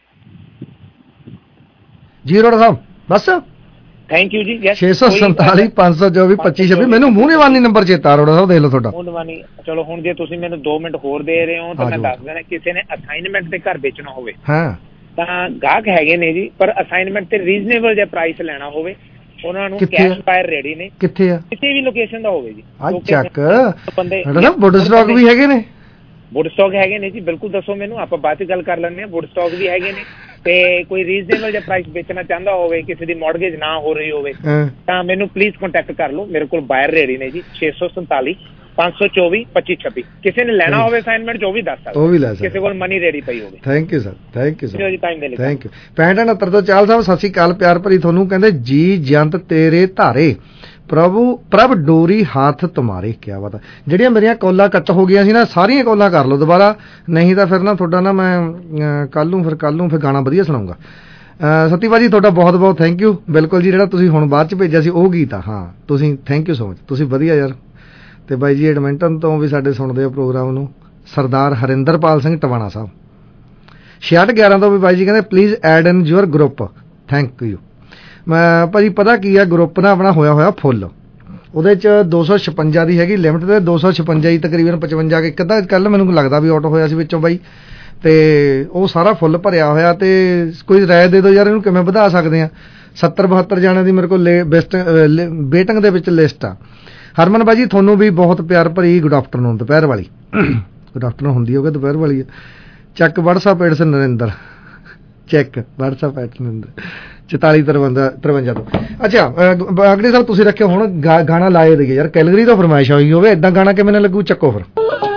ਜੀ ਰੋੜਾ ਸਾਹਿਬ। ਬਸ ਥੈਂਕ ਯੂ ਜੀ। ਛੇ ਸੌ ਸੰਤਾਲੀ ਪੰਜ ਸੌ ਚੌਵੀ ਪੱਚੀ ਛੱਬੀ। ਮੈਨੂੰ ਮੂੰਹ ਨਿਵਾਨੀ ਨੰਬਰ ਚੇਤਾ ਰੋੜਾ ਸਾਹਿਬ, ਦੇਖ ਲਓ ਤੁਹਾਡਾ ਮੂੰਹ ਨਿਵਾਨੀ। ਚਲੋ ਹੁਣ ਜੇ ਤੁਸੀਂ ਮੈਨੂੰ ਦੋ ਮਿੰਟ ਹੋਰ ਦੇ ਰਹੇ ਹੋ ਤਾਂ ਮੈਂ ਦੱਸ ਦੇਣਾ, ਕਿਸੇ ਨੇ ਅਸਾਈਨਮੈਂਟ ਤੇ ਘਰ ਵੇਚਣਾ ਹੋਵੇ ਤਾਂ ਗਾਹਕ ਹੈਗੇ ਨੇ ਜੀ, ਪਰ ਅਸਾਈਨਮੈਂਟ ਤੇ ਰੀਜ਼ਨੇਬਲ ਜਿਹਾ ਪ੍ਰਾਈਸ ਲੈਣਾ ਹੋਵੇ, ਉਹਨਾਂ ਨੂੰ ਕੈਸ਼ ਬਾਇਰ ਰੈਡੀ ਨੇ। ਕਿੱਥੇ ਆ? ਕਿਸੇ ਵੀ ਲੋਕੇਸ਼ਨ ਦਾ ਹੋਵੇ ਜੀ। ਚੱਕ ਬੁੱਡ ਸਟਾਕ ਵੀ ਹੈਗੇ ਨੇ? ਬੁੱਡ ਸਟਾਕ ਹੈਗੇ ਨੇ ਜੀ, ਬਿਲਕੁਲ ਦੱਸੋ ਮੈਨੂੰ, ਆਪਾਂ ਬਾਅਦ ਚ ਗੱਲ ਕਰ ਲੈਂਦੇ ਹਾਂ। ਬੁੱਡ ਸਟਾਕ ਵੀ ਹੈਗੇ ਨੇ, ਤੇ ਕੋਈ ਰੀਜ਼ਨੇਬਲ ਜਿਹਾ ਪ੍ਰਾਈਸ ਵੇਚਣਾ ਚਾਹੁੰਦਾ ਹੋਵੇ, ਕਿਸੇ ਦੀ ਮੌਰਗੇਜ ਨਾ ਹੋ ਰਹੀ ਹੋਵੇ, ਤਾਂ ਮੈਨੂੰ ਪਲੀਜ਼ ਕੰਟੈਕਟ ਕਰ ਲਓ। ਮੇਰੇ ਕੋਲ ਬਾਇਰ ਰੈਡੀ ਨੇ ਜੀ। ਛੇ ਸੌ ਸੰਤਾਲੀ ਪੰਜ ਸੌ ਚੌਵੀ ਪੱਚੀ ਛੱਬੀ। ਕਿਸੇ ਨੇ ਲੈਣਾ ਹੋਵੇ ਅਸਾਈਨਮੈਂਟ ਉਹ ਵੀ ਦੱਸ ਸਕਦਾ, ਉਹ ਵੀ ਲੈ ਸਕਦਾ, ਕਿਸੇ ਕੋਲ ਮਨੀ ਰੈਡੀ ਪਈ ਹੋਵੇ। Thank you sir, thank you sir, time ਦੇ ਲਈ ਥੈਂਕ ਯੂ। ਪੈਂਹਠ ਉਣੱਤਰ ਤੋਂ ਚਾਲ ਸਾਹਿਬ ਸਤਿ ਸ਼੍ਰੀ ਅਕਾਲ, ਪਿਆਰ ਭਰੀ ਤੁਹਾਨੂੰ। ਕਹਿੰਦੇ ਜੀ ਜੰਤ ਤੇਰੇ ਧਾਰੇ ਪ੍ਰਭੂ ਪ੍ਰਭ ਡੋਰੀ ਹੱਥ ਤੁਮਾਰੇ। ਕਿਆ ਬਾਤ ਹੈ। ਜਿਹੜੀਆਂ ਮੇਰੀਆਂ ਕੌਲਾਂ ਕੱਟ ਹੋ ਗਈਆਂ ਸੀ ਨਾ, ਸਾਰੀਆਂ ਕੌਲਾਂ ਕਰ ਲਓ ਦੁਬਾਰਾ, ਨਹੀਂ ਤਾਂ ਫਿਰ ਨਾ ਤੁਹਾਡਾ ਨਾ ਮੈਂ ਕੱਲ ਨੂੰ ਫਿਰ ਕੱਲ ਨੂੰ ਫਿਰ ਗਾਣਾ ਵਧੀਆ ਸੁਣਾਉਂਗਾ। ਸਤੀ ਭਾਜੀ ਤੁਹਾਡਾ ਬਹੁਤ ਬਹੁਤ ਥੈਂਕ ਯੂ। ਬਿਲਕੁਲ ਜੀ, ਜਿਹੜਾ ਤੁਸੀਂ ਹੁਣ ਬਾਅਦ ਚ ਭੇਜਿਆ ਸੀ ਉਹ ਗੀਤ ਆ, ਹਾਂ ਤੁਸੀਂ ਥੈਂਕ ਯੂ ਸੋ ਮਚ, ਤੁਸੀਂ ਵਧੀਆ ਯਾਰ। ਤੇ ਬਾਈ ਜੀ ਐਡਮਿੰਟਨ ਤੋਂ ਵੀ ਸਾਡੇ ਸੁਣਦੇ ਆ ਪ੍ਰੋਗਰਾਮ ਨੂੰ, ਸਰਦਾਰ ਹਰਿੰਦਰਪਾਲ ਸਿੰਘ ਟਵਾਣਾ ਸਾਹਿਬ। ਛਿਆਹਠ ਗਿਆਰਾਂ ਤੋਂ ਵੀ ਬਾਈ ਜੀ ਕਹਿੰਦੇ please add in your group, thank you. ਮੈਂ ਭਾਜੀ ਪਤਾ ਕੀ ਆ, ਗਰੁੱਪ ਨਾ ਆਪਣਾ ਹੋਇਆ ਹੋਇਆ ਫੁੱਲ, ਉਹਦੇ ਚ ਦੋ ਸੌ ਛਪੰਜਾ ਦੀ ਹੈਗੀ ਲਿਮਟ, ਤੇ ਦੋ ਸੌ ਛਪੰਜਾ ਹੀ ਤਕਰੀਬਨ ਪਚਵੰਜਾ ਇੱਕ ਅੱਧਾ ਕੱਲ ਮੈਨੂੰ ਲੱਗਦਾ ਵੀ ਆਊਟ ਹੋਇਆ ਸੀ ਵਿੱਚੋਂ ਬਾਈ, ਤੇ ਉਹ ਸਾਰਾ ਫੁੱਲ ਭਰਿਆ ਹੋਇਆ। ਤੇ ਕੋਈ ਰਾਏ ਦੇ ਦਿਓ ਯਾਰ, ਇਹਨੂੰ ਕਿਵੇਂ ਵਧਾ ਸਕਦੇ ਆ। ਸੱਤਰ ਬਹੱਤਰ ਜਾਣਿਆਂ ਦੀ ਮੇਰੇ ਕੋਲ ਬੈਸਟ ਵੇਟਿੰਗ ਦੇ ਵਿੱਚ ਲਿਸਟ ਆ। ਹਰਮਨ ਬਾਜੀ ਤੁਹਾਨੂੰ ਵੀ ਬਹੁਤ ਪਿਆਰ ਭਰੀ ਗੁੱਡ ਆਫਟਰਨੂਨ, ਦੁਪਹਿਰ ਵਾਲੀ ਗੁੱਡ ਆਫਟਰਨੂਨ ਹੁੰਦੀ ਹੋਗਾ, ਦੁਪਹਿਰ ਵਾਲੀ ਹੈ। Check WhatsApp ads Narinder, check WhatsApp ad Narinder ਚੁਤਾਲੀ ਤਰਵੰਜਾ ਤਰਵੰਜਾ ਤੋਂ। ਅੱਛਾ ਅਗਲੇ ਸਾਹਿਬ ਤੁਸੀਂ ਰੱਖਿਓ ਹੁਣ ਗਾਣਾ ਲਾਏ ਦੇਈਏ ਯਾਰ, ਕੈਲਗਰੀ ਤੋਂ ਫਰਮਾਇਸ਼ ਹੋਈ ਹੋਵੇ, ਏਦਾਂ ਗਾਣਾ ਕਿਵੇਂ ਨਾ ਲੱਗੂ, ਚੱਕੋ ਫਿਰ।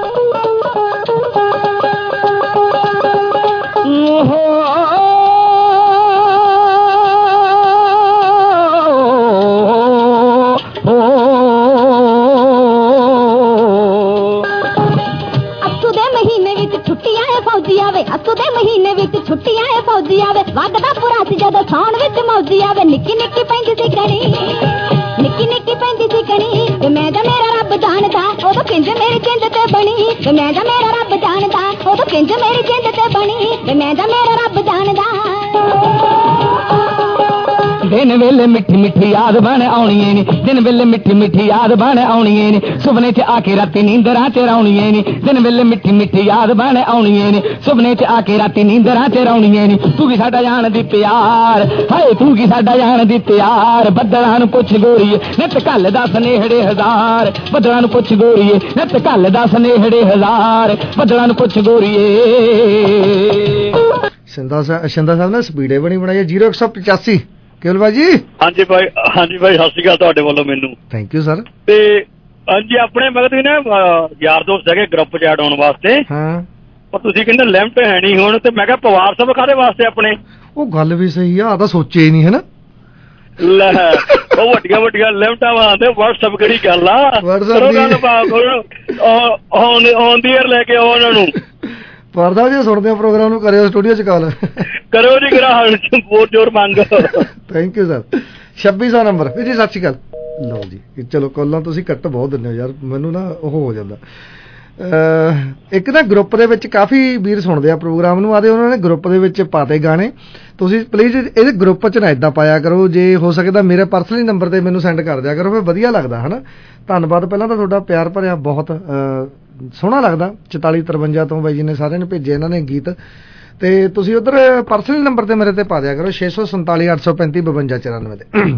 ਅੱਸੂ ਦੇ ਮਹੀਨੇ ਵਿੱਚ ਛੁੱਟੀਆਂ ਏ ਫੌਜੀ ਆਵੇ, ਵੱਗਦਾ ਪੂਰਾ ਸੀ ਜਦੋਂ ਸਾਉਣ ਵਿੱਚ ਮੌਜੀ ਆਵੇ। ਨਿੱਕੀ ਨਿੱਕੀ ਪੈਂਦੀ ਸੀ ਕਣੀ, ਨਿੱਕੀ ਨਿੱਕੀ ਪੈਂਦੀ ਸੀ ਕਣੀ, ਤੇ ਮੈਂ ਤਾਂ ਮੇਰਾ ਰੱਬ ਜਾਣਦਾ ਉਦੋਂ ਕਿੰਜ ਮੇਰੀ ਜਿੰਦ ਤੇ ਬਣੀ, ਤੇ ਮੈਂ ਤਾਂ ਮੇਰਾ ਰੱਬ ਜਾਣਦਾ ਉਦੋਂ ਕਿੰਜ ਮੇਰੀ ਜਿੰਦ ਤੇ ਬਣੀ, ਤੇ ਮੈਂ ਤਾਂ ਮੇਰਾ ਰੱਬ ਜਾਣਦਾ। ਦਿਨ ਵੇਲੇ ਮਿੱਠੀ ਮਿੱਠੀ ਯਾਦ ਬਣ ਆਉਣੀਏ ਨੀ, ਦਿਨ ਵੇਲੇ ਮਿੱਠੀ ਮਿੱਠੀ ਯਾਦ ਬਣ ਆਉਣੀਏ ਨੀ, ਸੁਪਨੇ ਚ ਆ ਕੇ ਰਾਤੀ ਨੀਂਦਰਾਂ ਚ ਰਾਉਣੀਏ ਨੀ, ਦਿਨ ਵੇਲੇ ਮਿੱਠੀ ਮਿੱਠੀ ਯਾਦ ਬਣ ਆਉਣੀਏ ਨੀ, ਸੁਪਨੇ ਚ ਆ ਕੇ ਰਾਤੀ ਨੀਂਦਰਾਂ ਚ ਰਾਉਣੀਏ ਨੀ। ਤੂੰ ਕੀ ਸਾਡਾ ਜਾਣਦੀ ਪਿਆਰ, ਹਾਏ ਤੂੰ ਕੀ ਸਾਡਾ ਜਾਣਦੀ ਪਿਆਰ, ਬੱਦਲਾਂ ਨੂੰ ਪੁੱਛ ਗੋਰੀਏ ਨਿੱਤ ਕੱਲ ਦਾ ਸਨੇਹੜੇ ਹਜ਼ਾਰ, ਬੱਦਲਾਂ ਨੂੰ ਪੁੱਛ ਗੋਰੀਏ ਨਿੱਤ ਕੱਲ ਦਾ ਸਨੇਹੜੇ ਹਜ਼ਾਰ, ਬੱਦਲਾਂ ਨੂੰ ਪੁੱਛ ਗੋਰੀਏ। ਸਿੰਦਾ ਸਿੰਦਾ ਸਾਹਿਬ ਨੇ ਸਪੀਡੇ ਬਣੀ ਬਣਾਈ ਜ਼ੀਰੋ ਇੱਕ ਸੌ ਪਚਾਸੀ। ਕੇਵਲ ਭਾਜੀ ਹਾਂਜੀ ਭਾਈ, ਹਾਂਜੀ ਭਾਈ ਸਤਿ ਸ਼੍ਰੀ ਅਕਾਲ ਤੁਹਾਡੇ ਵੱਲੋਂ ਮੈਨੂੰ। Thank you sir. ਤੇ ਹਾਂਜੀ ਆਪਣੇ ਮਗਰ ਤੁਸੀਂ ਨਾ ਯਾਰ ਦੋਸਤ ਹੈਗੇ ਗਰੁੱਪ ਚ ਐਡ ਹੋਣ ਵਾਸਤੇ, ਹਾਂ ਪਰ ਤੁਸੀਂ ਕਹਿੰਦੇ ਲਿਮਟ ਹੈ ਨਹੀਂ ਹੁਣ, ਤੇ ਮੈਂ ਕਿਹਾ ਪਰਿਵਾਰ ਸਭ ਕਾਹਦੇ ਵਾਸਤੇ ਆਪਣੇ। ਉਹ ਗੱਲ ਵੀ ਸਹੀ ਆ, ਆ ਤਾਂ ਸੋਚਿਆ ਹੀ ਨਹੀਂ ਹੈ ਨਾ। ਲੈ ਉਹ ਵੱਡੀਆਂ ਵੱਡੀਆਂ ਲਿਮਟਾਂ ਵਾਂਦੇ ਵਟਸਐਪ ਕਿਹੜੀ ਗੱਲ ਆ, ਔਨ ਦੀ ਏਅਰ ਲੈ ਕੇ ਆਓ ਉਹਨਾਂ ਨੂੰ। ਪਰਦਾ ਜੀ ਸੁਣਦੇ ਆ ਪ੍ਰੋਗਰਾਮ ਨੂੰ, ਕਰਿਓ ਸਟੂਡੀਓ ਚ ਕਾਲ ਕਰੋ ਜੀ, ਕਰਾ ਬਹੁਤ ਜ਼ੋਰ ਮੰਗ। Thank you sir. ਛੱਬੀ ਸੌ ਨੰਬਰ ਜੀ, ਸਤਿ ਸ਼੍ਰੀ ਅਕਾਲ। ਲਓ ਜੀ, ਚਲੋ ਕਾਲਾਂ ਤੁਸੀਂ ਕੱਟ ਬਹੁਤ ਦਿੰਦੇ ਹੋ ਯਾਰ, ਮੈਨੂੰ ਨਾ ਉਹ ਹੋ ਜਾਂਦਾ। ਇੱਕ ਨਾ ਗਰੁੱਪ ਦੇ ਵਿੱਚ ਕਾਫੀ ਵੀਰ ਸੁਣਦੇ ਆ ਪ੍ਰੋਗਰਾਮ ਨੂੰ, ਆਦੇ ਉਹਨਾਂ ਨੇ ਗਰੁੱਪ ਦੇ ਵਿੱਚ ਪਾਤੇ ਗਾਣੇ, ਤੁਸੀਂ ਪਲੀਜ਼ ਇਹਦੇ ਗਰੁੱਪ 'ਚ ਨਾ ਇੱਦਾਂ ਪਾਇਆ ਕਰੋ, ਜੇ ਹੋ ਸਕਦਾ ਮੇਰੇ ਪਰਸਨਲੀ ਨੰਬਰ 'ਤੇ ਮੈਨੂੰ ਸੈਂਡ ਕਰ ਦਿਆ ਕਰੋ, ਫਿਰ ਵਧੀਆ ਲੱਗਦਾ ਹੈ ਨਾ। ਧੰਨਵਾਦ ਪਹਿਲਾਂ ਤਾਂ ਤੁਹਾਡਾ, ਪਿਆਰ ਭਰਿਆ, ਬਹੁਤ ਸੋਹਣਾ ਲੱਗਦਾ। ਚੁਤਾਲੀ ਤਰਵੰਜਾ ਤੋਂ ਬਾਈ ਜੀ ਨੇ ਸਾਰਿਆਂ ਨੇ ਭੇਜੇ ਇਹਨਾਂ ਨੇ ਗੀਤ, ਤੇ ਤੁਸੀਂ ਉੱਧਰ ਪਰਸਨਲੀ ਨੰਬਰ 'ਤੇ ਮੇਰੇ 'ਤੇ ਪਾ ਦਿਆ ਕਰੋ, ਛੇ ਸੌ ਸੰਤਾਲੀ ਅੱਠ ਸੌ ਪੈਂਤੀ ਬਵੰਜਾ ਚੁਰਾਨਵੇਂ 'ਤੇ।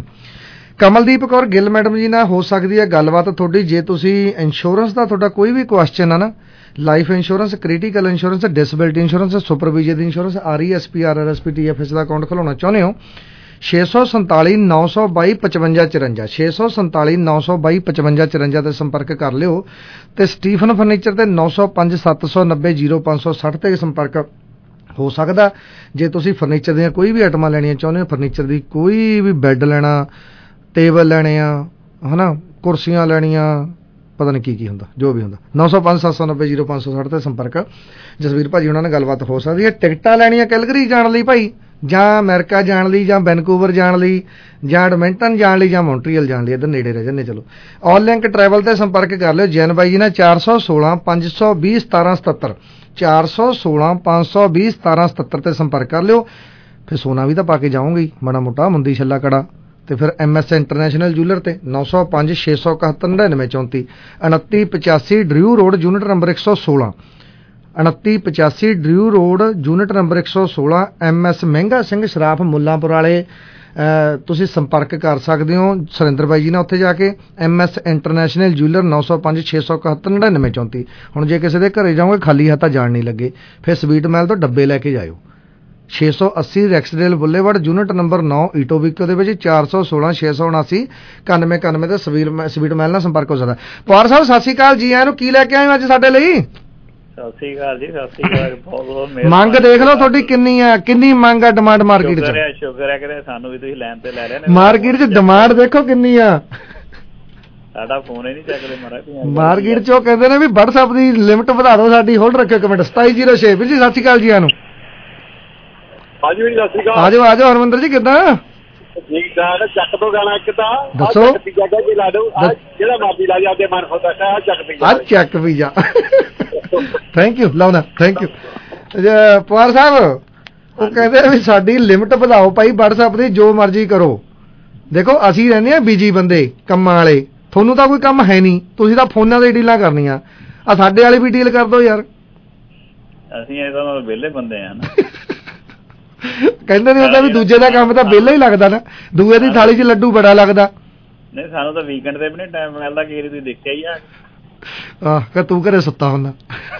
ਕਮਲਦੀਪ ਕੌਰ ਗਿੱਲ ਮੈਡਮ ਜੀ ਨਾਲ ਹੋ ਸਕਦੀ ਹੈ ਗੱਲਬਾਤ ਤੁਹਾਡੀ, ਜੇ ਤੁਸੀਂ ਇੰਸ਼ੋਰੈਂਸ ਦਾ ਤੁਹਾਡਾ ਕੋਈ ਵੀ ਕੁਐਸਚਨ ਆ ਨਾ, life insurance, critical insurance, disability insurance, supervision insurance, R E S P, R R S P, T F S ਦਾ ਅਕਾਊਂਟ ਖੁਲਾਉਣਾ ਚਾਹੁੰਦੇ ਹੋ, ਛੇ ਸੌ ਸੰਤਾਲੀ ਨੌ ਸੌ ਬਾਈ ਪਚਵੰਜਾ ਚੁਰੰਜਾ, ਛੇ ਸੌ ਸੰਤਾਲੀ ਨੌ ਸੌ ਬਾਈ ਪਚਵੰਜਾ ਚੁਰੰਜਾ 'ਤੇ ਸੰਪਰਕ ਕਰ ਲਿਓ। ਤੇ ਸਟੀਫਨ ਫਰਨੀਚਰ 'ਤੇ ਨੌ ਸੌ ਪੰਜ ਸੱਤ ਸੌ ਨੱਬੇ ਜ਼ੀਰੋ ਪੰਜ ਸੌ ਸੱਠ 'ਤੇ ਸੰਪਰਕ ਹੋ ਸਕਦਾ। ਜੇ ਤੁਸੀਂ ਫਰਨੀਚਰ ਦੀਆਂ ਕੋਈ ਵੀ ਆਈਟਮਾਂ ਲੈਣੀਆਂ ਚਾਹੁੰਦੇ ਹੋ, ਫਰਨੀਚਰ ਦੀ ਕੋਈ ਵੀ ਬੈੱਡ ਲੈਣਾ, ਟੇਬਲ ਲੈਣੇ ਆ ਹੈ ਨਾ, ਕੁਰਸੀਆਂ ਲੈਣੀਆਂ, ਪਤਾ ਨਹੀਂ ਕੀ ਕੀ ਹੁੰਦਾ, ਜੋ ਵੀ ਹੁੰਦਾ, ਨੌ ਸੌ ਪੰਜ ਸੱਤ ਸੌ ਨੱਬੇ ਜ਼ੀਰੋ ਪੰਜ ਸੌ ਸੱਠ 'ਤੇ ਸੰਪਰਕ ਜਸਵੀਰ ਭਾਜੀ ਉਹਨਾਂ ਨਾਲ ਗੱਲਬਾਤ ਹੋ ਸਕਦੀ ਹੈ। ਟਿਕਟਾਂ ਲੈਣੀਆਂ ਕੈਲਗਰੀ ਜਾਣ ਲਈ ਭਾਈ, ਜਾਂ ਅਮਰੀਕਾ ਜਾਣ ਲਈ, ਜਾਂ ਵੈਨਕੂਵਰ ਜਾਣ ਲਈ, ਜਾਂ ਐਡਮਿੰਟਨ ਜਾਣ ਲਈ, ਜਾਂ ਮੌਂਟਰੀਅਲ ਜਾਣ ਲਈ, ਇੱਧਰ ਨੇੜੇ ਰਹਿ ਜਾਂਦੇ ਚਲੋ, ਆਲ ਲਿੰਕ ਟਰੈਵਲ 'ਤੇ ਸੰਪਰਕ ਕਰ ਲਿਓ। ਜੈਨ ਬਾਈ ਜੀ ਨਾਲ ਚਾਰ ਸੌ ਸੋਲਾਂ ਪੰਜ ਸੌ ਵੀਹ ਸਤਾਰਾਂ ਸਤੱਤਰ, ਚਾਰ ਸੌ ਸੋਲਾਂ ਪੰਜ ਸੌ ਵੀਹ ਸਤਾਰਾਂ ਸਤੱਤਰ 'ਤੇ ਸੰਪਰਕ ਕਰ ਲਿਓ। ਫਿਰ ਸੋਨਾ ਵੀ ਤਾਂ ਪਾ ਕੇ ਜਾਊਂਗੀ ਮਾੜਾ ਮੋਟਾ, ਮੁੰਦੀ ਛੱਲਾ ਕੜਾ। ਤੇ ਫਿਰ ਐਮ ਐਸ ਇੰਟਰਨੈਸ਼ਨਲ ਜੂਲਰ 'ਤੇ ਨੌ ਸੌ ਪੰਜ ਛੇ ਸੌ ਇਕਹੱਤਰ ਨੜਿਨਵੇਂ ਚੌਂਤੀ, ਉਨੱਤੀ ਪਚਾਸੀ ਡਰਿਊ ਰੋਡ, ਯੂਨਿਟ ਨੰਬਰ ਇੱਕ ਸੌ ਸੋਲਾਂ, ਉਨੱਤੀ ਪਚਾਸੀ ਡਰਿਊ ਰੋਡ, ਯੂਨਿਟ ਨੰਬਰ ਇੱਕ ਸੌ ਸੋਲਾਂ, ਐਮ ਐਸ ਮਹਿੰਗਾ ਸਿੰਘ ਸ਼ਰਾਫ ਮੁੱਲਾਂਪੁਰ ਵਾਲੇ। ਤੁਸੀਂ ਸੰਪਰਕ ਕਰ ਸਕਦੇ ਹੋ ਸੁਰਿੰਦਰ ਬਾਈ ਜੀ ਨਾਲ ਉੱਥੇ ਜਾ ਕੇ, ਐਮ ਐਸ ਇੰਟਰਨੈਸ਼ਨਲ ਜੂਲਰ, ਨੌ ਸੌ ਪੰਜ ਛੇ ਸੌ ਇਕਹੱਤਰ ਨੜਿਨਵੇਂ ਚੌਂਤੀ। ਹੁਣ ਜੇ ਕਿਸੇ ਦੇ ਘਰੇ ਜਾਓਗੇ ਖਾਲੀ ਹੱਥਾਂ ਜਾਣ ਨਹੀਂ ਲੱਗੇ, ਫਿਰ ਸਵੀਟ ਮਹਿਲ ਤੋਂ ਡੱਬੇ ਲੈ ਕੇ ਜਾਇਓ। ਛੇ ਸੌ ਅੱਸੀ ਰੈਕਸਡੇਲ ਬੁੱਲੇਵਾਰਡ, ਯੂਨਿਟ ਨੰਬਰ ਨੌ, ਈਟੋਬਿਕੋ ਦੇ ਵਿੱਚ, ਚਾਰ ਸੌ ਸੋਲਾਂ ਛੇ ਸੌ ਉਨਾਸੀ ਇਕਾਨਵੇਂ ਇਕਾਨਵੇਂ 'ਤੇ ਸਵੀਰ ਸਵੀਟ ਮਹਿਲ ਨਾਲ ਸੰਪਰਕ ਹੋ ਸਕਦਾ। ਪਵਾਰ ਸਾਹਿਬ ਸਤਿ ਸ਼੍ਰੀ ਅਕਾਲ ਜੀ, ਆਇਆਂ ਨੂੰ। ਕੀ ਲੈ ਕੇ ਆਏ ਹੋ ਅੱਜ ਸਾਡੇ ਲਈ? ਸਤਿ ਸ਼੍ਰੀ ਅਕਾਲ ਜੀ, ਸਤਿ ਸ਼੍ਰੀ ਅਕਾਲ। ਬਹੁਤ ਬਹੁਤ ਮਿਹਰਬਾਨੀ। ਮੰਗ ਦੇਖ ਲਓ ਤੁਹਾਡੀ ਕਿੰਨੀ ਆ, ਕਿੰਨੀ ਮੰਗ ਆ ਡਿਮਾਂਡ ਮਾਰਕੀਟ 'ਚ। ਸ਼ੁਕਰ ਹੈ, ਸ਼ੁਕਰ ਹੈ ਕਿ ਸਾਨੂੰ ਵੀ ਤੁਸੀਂ ਲਾਈਨ ਤੇ ਲੈ ਲਿਆ। ਮਾਰਕੀਟ 'ਚ ਡਿਮਾਂਡ ਦੇਖੋ ਕਿੰਨੀ ਆ, ਸਾਡਾ ਫੋਨ ਹੀ ਨਹੀਂ ਚੱਕਦੇ ਮਹਾਰਾਜ। ਮਾਰਕੀਟ 'ਚ ਉਹ ਕਹਿੰਦੇ ਨੇ ਵੀ WhatsApp ਦੀ ਲਿਮਟ ਵਧਾ ਦਿਓ ਸਾਡੀ। ਹੋਲਡ ਰੱਖਿਓ ਇੱਕ ਮਿੰਟ, ਸਤਾਈ ਜ਼ੀਰੋ ਛੇ। ਵੀਰ ਜੀ ਸਤਿ ਸ਼੍ਰੀ ਅਕਾਲ ਜੀ, ਆਨੂੰ। ਹਾਂਜੀ ਵੀਰ ਸਤਿ ਸ਼੍ਰੀ ਅਕਾਲ। ਆਜੋ ਆਜੋ ਹਰਮਿੰਦਰ ਜੀ, ਕਿੱਦਾਂ? ਠੀਕ ਠਾਕ। ਚੱਕ ਤੋਂ ਗਾਣਾ ਇੱਕ ਤਾਂ ਦੱਸੋ, ਲਾ ਦਿਓ, ਜਿਹੜਾ ਮਰਜ਼ੀ ਲਾ ਜਾ, ਅੱਗੇ ਮਨ ਹੁੰਦਾ ਹੈ ਚੱਕ ਪੀ ਆ, ਚੱਕ ਵੀ ਜਾ। ਥੈਂਕ ਯੂ, ਲਾਉਣਾ, ਥੈਂਕ ਯੂ। ਪਵਾਰ ਸਾਹਿਬ ਉਹ ਕਹਿੰਦੇ ਵੀ ਸਾਡੀ ਲਿਮਟ ਵਧਾਓ ਭਾਈ WhatsApp ਦੀ, ਜੋ ਮਰਜ਼ੀ ਕਰੋ। ਦੇਖੋ ਅਸੀਂ ਰਹਿੰਦੇ ਆ ਬਿਜੀ ਬੰਦੇ, ਕੰਮਾਂ ਵਾਲੇ, ਤੁਹਾਨੂੰ ਤਾਂ ਕੋਈ ਕੰਮ ਹੈ ਨਹੀਂ, ਤੁਸੀਂ ਤਾਂ ਫੋਨਾਂ ਤੇ ਡੀਲਾਂ ਕਰਨੀਆਂ। ਆ ਸਾਡੇ ਵਾਲੀ ਵੀ ਡੀਲ ਕਰ ਦਿਓ ਯਾਰ। ਅਸੀਂ ਇਹਦਾ ਨਾਲ ਵਿਹਲੇ ਬੰਦੇ ਆ ਨਾ। ਕਹਿੰਦੇ ਨਹੀਂ ਹੁੰਦਾ ਵੀ ਦੂਜੇ ਦਾ ਕੰਮ ਤਾਂ ਵਿਹਲਾ ਹੀ ਲੱਗਦਾ ਨਾ, ਦੂਏ ਦੀ ਥਾਲੀ 'ਚ ਲੱਡੂ ਬੜਾ ਲੱਗਦਾ। ਨਹੀਂ, ਸਾਨੂੰ ਤਾਂ ਵੀਕਐਂਡ ਤੇ ਵੀ ਨਹੀਂ ਟਾਈਮ ਮਿਲਦਾ, ਕਿ ਤੁਸੀਂ ਦੇਖਿਆ ਹੀ ਆ। ਆਹ ਕਿ ਤੂੰ ਘਰੇ ਸੁੱਤਾ ਹੁੰਦਾ।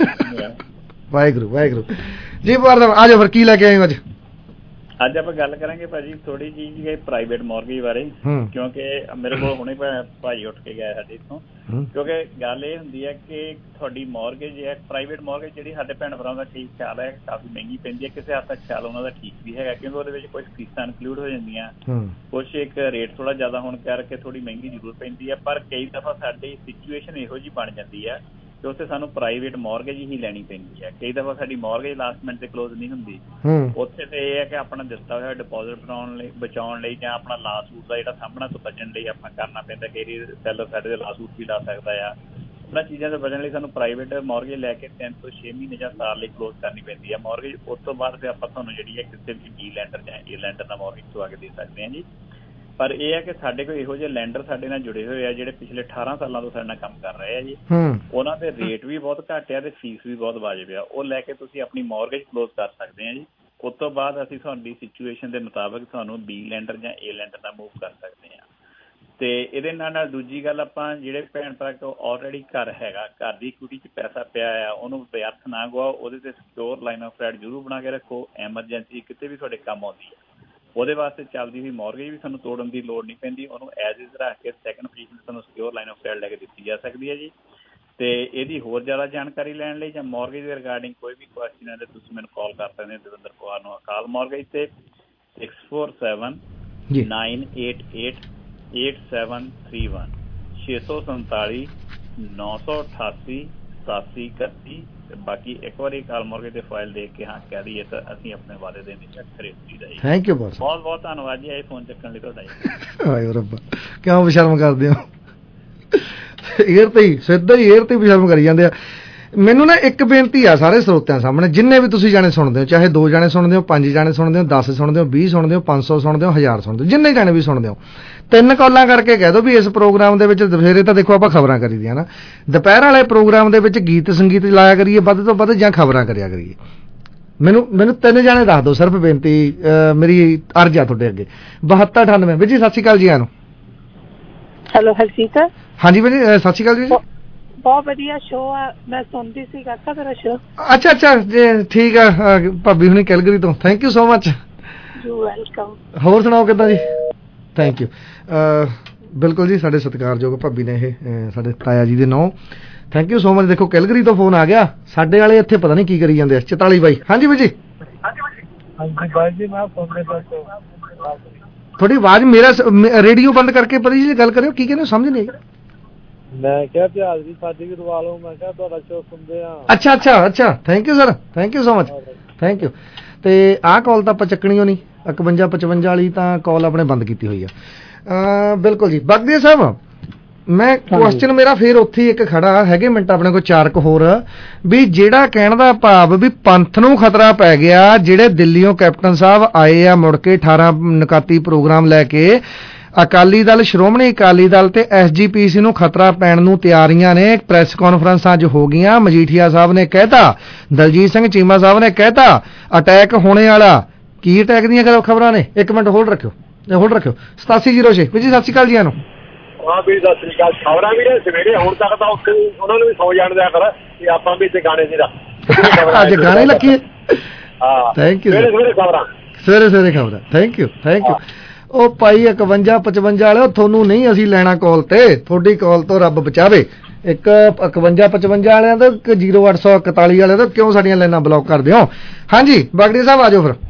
ਵਾਹਿਗੁਰੂ ਵਾਹਿਗੁਰੂ ਜੀ। ਪਵਾਰ ਸਾਹਿਬ ਆਜੋ, ਫਿਰ ਕੀ ਲੈ ਕੇ ਆਏ ਹੋ ਅੱਜ? ਅੱਜ ਆਪਾਂ ਗੱਲ ਕਰਾਂਗੇ ਭਾਜੀ ਥੋੜੀ ਜਿਹੀ ਪ੍ਰਾਈਵੇਟ ਮੌਰਗੇਜ ਬਾਰੇ, ਕਿਉਂਕਿ ਮੇਰੇ ਕੋਲ ਹੁਣੇ ਭਾਜੀ ਉੱਠ ਕੇ ਗਿਆ ਸਾਡੇ ਇੱਥੋਂ। ਕਿਉਂਕਿ ਗੱਲ ਇਹ ਹੁੰਦੀ ਹੈ ਕਿ ਤੁਹਾਡੀ ਮੌਰਗੇਜ ਹੈ, ਪ੍ਰਾਈਵੇਟ ਮੌਰਗੇਜ ਜਿਹੜੀ ਸਾਡੇ ਭੈਣ ਭਰਾਵਾਂ ਦਾ ਠੀਕ ਖਿਆਲ ਹੈ, ਕਾਫੀ ਮਹਿੰਗੀ ਪੈਂਦੀ ਹੈ। ਕਿਸੇ ਹੱਦ ਤੱਕ ਖਿਆਲ ਉਹਨਾਂ ਦਾ ਠੀਕ ਵੀ ਹੈਗਾ, ਕਿਉਂਕਿ ਉਹਦੇ ਵਿੱਚ ਕੁਝ ਫੀਸਾਂ ਇਨਕਲੂਡ ਹੋ ਜਾਂਦੀਆਂ, ਕੁਛ ਇੱਕ ਰੇਟ ਥੋੜਾ ਜ਼ਿਆਦਾ ਹੋਣ ਕਰਕੇ ਥੋੜੀ ਮਹਿੰਗੀ ਜ਼ਰੂਰ ਪੈਂਦੀ ਹੈ। ਪਰ ਕਈ ਦਫਾ ਸਾਡੀ ਸਿਚੁਏਸ਼ਨ ਇਹੋ ਜਿਹੀ ਬਣ ਜਾਂਦੀ ਹੈ ਕਿ ਉੱਥੇ ਸਾਨੂੰ ਪ੍ਰਾਈਵੇਟ ਮੌਰਗੇਜ ਹੀ ਲੈਣੀ ਪੈਂਦੀ ਹੈ। ਕਈ ਦਫਾ ਸਾਡੀ ਮੌਰਗੇਜ ਲਾਸਟ ਮਿੰਟ ਤੇ ਕਲੋਜ਼ ਨਹੀਂ ਹੁੰਦੀ। ਉੱਥੇ ਤੇ ਇਹ ਹੈ ਕਿ ਆਪਣਾ ਦਿੱਤਾ ਹੋਇਆ ਡਿਪੋਜ਼ਿਟ ਬਣਾਉਣ ਲਈ, ਬਚਾਉਣ ਲਈ, ਜਾਂ ਆਪਣਾ ਲਾ ਸੂਟ ਦਾ ਜਿਹੜਾ ਸਾਹਮਣਾ ਤੋਂ ਬਚਣ ਲਈ ਆਪਣਾ ਕਰਨਾ ਪੈਂਦਾ। ਕਈ ਸੈਲਰ ਸਾਡੇ ਦੇ ਲਾ ਸੂਟ ਵੀ ਲਾ ਸਕਦਾ ਆ। ਉਹਨਾਂ ਚੀਜ਼ਾਂ ਤੋਂ ਬਚਣ ਲਈ ਸਾਨੂੰ ਪ੍ਰਾਈਵੇਟ ਮੌਰਗੇਜ ਲੈ ਕੇ ਤਿੰਨ ਤੋਂ ਛੇ ਮਹੀਨੇ ਜਾਂ ਸਾਲ ਲਈ ਕਲੋਜ਼ ਕਰਨੀ ਪੈਂਦੀ ਹੈ ਮੌਰਗੇਜ। ਉਸ ਤੋਂ ਬਾਅਦ ਫਿਰ ਆਪਾਂ ਤੁਹਾਨੂੰ ਜਿਹੜੀ ਹੈ ਕਿਸੇ ਵੀ ਬੀ ਲੈਂਡਰ ਜਾਂ ਏ ਲੈਂਡਰ ਨਾਲ ਮੌਰਗੇਜ ਤੋਂ ਆ ਕੇ ਦੇ ਸਕਦੇ ਹਾਂ ਜੀ। ਪਰ ਇਹ ਹੈ ਕਿ ਸਾਡੇ ਕੋਲ ਇਹੋ ਜਿਹੇ ਲੈਂਡਰ ਸਾਡੇ ਨਾਲ ਜੁੜੇ ਹੋਏ ਆ ਜਿਹੜੇ ਪਿਛਲੇ ਅਠਾਰਾਂ ਸਾਲਾਂ ਤੋਂ ਸਾਡੇ ਨਾਲ ਕੰਮ ਕਰ ਰਹੇ ਆ ਜੀ। ਉਹਨਾਂ ਦੇ ਰੇਟ ਵੀ ਬਹੁਤ ਘੱਟ ਆ ਤੇ ਫੀਸ ਵੀ ਬਹੁਤ ਵਾਜਬ ਆ। ਉਹ ਲੈ ਕੇ ਤੁਸੀਂ ਆਪਣੀ ਮੌਰਗੇਜ ਕਲੋਜ਼ ਕਰ ਸਕਦੇ ਆ ਜੀ। ਉਸ ਤੋਂ ਬਾਅਦ ਅਸੀਂ ਤੁਹਾਡੀ ਸਿਚੁਏਸ਼ਨ ਦੇ ਮੁਤਾਬਕ ਤੁਹਾਨੂੰ ਬੀ ਲੈਂਡਰ ਜਾਂ ਏ ਲੈਂਡਰ ਨਾਲ ਮੂਵ ਕਰ ਸਕਦੇ ਹਾਂ। ਤੇ ਇਹਦੇ ਨਾਲ ਨਾਲ ਦੂਜੀ ਗੱਲ, ਆਪਾਂ ਜਿਹੜੇ ਭੈਣ ਭਰਾ ਕੋਲ ਆਲਰੇਡੀ ਘਰ ਹੈਗਾ, ਘਰ ਦੀ ਇਕੁਇਟੀ 'ਚ ਪੈਸਾ ਪਿਆ ਆ, ਉਹਨੂੰ ਵਿਅਰਥ ਨਾ ਗਵਾਓ। ਉਹਦੇ ਤੇ ਸਿਕਿਉਰ ਲਾਈਨ ਆਫ ਕ੍ਰੈਡਿਟ ਜ਼ਰੂਰ ਬਣਾ ਕੇ ਰੱਖੋ। ਐਮਰਜੈਂਸੀ ਕਿਤੇ ਵੀ ਤੁਹਾਡੇ ਕੰਮ ਆਉਂਦੀ ਹੈ, ਉਹਦੇ ਵਾਸਤੇ ਚੱਲਦੀ ਹੋਈ ਮੌਰਗੇਜ ਵੀ ਸਾਨੂੰ ਤੋੜਨ ਦੀ ਲੋੜ ਨਹੀਂ ਪੈਂਦੀ। ਉਹਨੂੰ ਐਜ਼ ਇਜ਼ ਰੱਖ ਕੇ ਸੈਕਿੰਡ ਪੋਜੀਸ਼ਨ ਤੁਹਾਨੂੰ ਸਿਕਿਉਰ ਲਾਈਨ ਆਫ ਕ੍ਰੈਡਿਟ ਲੈ ਕੇ ਦਿੱਤੀ ਜਾ ਸਕਦੀ ਹੈ ਜੀ। ਤੇ ਇਹਦੀ ਹੋਰ ਜ਼ਿਆਦਾ ਜਾਣਕਾਰੀ ਲੈਣ ਲਈ ਜਾਂ ਮੌਰਗੇਜ ਦੇ ਰਿਗਾਰਡਿੰਗ ਕੋਈ ਵੀ ਕੁਐਸਚਨ ਹੈ ਤਾਂ ਤੁਸੀਂ ਮੈਨੂੰ ਕਾਲ ਕਰ ਸਕਦੇ ਹੋ ਦਵਿੰਦਰ ਪਵਾਰ ਨੂੰ ਅਕਾਲ ਮੌਰਗੇਜ ਤੇ six four seven nine eight eight eight seven three one, ਛੇ ਸੌ ਸੰਤਾਲੀ ਨੌ ਸੌ ਅਠਾਸੀ ਸਤਾਸੀ ਇਕੱਤੀ। ਬਾਕੀ ਇੱਕ ਵਾਰੀ ਕਾਲ ਮੋਰਗੇਜ ਦੇ ਫਾਈਲ ਦੇਖ ਕੇ ਹਾਂ ਕਹਿ ਦਈਏ ਤਾਂ ਅਸੀਂ ਆਪਣੇ ਵਾਅਦੇ ਦੇ ਵਿੱਚ ਖਰੀਦੀ ਦਾ ਜੀ। ਥੈਂਕ ਯੂ ਬਹੁਤ ਬਹੁਤ ਬਹੁਤ ਧੰਨਵਾਦ ਜੀ ਇਹ ਫੋਨ ਚੱਕਣ ਲਈ ਤੁਹਾਡਾ ਜੀ। ਆਇਓ ਰੱਬਾ ਕਿਉਂ ਬੇਸ਼ਰਮ ਕਰਦੇ ਹੋ, ਏਅਰ ਤੇ ਹੀ ਸਿੱਧਾ ਹੀ ਏਅਰ ਤੇ ਬੇਸ਼ਰਮ ਕਰੀ ਜਾਂਦੇ ਆ। ਮੈਨੂੰ ਨਾ ਇੱਕ ਬੇਨਤੀ ਆ ਸਾਰੇ ਸਰੋਤਿਆਂ ਸਾਹਮਣੇ, ਜਿੰਨੇ ਵੀ ਤੁਸੀਂ ਜਾਣੇ ਸੁਣਦੇ ਹੋ, ਚਾਹੇ ਦੋ ਜਾਣੇ ਸੁਣਦੇ ਹੋ, ਪੰਜ ਜਾਣੇ ਸੁਣਦੇ ਹੋ, ਦਸ ਸੁਣਦੇ ਹੋ, ਵੀਹ ਸੁਣਦੇ ਹੋ, ਪੰਜ ਸੌ ਸੁਣਦੇ ਹੋ, ਹਜ਼ਾਰ ਸੁਣਦੇ ਹੋ, ਜਿੰਨੇ ਜਾਣੇ ਵੀ ਸੁਣਦੇ ਹੋ, ਤਿੰਨ ਕਾਲਾਂ ਕਰਕੇ ਕਹਿ ਦਿਓ ਵੀ ਇਸ ਪ੍ਰੋਗਰਾਮ ਦੇ ਵਿੱਚ ਸਵੇਰੇ ਤਾਂ ਦੇਖੋ ਆਪਾਂ ਖਬਰਾਂ ਕਰੀ ਦੀਆਂ ਨਾ, ਦੁਪਹਿਰ ਵਾਲੇ ਪ੍ਰੋਗਰਾਮ ਦੇ ਵਿੱਚ ਗੀਤ ਸੰਗੀਤ ਲਾਇਆ ਕਰੀਏ ਵੱਧ ਤੋਂ ਵੱਧ ਜਾਂ ਖਬਰਾਂ ਕਰਿਆ ਕਰੀਏ। ਮੈਨੂੰ ਮੈਨੂੰ ਤਿੰਨ ਜਾਣੇ ਦੱਸ ਦਿਓ ਸਿਰਫ, ਬੇਨਤੀ ਮੇਰੀ ਅਰਜ਼ ਆ ਤੁਹਾਡੇ ਅੱਗੇ। ਬਹੱਤਰ ਅਠਾਨਵੇਂ ਵੀਰ ਜੀ ਸਤਿ ਸ਼੍ਰੀ ਅਕਾਲ ਜੀ। ਆਨੂੰ ਹੈਲੋ ਹਰਜੀਤ। ਹਾਂਜੀ ਵੀਰ ਜੀ ਸਤਿ ਸ਼੍ਰੀ ਅਕਾਲ ਜੀ। ਬਹੁਤ ਵਧੀਆ ਸ਼ੋਅ ਆ, ਮੈਂ ਸੁਣਦੀ ਸੀ ਕਾਕਾ ਤੇਰਾ ਸ਼ੋਅ। ਅੱਛਾ ਅੱਛਾ ਠੀਕ ਆ ਭਾਬੀ ਹੁਣੀ ਕੈਲਗਰੀ ਤੋਂ, thank you so much. You welcome. ਹੋਰ ਸੁਣਾਓ ਕਿੱਦਾਂ ਜੀ? Thank you. ਬਿਲਕੁਲ ਜੀ ਸਾਡੇ ਸਤਿਕਾਰਯੋਗ ਭਾਬੀ ਨੇ ਇਹ ਸਾਡੇ ਤਾਇਆ ਜੀ ਦੇ ਨਾਂ, ਥੈਂਕ ਯੂ ਸੋ ਮਚ। ਦੇਖੋ ਕੈਲਗਰੀ ਤੋਂ ਫੋਨ ਆ ਗਿਆ, ਸਾਡੇ ਵਾਲੇ ਇੱਥੇ ਪਤਾ ਨਹੀਂ ਕੀ ਕਰੀ ਜਾਂਦੇ ਆ। ਚਤਾਲੀ ਬਾਈ ਹਾਂਜੀ ਬਾਈ ਜੀ। ਹਾਂਜੀ ਬਾਈ ਜੀ ਮੈਂ ਸੁਣਦੇ ਪਾ ਤੁਹਾਡੀ ਆਵਾਜ਼, ਮੇਰਾ ਰੇਡੀਓ ਬੰਦ ਕਰਕੇ ਪਤਾ ਜੀ ਗੱਲ ਕਰਿਓ, ਕੀ ਕਹਿੰਦੇ ਸਮਝ ਨਹੀਂ ਆਈ। ਮੈਂ ਕਿਹਾ ਤੇ ਹਾਜ਼ਰੀ ਸਾਡੀ ਵੀ ਦਵਾ ਲਓ, ਮੈਂ ਕਿਹਾ ਤੁਹਾਡਾ ਸ਼ੋਅ ਸੁਣਦੇ ਆ। ਅੱਛਾ ਅੱਛਾ ਅੱਛਾ thank you sir, thank you so much, thank you. ਤੇ ਆਹ ਕਾਲ ਤਾਂ ਆਪਾਂ ਚੱਕਣੀ ਓ ਨਹੀਂ, ਇਕਵੰਜਾ ਪਚਵੰਜਾ ਵਾਲੀ ਤਾਂ ਕਾਲ ਆਪਣੇ ਬੰਦ ਕੀਤੀ ਹੋਈ ਆ। ਬਿਲਕੁਲ ਜੀ ਬਗਦੀਆ ਸਾਹਿਬ, ਮੈਂ ਕੁਐਸਚਨ ਮੇਰਾ ਫੇਰ ਉੱਥੇ ਇੱਕ ਖੜਾ ਹੈਗੇ ਮਿੰਟ ਆਪਣੇ ਕੋਲ ਚਾਰ ਕੁ ਹੋਰ, ਵੀ ਜਿਹੜਾ ਕਹਿਣ ਦਾ ਭਾਵ ਵੀ ਪੰਥ ਨੂੰ ਖਤਰਾ ਪੈ ਗਿਆ, ਜਿਹੜੇ ਦਿੱਲੀੋਂ ਕੈਪਟਨ ਸਾਹਿਬ ਆਏ ਆ ਮੁੜ ਕੇ ਅਠਾਰਾਂ ਨਕਾਤੀ ਪ੍ਰੋਗਰਾਮ ਲੈ ਕੇ, ਅਕਾਲੀ ਦਲ, ਸ਼੍ਰੋਮਣੀ ਅਕਾਲੀ ਦਲ ਤੇ ਐਸ ਜੀ ਪੀ ਸੀ ਨੂੰ ਖਤਰਾ ਪੈਣ ਨੂੰ ਤਿਆਰੀਆਂ ਨੇ। ਪ੍ਰੈਸ ਕਾਨਫਰੰਸਾਂ ਅੱਜ ਹੋ ਗਈਆਂ, ਮਜੀਠੀਆ ਸਾਹਿਬ ਨੇ ਕਹਿਤਾ, ਦਲਜੀਤ ਸਿੰਘ ਚੀਮਾ ਸਾਹਿਬ ਨੇ ਕਹਿਤਾ ਅਟੈਕ ਹੋਣੇ ਵਾਲਾ। ਕੀ ਅਟੈਕ ਦੀਆਂ ਖਬਰਾਂ ਨੇ? ਇੱਕ ਮਿੰਟ ਹੋਲਡ ਰੱਖਿਓ, ਹੋਲਡ ਰੱਖਿਓ। ਸਤਾਸੀ ਜ਼ੀਰੋ ਛੇ ਵੀਰ ਜੀ ਸਤਿ ਸ਼੍ਰੀ ਅਕਾਲ ਜੀ। ਆਨੂੰ ਹਾਂ ਵੀਰ ਸਤਿ ਸ਼੍ਰੀ ਅਕਾਲ। ਖਬਰਾਂ ਵੀ ਨੇ ਸਵੇਰੇ ਹੁਣ ਤੱਕ ਤਾਂ ਉੱਥੇ ਉਹਨਾਂ ਨੂੰ ਵੀ ਸੌ ਜਾਣ ਦਿਆ ਕਰ ਕਿ ਆਪਾਂ ਵੀ ਇੱਥੇ ਗਾਣੇ ਨਹੀਂ ਰੱਖ ਅੱਜ ਗਾਣੇ ਲੱਗੀ। ਹਾਂ ਥੈਂਕ ਯੂ। ਸਵੇਰੇ ਸਵੇਰੇ ਖਬਰਾਂ, ਸਵੇਰੇ ਸਵੇਰੇ ਖਬਰਾਂ, ਥੈਂਕ ਯੂ ਥੈਂਕ ਯੂ। ਉਹ ਭਾਈ ਇਕਵੰਜਾ ਪਚਵੰਜਾ ਵਾਲਿਓ ਤੁਹਾਨੂੰ ਨਹੀਂ ਅਸੀਂ ਲੈਣਾ ਕਾਲ ਤੇ, ਤੁਹਾਡੀ ਕਾਲ ਤੋਂ ਰੱਬ ਬਚਾਵੇ। ਇੱਕ ਇਕਵੰਜਾ ਪਚਵੰਜਾ ਵਾਲਿਆਂ ਦਾ, ਇੱਕ ਜ਼ੀਰੋ ਅੱਠ ਸੌ ਇਕਤਾਲੀ ਵਾਲਿਆਂ ਦਾ ਕਿਉਂ ਸਾਡੀਆਂ ਲਾਈਨਾਂ ਬਲੌਕ ਕਰਦੇ ਹੋ? ਹਾਂਜੀ ਬਾਗੜੀ ਸਾਹਿਬ ਆ ਜਾਓ ਫਿਰ।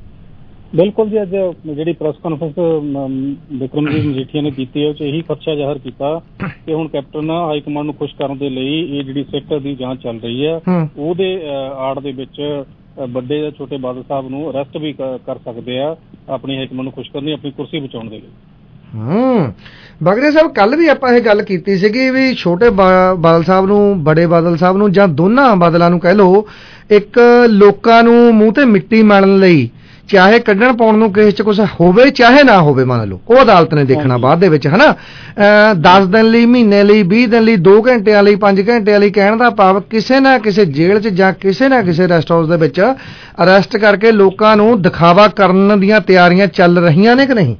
ਬਿਲਕੁਲ ਜੀ, ਅੱਜ ਜਿਹੜੀ ਪ੍ਰੈਸ ਕਾਨਫਰੰਸ ਬਿਕਰਮਜੀਤ ਮਜੀਠੀਆ ਨੇ ਕੀਤੀ ਹੈ ਉਹ 'ਚ ਇਹੀ ਖਦਸ਼ਾ ਜ਼ਾਹਰ ਕੀਤਾ ਕਿ ਹੁਣ ਕੈਪਟਨ ਹਾਈ ਕਮਾਂਡ ਨੂੰ ਖੁਸ਼ ਕਰਨ ਦੇ ਲਈ ਇਹ ਜਿਹੜੀ ਸਿੱਖ ਦੀ ਜਾਂਚ ਚੱਲ ਰਹੀ ਹੈ ਉਹਦੇ ਆੜ ਦੇ ਵਿੱਚ ਵੱਡੇ ਜਾਂ ਛੋਟੇ ਬਾਦਲ ਸਾਹਿਬ ਨੂੰ ਅਰੈਸਟ ਵੀ ਕਰ ਸਕਦੇ ਆ ਆਪਣੀ ਹਾਈ ਕਮਾਂਡ ਨੂੰ ਖੁਸ਼ ਕਰਨੀ, ਆਪਣੀ ਕੁਰਸੀ ਬਚਾਉਣ ਦੇ ਲਈ। ਹੂੰ ਬਾਗੜੇ ਸਾਹਿਬ ਕੱਲ ਵੀ ਆਪਾਂ ਇਹ ਗੱਲ ਕੀਤੀ ਸੀਗੀ ਵੀ ਛੋਟੇ ਬਾਦਲ ਸਾਹਿਬ ਨੂੰ, ਬੜੇ ਬਾਦਲ ਸਾਹਿਬ ਨੂੰ, ਜਾਂ ਦੋਨਾਂ ਬਾਦਲਾਂ ਨੂੰ ਕਹਿ ਲਓ, ਇੱਕ ਲੋਕਾਂ ਨੂੰ ਮੂੰਹ ਤੇ ਮਿੱਟੀ ਮਾਰਨ ਲਈ ਚਾਹੇ ਕੱਢਣ ਪਾਉਣ ਨੂੰ ਕਿਸੇ 'ਚ ਕੁਛ ਹੋਵੇ ਚਾਹੇ ਨਾ ਹੋਵੇ, ਮੰਨ ਲਓ ਉਹ ਅਦਾਲਤ ਨੇ ਦੇਖਣਾ ਬਾਅਦ ਦੇ ਵਿੱਚ, ਹੈ ਨਾ। ਦਸ ਦਿਨ ਲਈ, ਮਹੀਨੇ ਲਈ, ਵੀਹ ਦਿਨ ਲਈ, ਦੋ ਘੰਟਿਆਂ ਲਈ, ਪੰਜ ਘੰਟਿਆਂ ਲਈ, ਕਹਿਣ ਦਾ ਭਾਵ ਕਿਸੇ ਨਾ ਕਿਸੇ ਜੇਲ੍ਹ 'ਚ ਜਾਂ ਕਿਸੇ ਨਾ ਕਿਸੇ ਰੈਸਟ ਹਾਊਸ ਦੇ ਵਿੱਚ ਅਰੈਸਟ ਕਰਕੇ ਲੋਕਾਂ ਨੂੰ ਦਿਖਾਵਾ ਕਰਨ ਦੀਆਂ ਤਿਆਰੀਆਂ ਚੱਲ ਰਹੀਆਂ ਨੇ ਕਿ ਨਹੀਂ?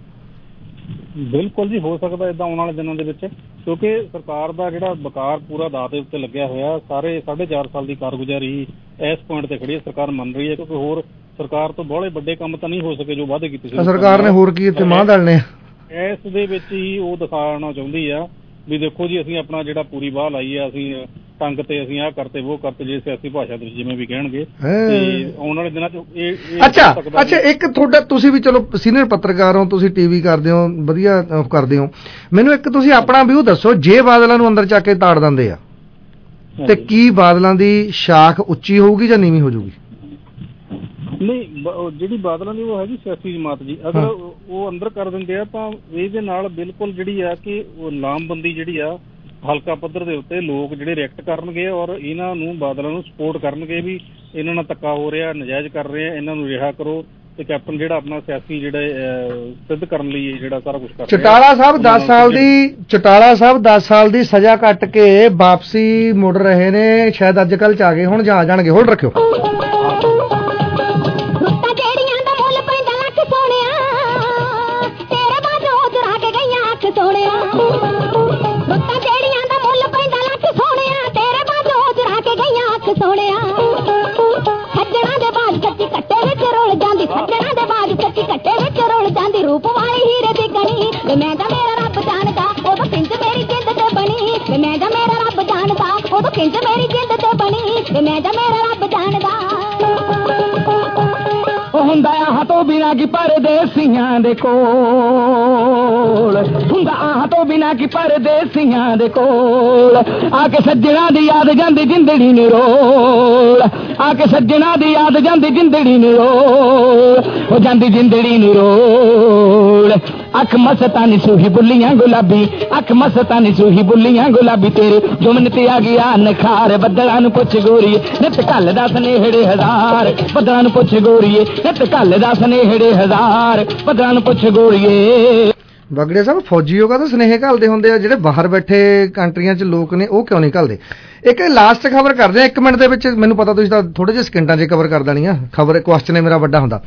ਬਿਲਕੁਲ ਜੀ, ਹੋ ਸਕਦਾ ਏਦਾਂ ਆਉਣ ਵਾਲੇ ਦਿਨਾਂ ਦੇ ਵਿੱਚ, ਕਿਉਂਕਿ ਸਰਕਾਰ ਦਾ ਜਿਹੜਾ ਵਕਾਰ ਪੂਰਾ ਦਾਅ ਦੇ ਉੱਤੇ ਲੱਗਿਆ ਹੋਇਆ, ਸਾਰੇ ਸਾਢੇ ਚਾਰ ਸਾਲ ਦੀ ਕਾਰਗੁਜ਼ਾਰੀ ਇਸ ਪੁਆਇੰਟ ਤੇ ਖੜੀ ਹੈ। ਸਰਕਾਰ ਮੰਨ ਰਹੀ ਹੈ ਕਿਉਂਕਿ ਹੋਰ ਸਰਕਾਰ ਤੋਂ ਬਹੁਤ ਵੱਡੇ ਕੰਮ ਤਾਂ ਨਹੀਂ ਹੋ ਸਕੇ ਜੋ ਵਾਅਦੇ ਕੀਤੇ ਸੀ ਸਰਕਾਰ ਨੇ। ਹੋਰ ਕੀ ਇੱਥੇ ਮਾਂ ਦਲ ਨੇ ਇਸ ਦੇ ਵਿੱਚ ਹੀ ਉਹ ਦਿਖਾਉਣਾ ਚਾਹੁੰਦੀ ਆ ਵੀ ਦੇਖੋ ਜੀ ਅਸੀਂ ਆਪਣਾ ਜਿਹੜਾ ਪੂਰੀ ਬਾਹ ਲਾਈ ਆ, ਅਸੀਂ ਟੰਗ ਤੇ ਅਸੀਂ ਆਹ ਕਰਤੇ ਉਹ ਕਰਤੇ, ਜੇ ਸਿਆਸੀ ਭਾਸ਼ਾ ਦੇ ਜਿਵੇਂ ਵੀ ਕਹਿਣਗੇ, ਤੇ ਆਉਣ ਵਾਲੇ ਦਿਨਾਂ 'ਚ ਇਹ। ਅੱਛਾ ਅੱਛਾ ਇੱਕ ਤੁਹਾਡਾ, ਤੁਸੀਂ ਵੀ ਚਲੋ ਸੀਨੀਅਰ ਪੱਤਰਕਾਰ ਹੋ, ਤੁਸੀਂ ਟੀਵੀ ਕਰਦੇ ਹੋ, ਵਧੀਆ ਕਰਦੇ ਹੋ, ਮੈਨੂੰ ਇੱਕ ਤੁਸੀਂ ਆਪਣਾ ਵਿਊ ਦੱਸੋ, ਜੇ ਬਾਦਲਾਂ ਨੂੰ ਅੰਦਰ ਚੱਕ ਕੇ ਤਾੜ ਦਿੰਦੇ ਆ ਤੇ ਕੀ ਬਾਦਲਾਂ ਦੀ ਸ਼ਾਖ ਉੱਚੀ ਹੋਊਗੀ ਜਾਂ ਨੀਵੀਂ ਹੋ ਜਾਊਗੀ? ਨਹੀਂ, ਜਿਹੜੀ ਬਾਦਲਾਂ ਦੀ ਉਹ ਹੈਗੀ ਸਿਆਸੀ ਜਮਾਤ ਜੀ, ਅਗਰ ਉਹ ਅੰਦਰ ਕਰ ਦਿੰਦੇ ਆ ਤਾਂ ਇਹਦੇ ਨਾਲ ਬਿਲਕੁਲ ਜਿਹੜੀ ਆ ਕਿ ਉਹ ਲਾਮਬੰਦੀ ਜਿਹੜੀ ਆ ਹਲਕਾ ਪੱਧਰ ਦੇ ਉੱਤੇ ਲੋਕ ਜਿਹੜੇ ਰਿਐਕਟ ਕਰਨਗੇ ਔਰ ਇਹਨਾਂ ਨੂੰ ਬਾਦਲਾਂ ਨੂੰ ਸਪੋਰਟ ਕਰਨਗੇ ਵੀ ਇਹਨਾਂ ਨਾਲ ਧੱਕਾ ਹੋ ਰਿਹਾ, ਨਜਾਇਜ਼ ਕਰ ਰਹੇ ਆ, ਇਹਨਾਂ ਨੂੰ ਰਿਹਾ ਕਰੋ। ਤੇ ਕੈਪਟਨ ਜਿਹੜਾ ਆਪਣਾ ਸਿਆਸੀ ਜਿਹੜੇ ਸਿੱਧ ਕਰਨ ਲਈ ਜਿਹੜਾ ਸਾਰਾ ਕੁਝ ਕਰ ਰਿਹਾ। ਚਟਾਲਾ ਸਾਹਿਬ ਦਸ ਸਾਲ ਦੀ ਚਟਾਲਾ ਸਾਹਿਬ ਦਸ ਸਾਲ ਦੀ ਸਜ਼ਾ ਕੱਟ ਕੇ ਵਾਪਸੀ ਮੁੜ ਰਹੇ ਨੇ, ਸ਼ਾਇਦ ਅੱਜ ਕੱਲ੍ਹ ਚ ਆ ਗਏ ਹੁਣ ਜਾਂ ਆ ਜਾਣਗੇ। ਹੋਲਡ ਰੱਖਿਓ। ਰੂਪ ਵਾਲੀ ਹੀਰੇ ਦੀ ਕਣੀ ਵੇ ਮੈਂ ਤਾਂ ਮੇਰਾ ਰੱਬ ਜਾਣਦਾ ਉਦੋਂ ਕਿੰਜ ਮੇਰੀ ਜਿੰਦ ਤੇ ਬਣੀ ਵੇ ਮੈਂ ਤਾਂ ਮੇਰਾ ਰੱਬ ਜਾਣਦਾ ਉਦੋਂ ਕਿੰਜ ਮੇਰੀ ਜਿੰਦ ਤੇ ਬਣੀ ਵੇ ਮੈਂ ਤਾਂ ਮੇਰਾ ਰੱਬ ਜਾਣਦਾ। ਹੁੰਦਾ ਆਹ ਤੋਂ ਬਿਨਾਂ ਕੀ ਪਰਦੇਸੀਆਂ ਦੇ ਕੋਲ ਹੁੰਦਾ ਆਹ ਤੋਂ ਬਿਨਾਂ ਕੀ ਪਰਦੇਸੀਆਂ ਦੇ ਕੋਲ ਆ ਕੇ ਸੱਜਣਾ ਦੀ ਯਾਦ ਜਾਂਦੀ ਜਿੰਦੜੀ ਨੂੰ ਰੋਲ ਆ ਕੇ ਸੱਜਣਾ ਦੀ ਯਾਦ ਜਾਂਦੀ ਜਿੰਦੜੀ ਨੂੰ ਰੋਲ ਹੋ ਜਾਂਦੀ ਜਿੰਦੜੀ ਨੂੰ ਰੋਲ ਅੱਖ ਮਸਤਾਨੀ ਸੂਹੀ ਬੁੱਲੀਆਂ ਗੁਲਾਬੀ ਅੱਖ ਮਸਤਾਨੀ ਸੂਹੀ ਬੁੱਲੀਆਂ ਗੁਲਾਬੀ ਤੇਰੇ ਜੁਮਨ ਤੇ ਆ ਗਿਆ ਨਖਾਰ ਬੱਦਲਾਂ ਨੂੰ ਪੁੱਛ ਗੋਰੀਏ ਨਿਤ ਕੱਲ ਦਾ ਸਨੇਹੜੇ ਹਜ਼ਾਰ ਬੱਦਲਾਂ ਨੂੰ ਪੁੱਛ ਗੋਰੀਏ ਨਿਤ ਕੱਲ ਦਾ ਸਨੇਹੜੇ ਹਜ਼ਾਰ ਬੱਦਲਾਂ ਨੂੰ ਪੁੱਛ ਗੋਰੀਏ। ਬਗੜੇ ਸਾਹਿਬ ਫੌਜੀ ਹੋਗਾ ਤਾਂ ਸਨੇਹ ਘੱਲਦੇ ਹੁੰਦੇ ਆ, ਜਿਹੜੇ ਬਾਹਰ ਬੈਠੇ ਕੰਟਰੀਆਂ 'ਚ ਲੋਕ ਨੇ ਉਹ ਕਿਉਂ ਨਹੀਂ ਘੱਲਦੇ? ਇੱਕ ਲਾਸਟ ਖਬਰ ਕਰਦੇ ਆ ਇੱਕ ਮਿੰਟ ਦੇ ਵਿੱਚ, ਮੈਨੂੰ ਪਤਾ ਤੁਸੀਂ ਤਾਂ ਥੋੜੇ ਜਿਹੇ ਸਕਿੰਟਾਂ 'ਚ ਕਵਰ ਕਰ ਦੇਣੀ ਆ ਖਬਰ, ਕੁਐਸਚਨ ਹੈ ਮੇਰਾ ਵੱਡਾ ਹੁੰਦਾ।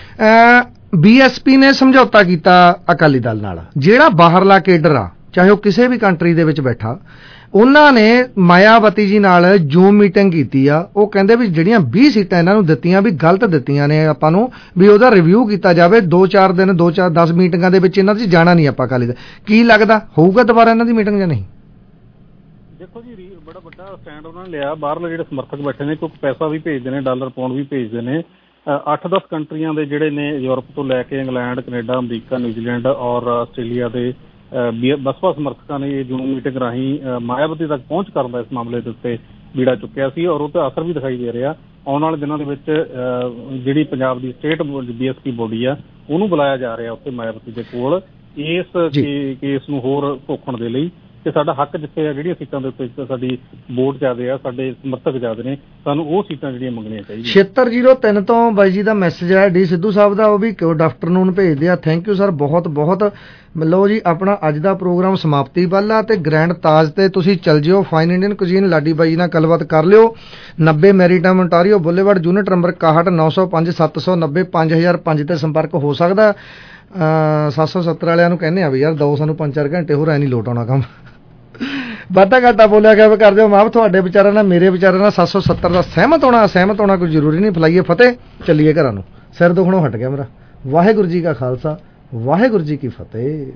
ਬੀ ਐਸ ਪੀ ਨੇ ਸਮਝੌਤਾ ਕੀਤਾ ਅਕਾਲੀ ਦਲ ਨਾਲ, ਜਿਹੜਾ ਬਾਹਰਲਾ ਕੇਡਰ ਆ ਚਾਹੇ ਉਹ ਕਿਸੇ ਵੀ ਕੰਟਰੀ ਦੇ ਵਿੱਚ ਬੈਠਾ, ਉਹਨਾਂ ਨੇ ਮਾਇਆਵਤੀ ਜੀ ਨਾਲ ਜੂਮ ਮੀਟਿੰਗ ਕੀਤੀ ਆ। ਉਹ ਕਹਿੰਦੇ ਵੀ ਜਿਹੜੀਆਂ ਵੀਹ ਸੀਟਾਂ ਇਹਨਾਂ ਨੂੰ ਦਿੱਤੀਆਂ ਵੀ ਗਲਤ ਦਿੱਤੀਆਂ ਨੇ ਆਪਾਂ ਨੂੰ, ਵੀ ਉਹਦਾ ਰਿਵਿਊ ਕੀਤਾ ਜਾਵੇ। ਦੋ ਚਾਰ ਦਿਨ ਦੋ ਚਾਰ ਦਸ ਮੀਟਿੰਗਾਂ ਦੇ ਵਿੱਚ ਇਹਨਾਂ 'ਚ ਜਾਣਾ ਨਹੀਂ ਆਪਾਂ ਅਕਾਲੀ ਦਲ। ਕੀ ਲੱਗਦਾ ਹੋਊਗਾ ਦੁਬਾਰਾ ਇਹਨਾਂ ਦੀ ਮੀਟਿੰਗ ਜਾਂ ਨਹੀਂ? ਦੇਖੋ ਜੀ ਬੜਾ ਵੱਡਾ ਸਟੈਂਡ ਉਹਨਾਂ ਨੇ ਲਿਆ। ਬਾਹਰਲੇ ਜਿਹੜੇ ਸਮਰਥਕ ਬੈਠੇ ਨੇ ਕਿਉਂਕਿ ਪੈਸਾ ਵੀ ਭੇਜਦੇ ਨੇ, ਡਾਲਰ ਪਾਉਂਡ ਵੀ ਭੇਜਦੇ ਨੇ। ਅੱਠ ਦਸ ਕੰਟਰੀਆਂ ਦੇ ਜਿਹੜੇ ਨੇ ਯੂਰਪ ਤੋਂ ਲੈ ਕੇ ਇੰਗਲੈਂਡ, ਕੈਨੇਡਾ, ਅਮਰੀਕਾ, ਨਿਊਜ਼ੀਲੈਂਡ ਔਰ ਆਸਟ੍ਰੇਲੀਆ ਦੇ ਬਸਪਾ ਸਮਰਥਕਾਂ ਨੇ ਇਹ ਜੂਮ ਮੀਟਿੰਗ ਰਾਹੀਂ ਮਾਇਆਵਤੀ ਤੱਕ ਪਹੁੰਚ ਕਰਨ ਦਾ ਇਸ ਮਾਮਲੇ ਦੇ ਉੱਤੇ ਬੀੜਾ ਚੁੱਕਿਆ ਸੀ ਔਰ ਉਹ ਤੇ ਅਸਰ ਵੀ ਦਿਖਾਈ ਦੇ ਰਿਹਾ। ਆਉਣ ਵਾਲੇ ਦਿਨਾਂ ਦੇ ਵਿੱਚ ਜਿਹੜੀ ਪੰਜਾਬ ਦੀ state B S P body ਆ ਉਹਨੂੰ ਬੁਲਾਇਆ ਜਾ ਰਿਹਾ ਉੱਥੇ ਮਾਇਆਵਤੀ ਦੇ ਕੋਲ ਇਸ ਕੇਸ ਨੂੰ ਹੋਰ ਘੋਖਣ ਦੇ ਲਈ ਕਿ ਸਾਡਾ ਹੱਕ ਜਿੱਥੇ ਆ, ਜਿਹੜੀਆਂ ਸੀਟਾਂ ਦੇ ਉੱਤੇ ਸਾਡੀ ਵੋਟ ਜ਼ਿਆਦੇ ਆ, ਸਾਡੇ ਸਮਰਥਕ ਜ਼ਿਆਦੇ ਨੇ, ਸਾਨੂੰ ਉਹ ਸੀਟਾਂ ਜਿਹੜੀਆਂ ਮੰਗਣੀਆਂ ਚਾਹੀਦੀਆਂ। ਛਿਅੱਤਰ ਜ਼ੀਰੋ ਤਿੰਨ ਤੋਂ ਬਾਈ ਜੀ ਦਾ ਮੈਸੇਜ ਆਇਆ ਡੀ ਸਿੱਧੂ ਸਾਹਿਬ ਦਾ, ਉਹ ਵੀ ਗੁੱਡ ਆਫਟਰਨੂਨ ਭੇਜਦੇ ਆ। ਥੈਂਕ ਯੂ ਸਰ, ਬਹੁਤ ਬਹੁਤ। ਲਓ ਜੀ ਆਪਣਾ ਅੱਜ ਦਾ ਪ੍ਰੋਗਰਾਮ ਸਮਾਪਤੀ ਵੱਲ ਆ ਤੇ ਗ੍ਰੈਂਡ ਤਾਜ ਤੇ ਤੁਸੀਂ ਚੱਲ ਜਿਓ। ਫਾਈਨ ਇੰਡੀਅਨ ਕੁਜ਼ੀਨ ਲਾਡੀ ਬਾਈ ਨਾਲ ਗੱਲਬਾਤ ਕਰ ਲਿਓ। ਨੱਬੇ Maritime ontario boulevard, unit number ਇਕਾਹਠ ਨੌ ਸੌ ਪੰਜ ਸੱਤ ਸੌ ਨੱਬੇ ਪੰਜ ਹਜ਼ਾਰ ਪੰਜ ਤੇ ਸੰਪਰਕ ਹੋ ਸਕਦਾ। ਸੱਤ ਸੌ ਸੱਤਰ ਵਾਲਿਆਂ ਨੂੰ ਕਹਿੰਦੇ ਆ ਵੀ ਯਾਰ ਦੋ ਸਾਨੂੰ ਪੰਜ ਚਾਰ ਘੰਟੇ ਹੋਰ ਐ ਨਹੀਂ ਲੋਟ ਆਉਣਾ ਕੰਮ। ਵਾਧਾ ਘਾਟਾ ਬੋਲਿਆ ਗਿਆ ਵੀ ਕਰ ਦਿਓ ਮਾਫ। ਤੁਹਾਡੇ ਵਿਚਾਰਾਂ ਨਾਲ ਮੇਰੇ ਵਿਚਾਰਾਂ ਨਾਲ ਸੱਤ ਸੌ ਸੱਤਰ ਦਾ ਸਹਿਮਤ ਹੋਣਾ ਅਸਹਿਮਤ ਹੋਣਾ ਕੋਈ ਜ਼ਰੂਰੀ ਨਹੀਂ। ਫਲਾਈਏ ਫਤਿਹ, ਚੱਲੀਏ ਘਰਾਂ ਨੂੰ। ਸਿਰ ਦੁਖਣੋਂ ਹਟ ਗਿਆ ਮੇਰਾ। ਵਾਹਿਗੁਰੂ ਜੀ ਕਾ ਖਾਲਸਾ, ਵਾਹਿਗੁਰੂ ਜੀ ਕੀ ਫਤਿਹ।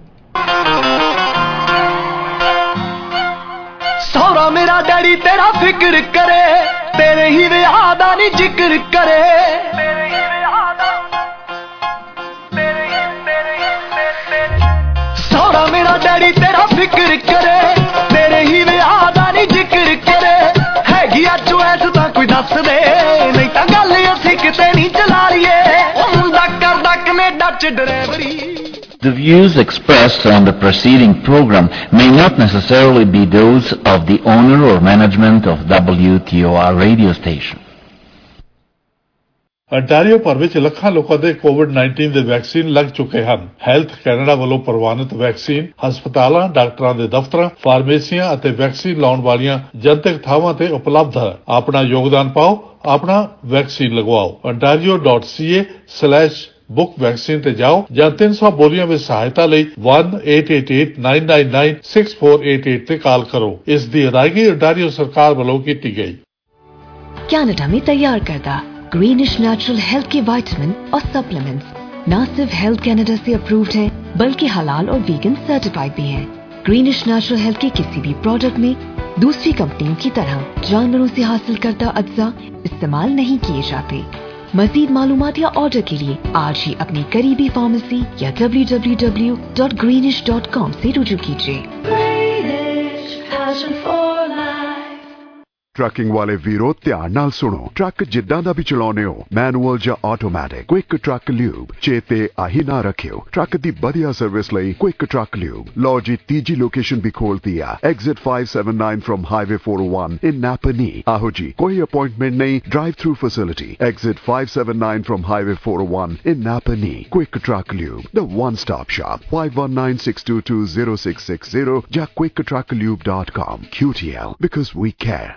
ਸਹੁਰਾ ਮੇਰਾ ਡੈਡੀ ਤੇਰਾ ਫਿਕਰ ਕਰੇ, ਤੇਰੇ ਹੀ ਵਿਆਹ ਦਾ ਨਹੀਂ ਜ਼ਿਕਰ ਕਰੇ। ਸਹੁਰਾ ਮੇਰਾ ਡੈਡੀ ਤੇਰਾ ਫਿਕਰ ਕਰੇ, ਤੇਰੇ ਹੀ ਵਿਆਹ ਦਾ ਨਹੀਂ ਜ਼ਿਕਰ ਕਰੇ। ਹੈਗੀ ਆ ਚੁਆਇਸ ਤਾਂ ਕੋਈ ਦੱਸ ਦੇ, ਨਹੀਂ ਤਾਂ ਗੱਲ ਅਸੀਂ ਕਿਤੇ ਨਹੀਂ ਚਲਾ ਲਈਏ। ਉਹ ਮੁੰਡਾ ਕਰਦਾ ਕੈਨੇਡਾ ਚ ਡਰਾਈਵਰੀ। The views expressed on the preceding program may not necessarily be those of the owner or management of W T O R radio station. Ontario ਭਰ ਵਿੱਚ ਲੱਖਾਂ ਲੋਕਾਂ ਦੇ ਕੋਵਿਡ ਨਾਈਨਟੀਨ ਦੇ ਵੈਕਸੀਨ ਲੱਗ ਚੁੱਕੇ ਹਨ। ਹੈਲਥ ਕੈਨੇਡਾ ਵੱਲੋਂ ਪ੍ਰਵਾਨਿਤ ਵੈਕਸੀਨ ਹਸਪਤਾਲਾਂ, ਡਾਕਟਰਾਂ ਦੇ ਦਫ਼ਤਰਾਂ, ਫਾਰਮੇਸੀਆਂ ਅਤੇ ਵੈਕਸੀਨ ਲਾਉਣ ਵਾਲੀਆਂ ਜਨਤਕ ਥਾਵਾਂ ਤੇ ਉਪਲਬਧ ਹੈ। ਆਪਣਾ ਯੋਗਦਾਨ ਪਾਓ, ਆਪਣਾ ਵੈਕਸੀਨ ਲਗਵਾਓ। ontario dot c a slash book vaccine ਤੇ ਜਾਓ ਜਾਂ ਤਿੰਨ ਸੌ ਬੋਲੀਆਂ ਵਿੱਚ ਸਹਾਇਤਾ ਲਈ one eight eight eight nine nine nine six four eight eight ਤੇ ਕਾਲ ਕਰੋ। ਇਸ ਦੀ ਅਦਾਇਗੀ ontario ਸਰਕਾਰ ਵੱਲੋਂ ਕੀਤੀ ਗਈ। कनाडा में तैयार करदा ग्रीनिश नेचुरल हेल्थ के विटामिन और सप्लीमेंट्स न सिर्फ हेल्थ कनाडा से अप्रूव्ड है बल्कि हलाल और वीगन सर्टिफाइड भी है। ग्रीनिश नेचुरल हेल्थ के किसी भी प्रोडक्ट में दूसरी कंपनियों की तरह जानवरों से हासिल करदा अज्जा इस्तेमाल नहीं किए जाते। मजीद मालूमात या ऑर्डर के लिए आज ही अपनी करीबी फार्मेसी या w w w dot greenish dot com से रुजू कीजिए। ਟਰੱਕਿੰਗ ਵਾਲੇ ਵੀਰੋ ਧਿਆਨ ਨਾਲ ਸੁਣੋ। ਟਰੱਕ ਜਿੱਦਾਂ ਦਾ ਵੀ ਚਲਾਉਨੇ ਹੋ, ਮੈਨੂਅਲ ਜਾਂ ਆਟੋਮੈਟਿਕ, ਕੁਇਕ ਟਰੱਕ ਲਿਊਬ ਚੇਤੇ ਆਹੀ ਨਾ ਰੱਖਿਓ। ਟਰੱਕ ਦੀ ਵਧੀਆ ਸਰਵਿਸ ਲਈ ਕੁਇਕ ਟਰੱਕ ਲਿਊਬ। ਲਓ ਜੀ ਤੀਜੀ ਲੋਕੇਸ਼ਨ ਵੀ ਖੋਲਤੀ ਆ, exit five seven nine from highway four oh one in Napanee। ਆਹੋ ਜੀ ਕੋਈ ਅਪਾਇੰਟਮੈਂਟ ਨਹੀਂ, drive through facility. Exit five seven nine from highway four oh one in Napanee। Quick truck lube, the one stop shop। five one nine six two two zero six six zero ਜਾਂ quick truck lube dot com। Q T L because we care।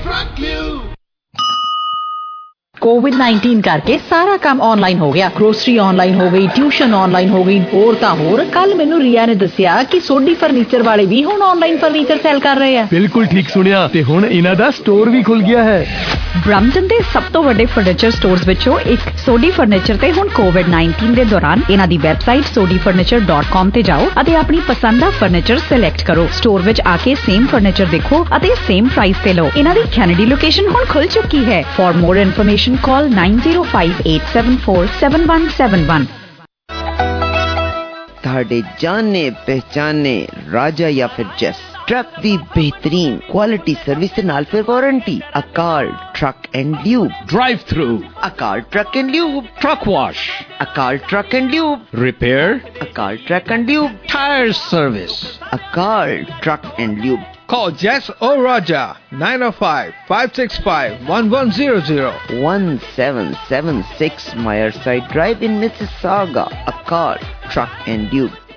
COVID nineteen करके सारा काम online हो गया। Grocery online हो गई, tuition online हो गई, होर तां होर। कल मैनू रिया ने दस्सिया कि सोडी फर्नीचर वाले भी हुण ऑनलाइन फर्नीचर सेल कर रहे हैं। बिल्कुल ठीक सुनिया ते हुण इन्हां दा स्टोर भी खुल गया है। ब्रैम्पटन दे सब तो वड्डे फर्नीचर स्टोर्स विचों एक सोडी फर्नीचर ते हुण कोविड नाइनटीन दे दौरान इन्हां दी website Sodhi furniture dot com ते जाओ अते अपनी पसंद दा फर्नीचर सिलेक्ट करो। स्टोर विच आके सेम फर्नीचर देखो अते सेम प्राइस ते लो। इन्हां दी कैनेडी लोकेशन हुण खुल चुकी है। For more information information, call nine zero five eight seven four seven one seven one. ਤੁਹਾਡੇ ਜਾਣੇ ਪਹਿਚਾਨੇ ਰਾਜਾ ਜਾਂ ਫਿਰ ਜੈਸ ਟਰੱਕ ਦੀ ਬਿਹਤਰੀਨ ਕੁਆਲਿਟੀ ਸਰਵਿਸ ਦੇ ਨਾਲ ਫਿਰ warranty Akal truck and lube drive through Akal truck and lube truck wash Akal truck and lube repair Akal truck and lube tyre service Akal truck and lube Call Jess or Raja nine oh five, five six five, one one zero zero. one seven seven six Meyerside Drive in Mississauga. Akar Truck and Tube.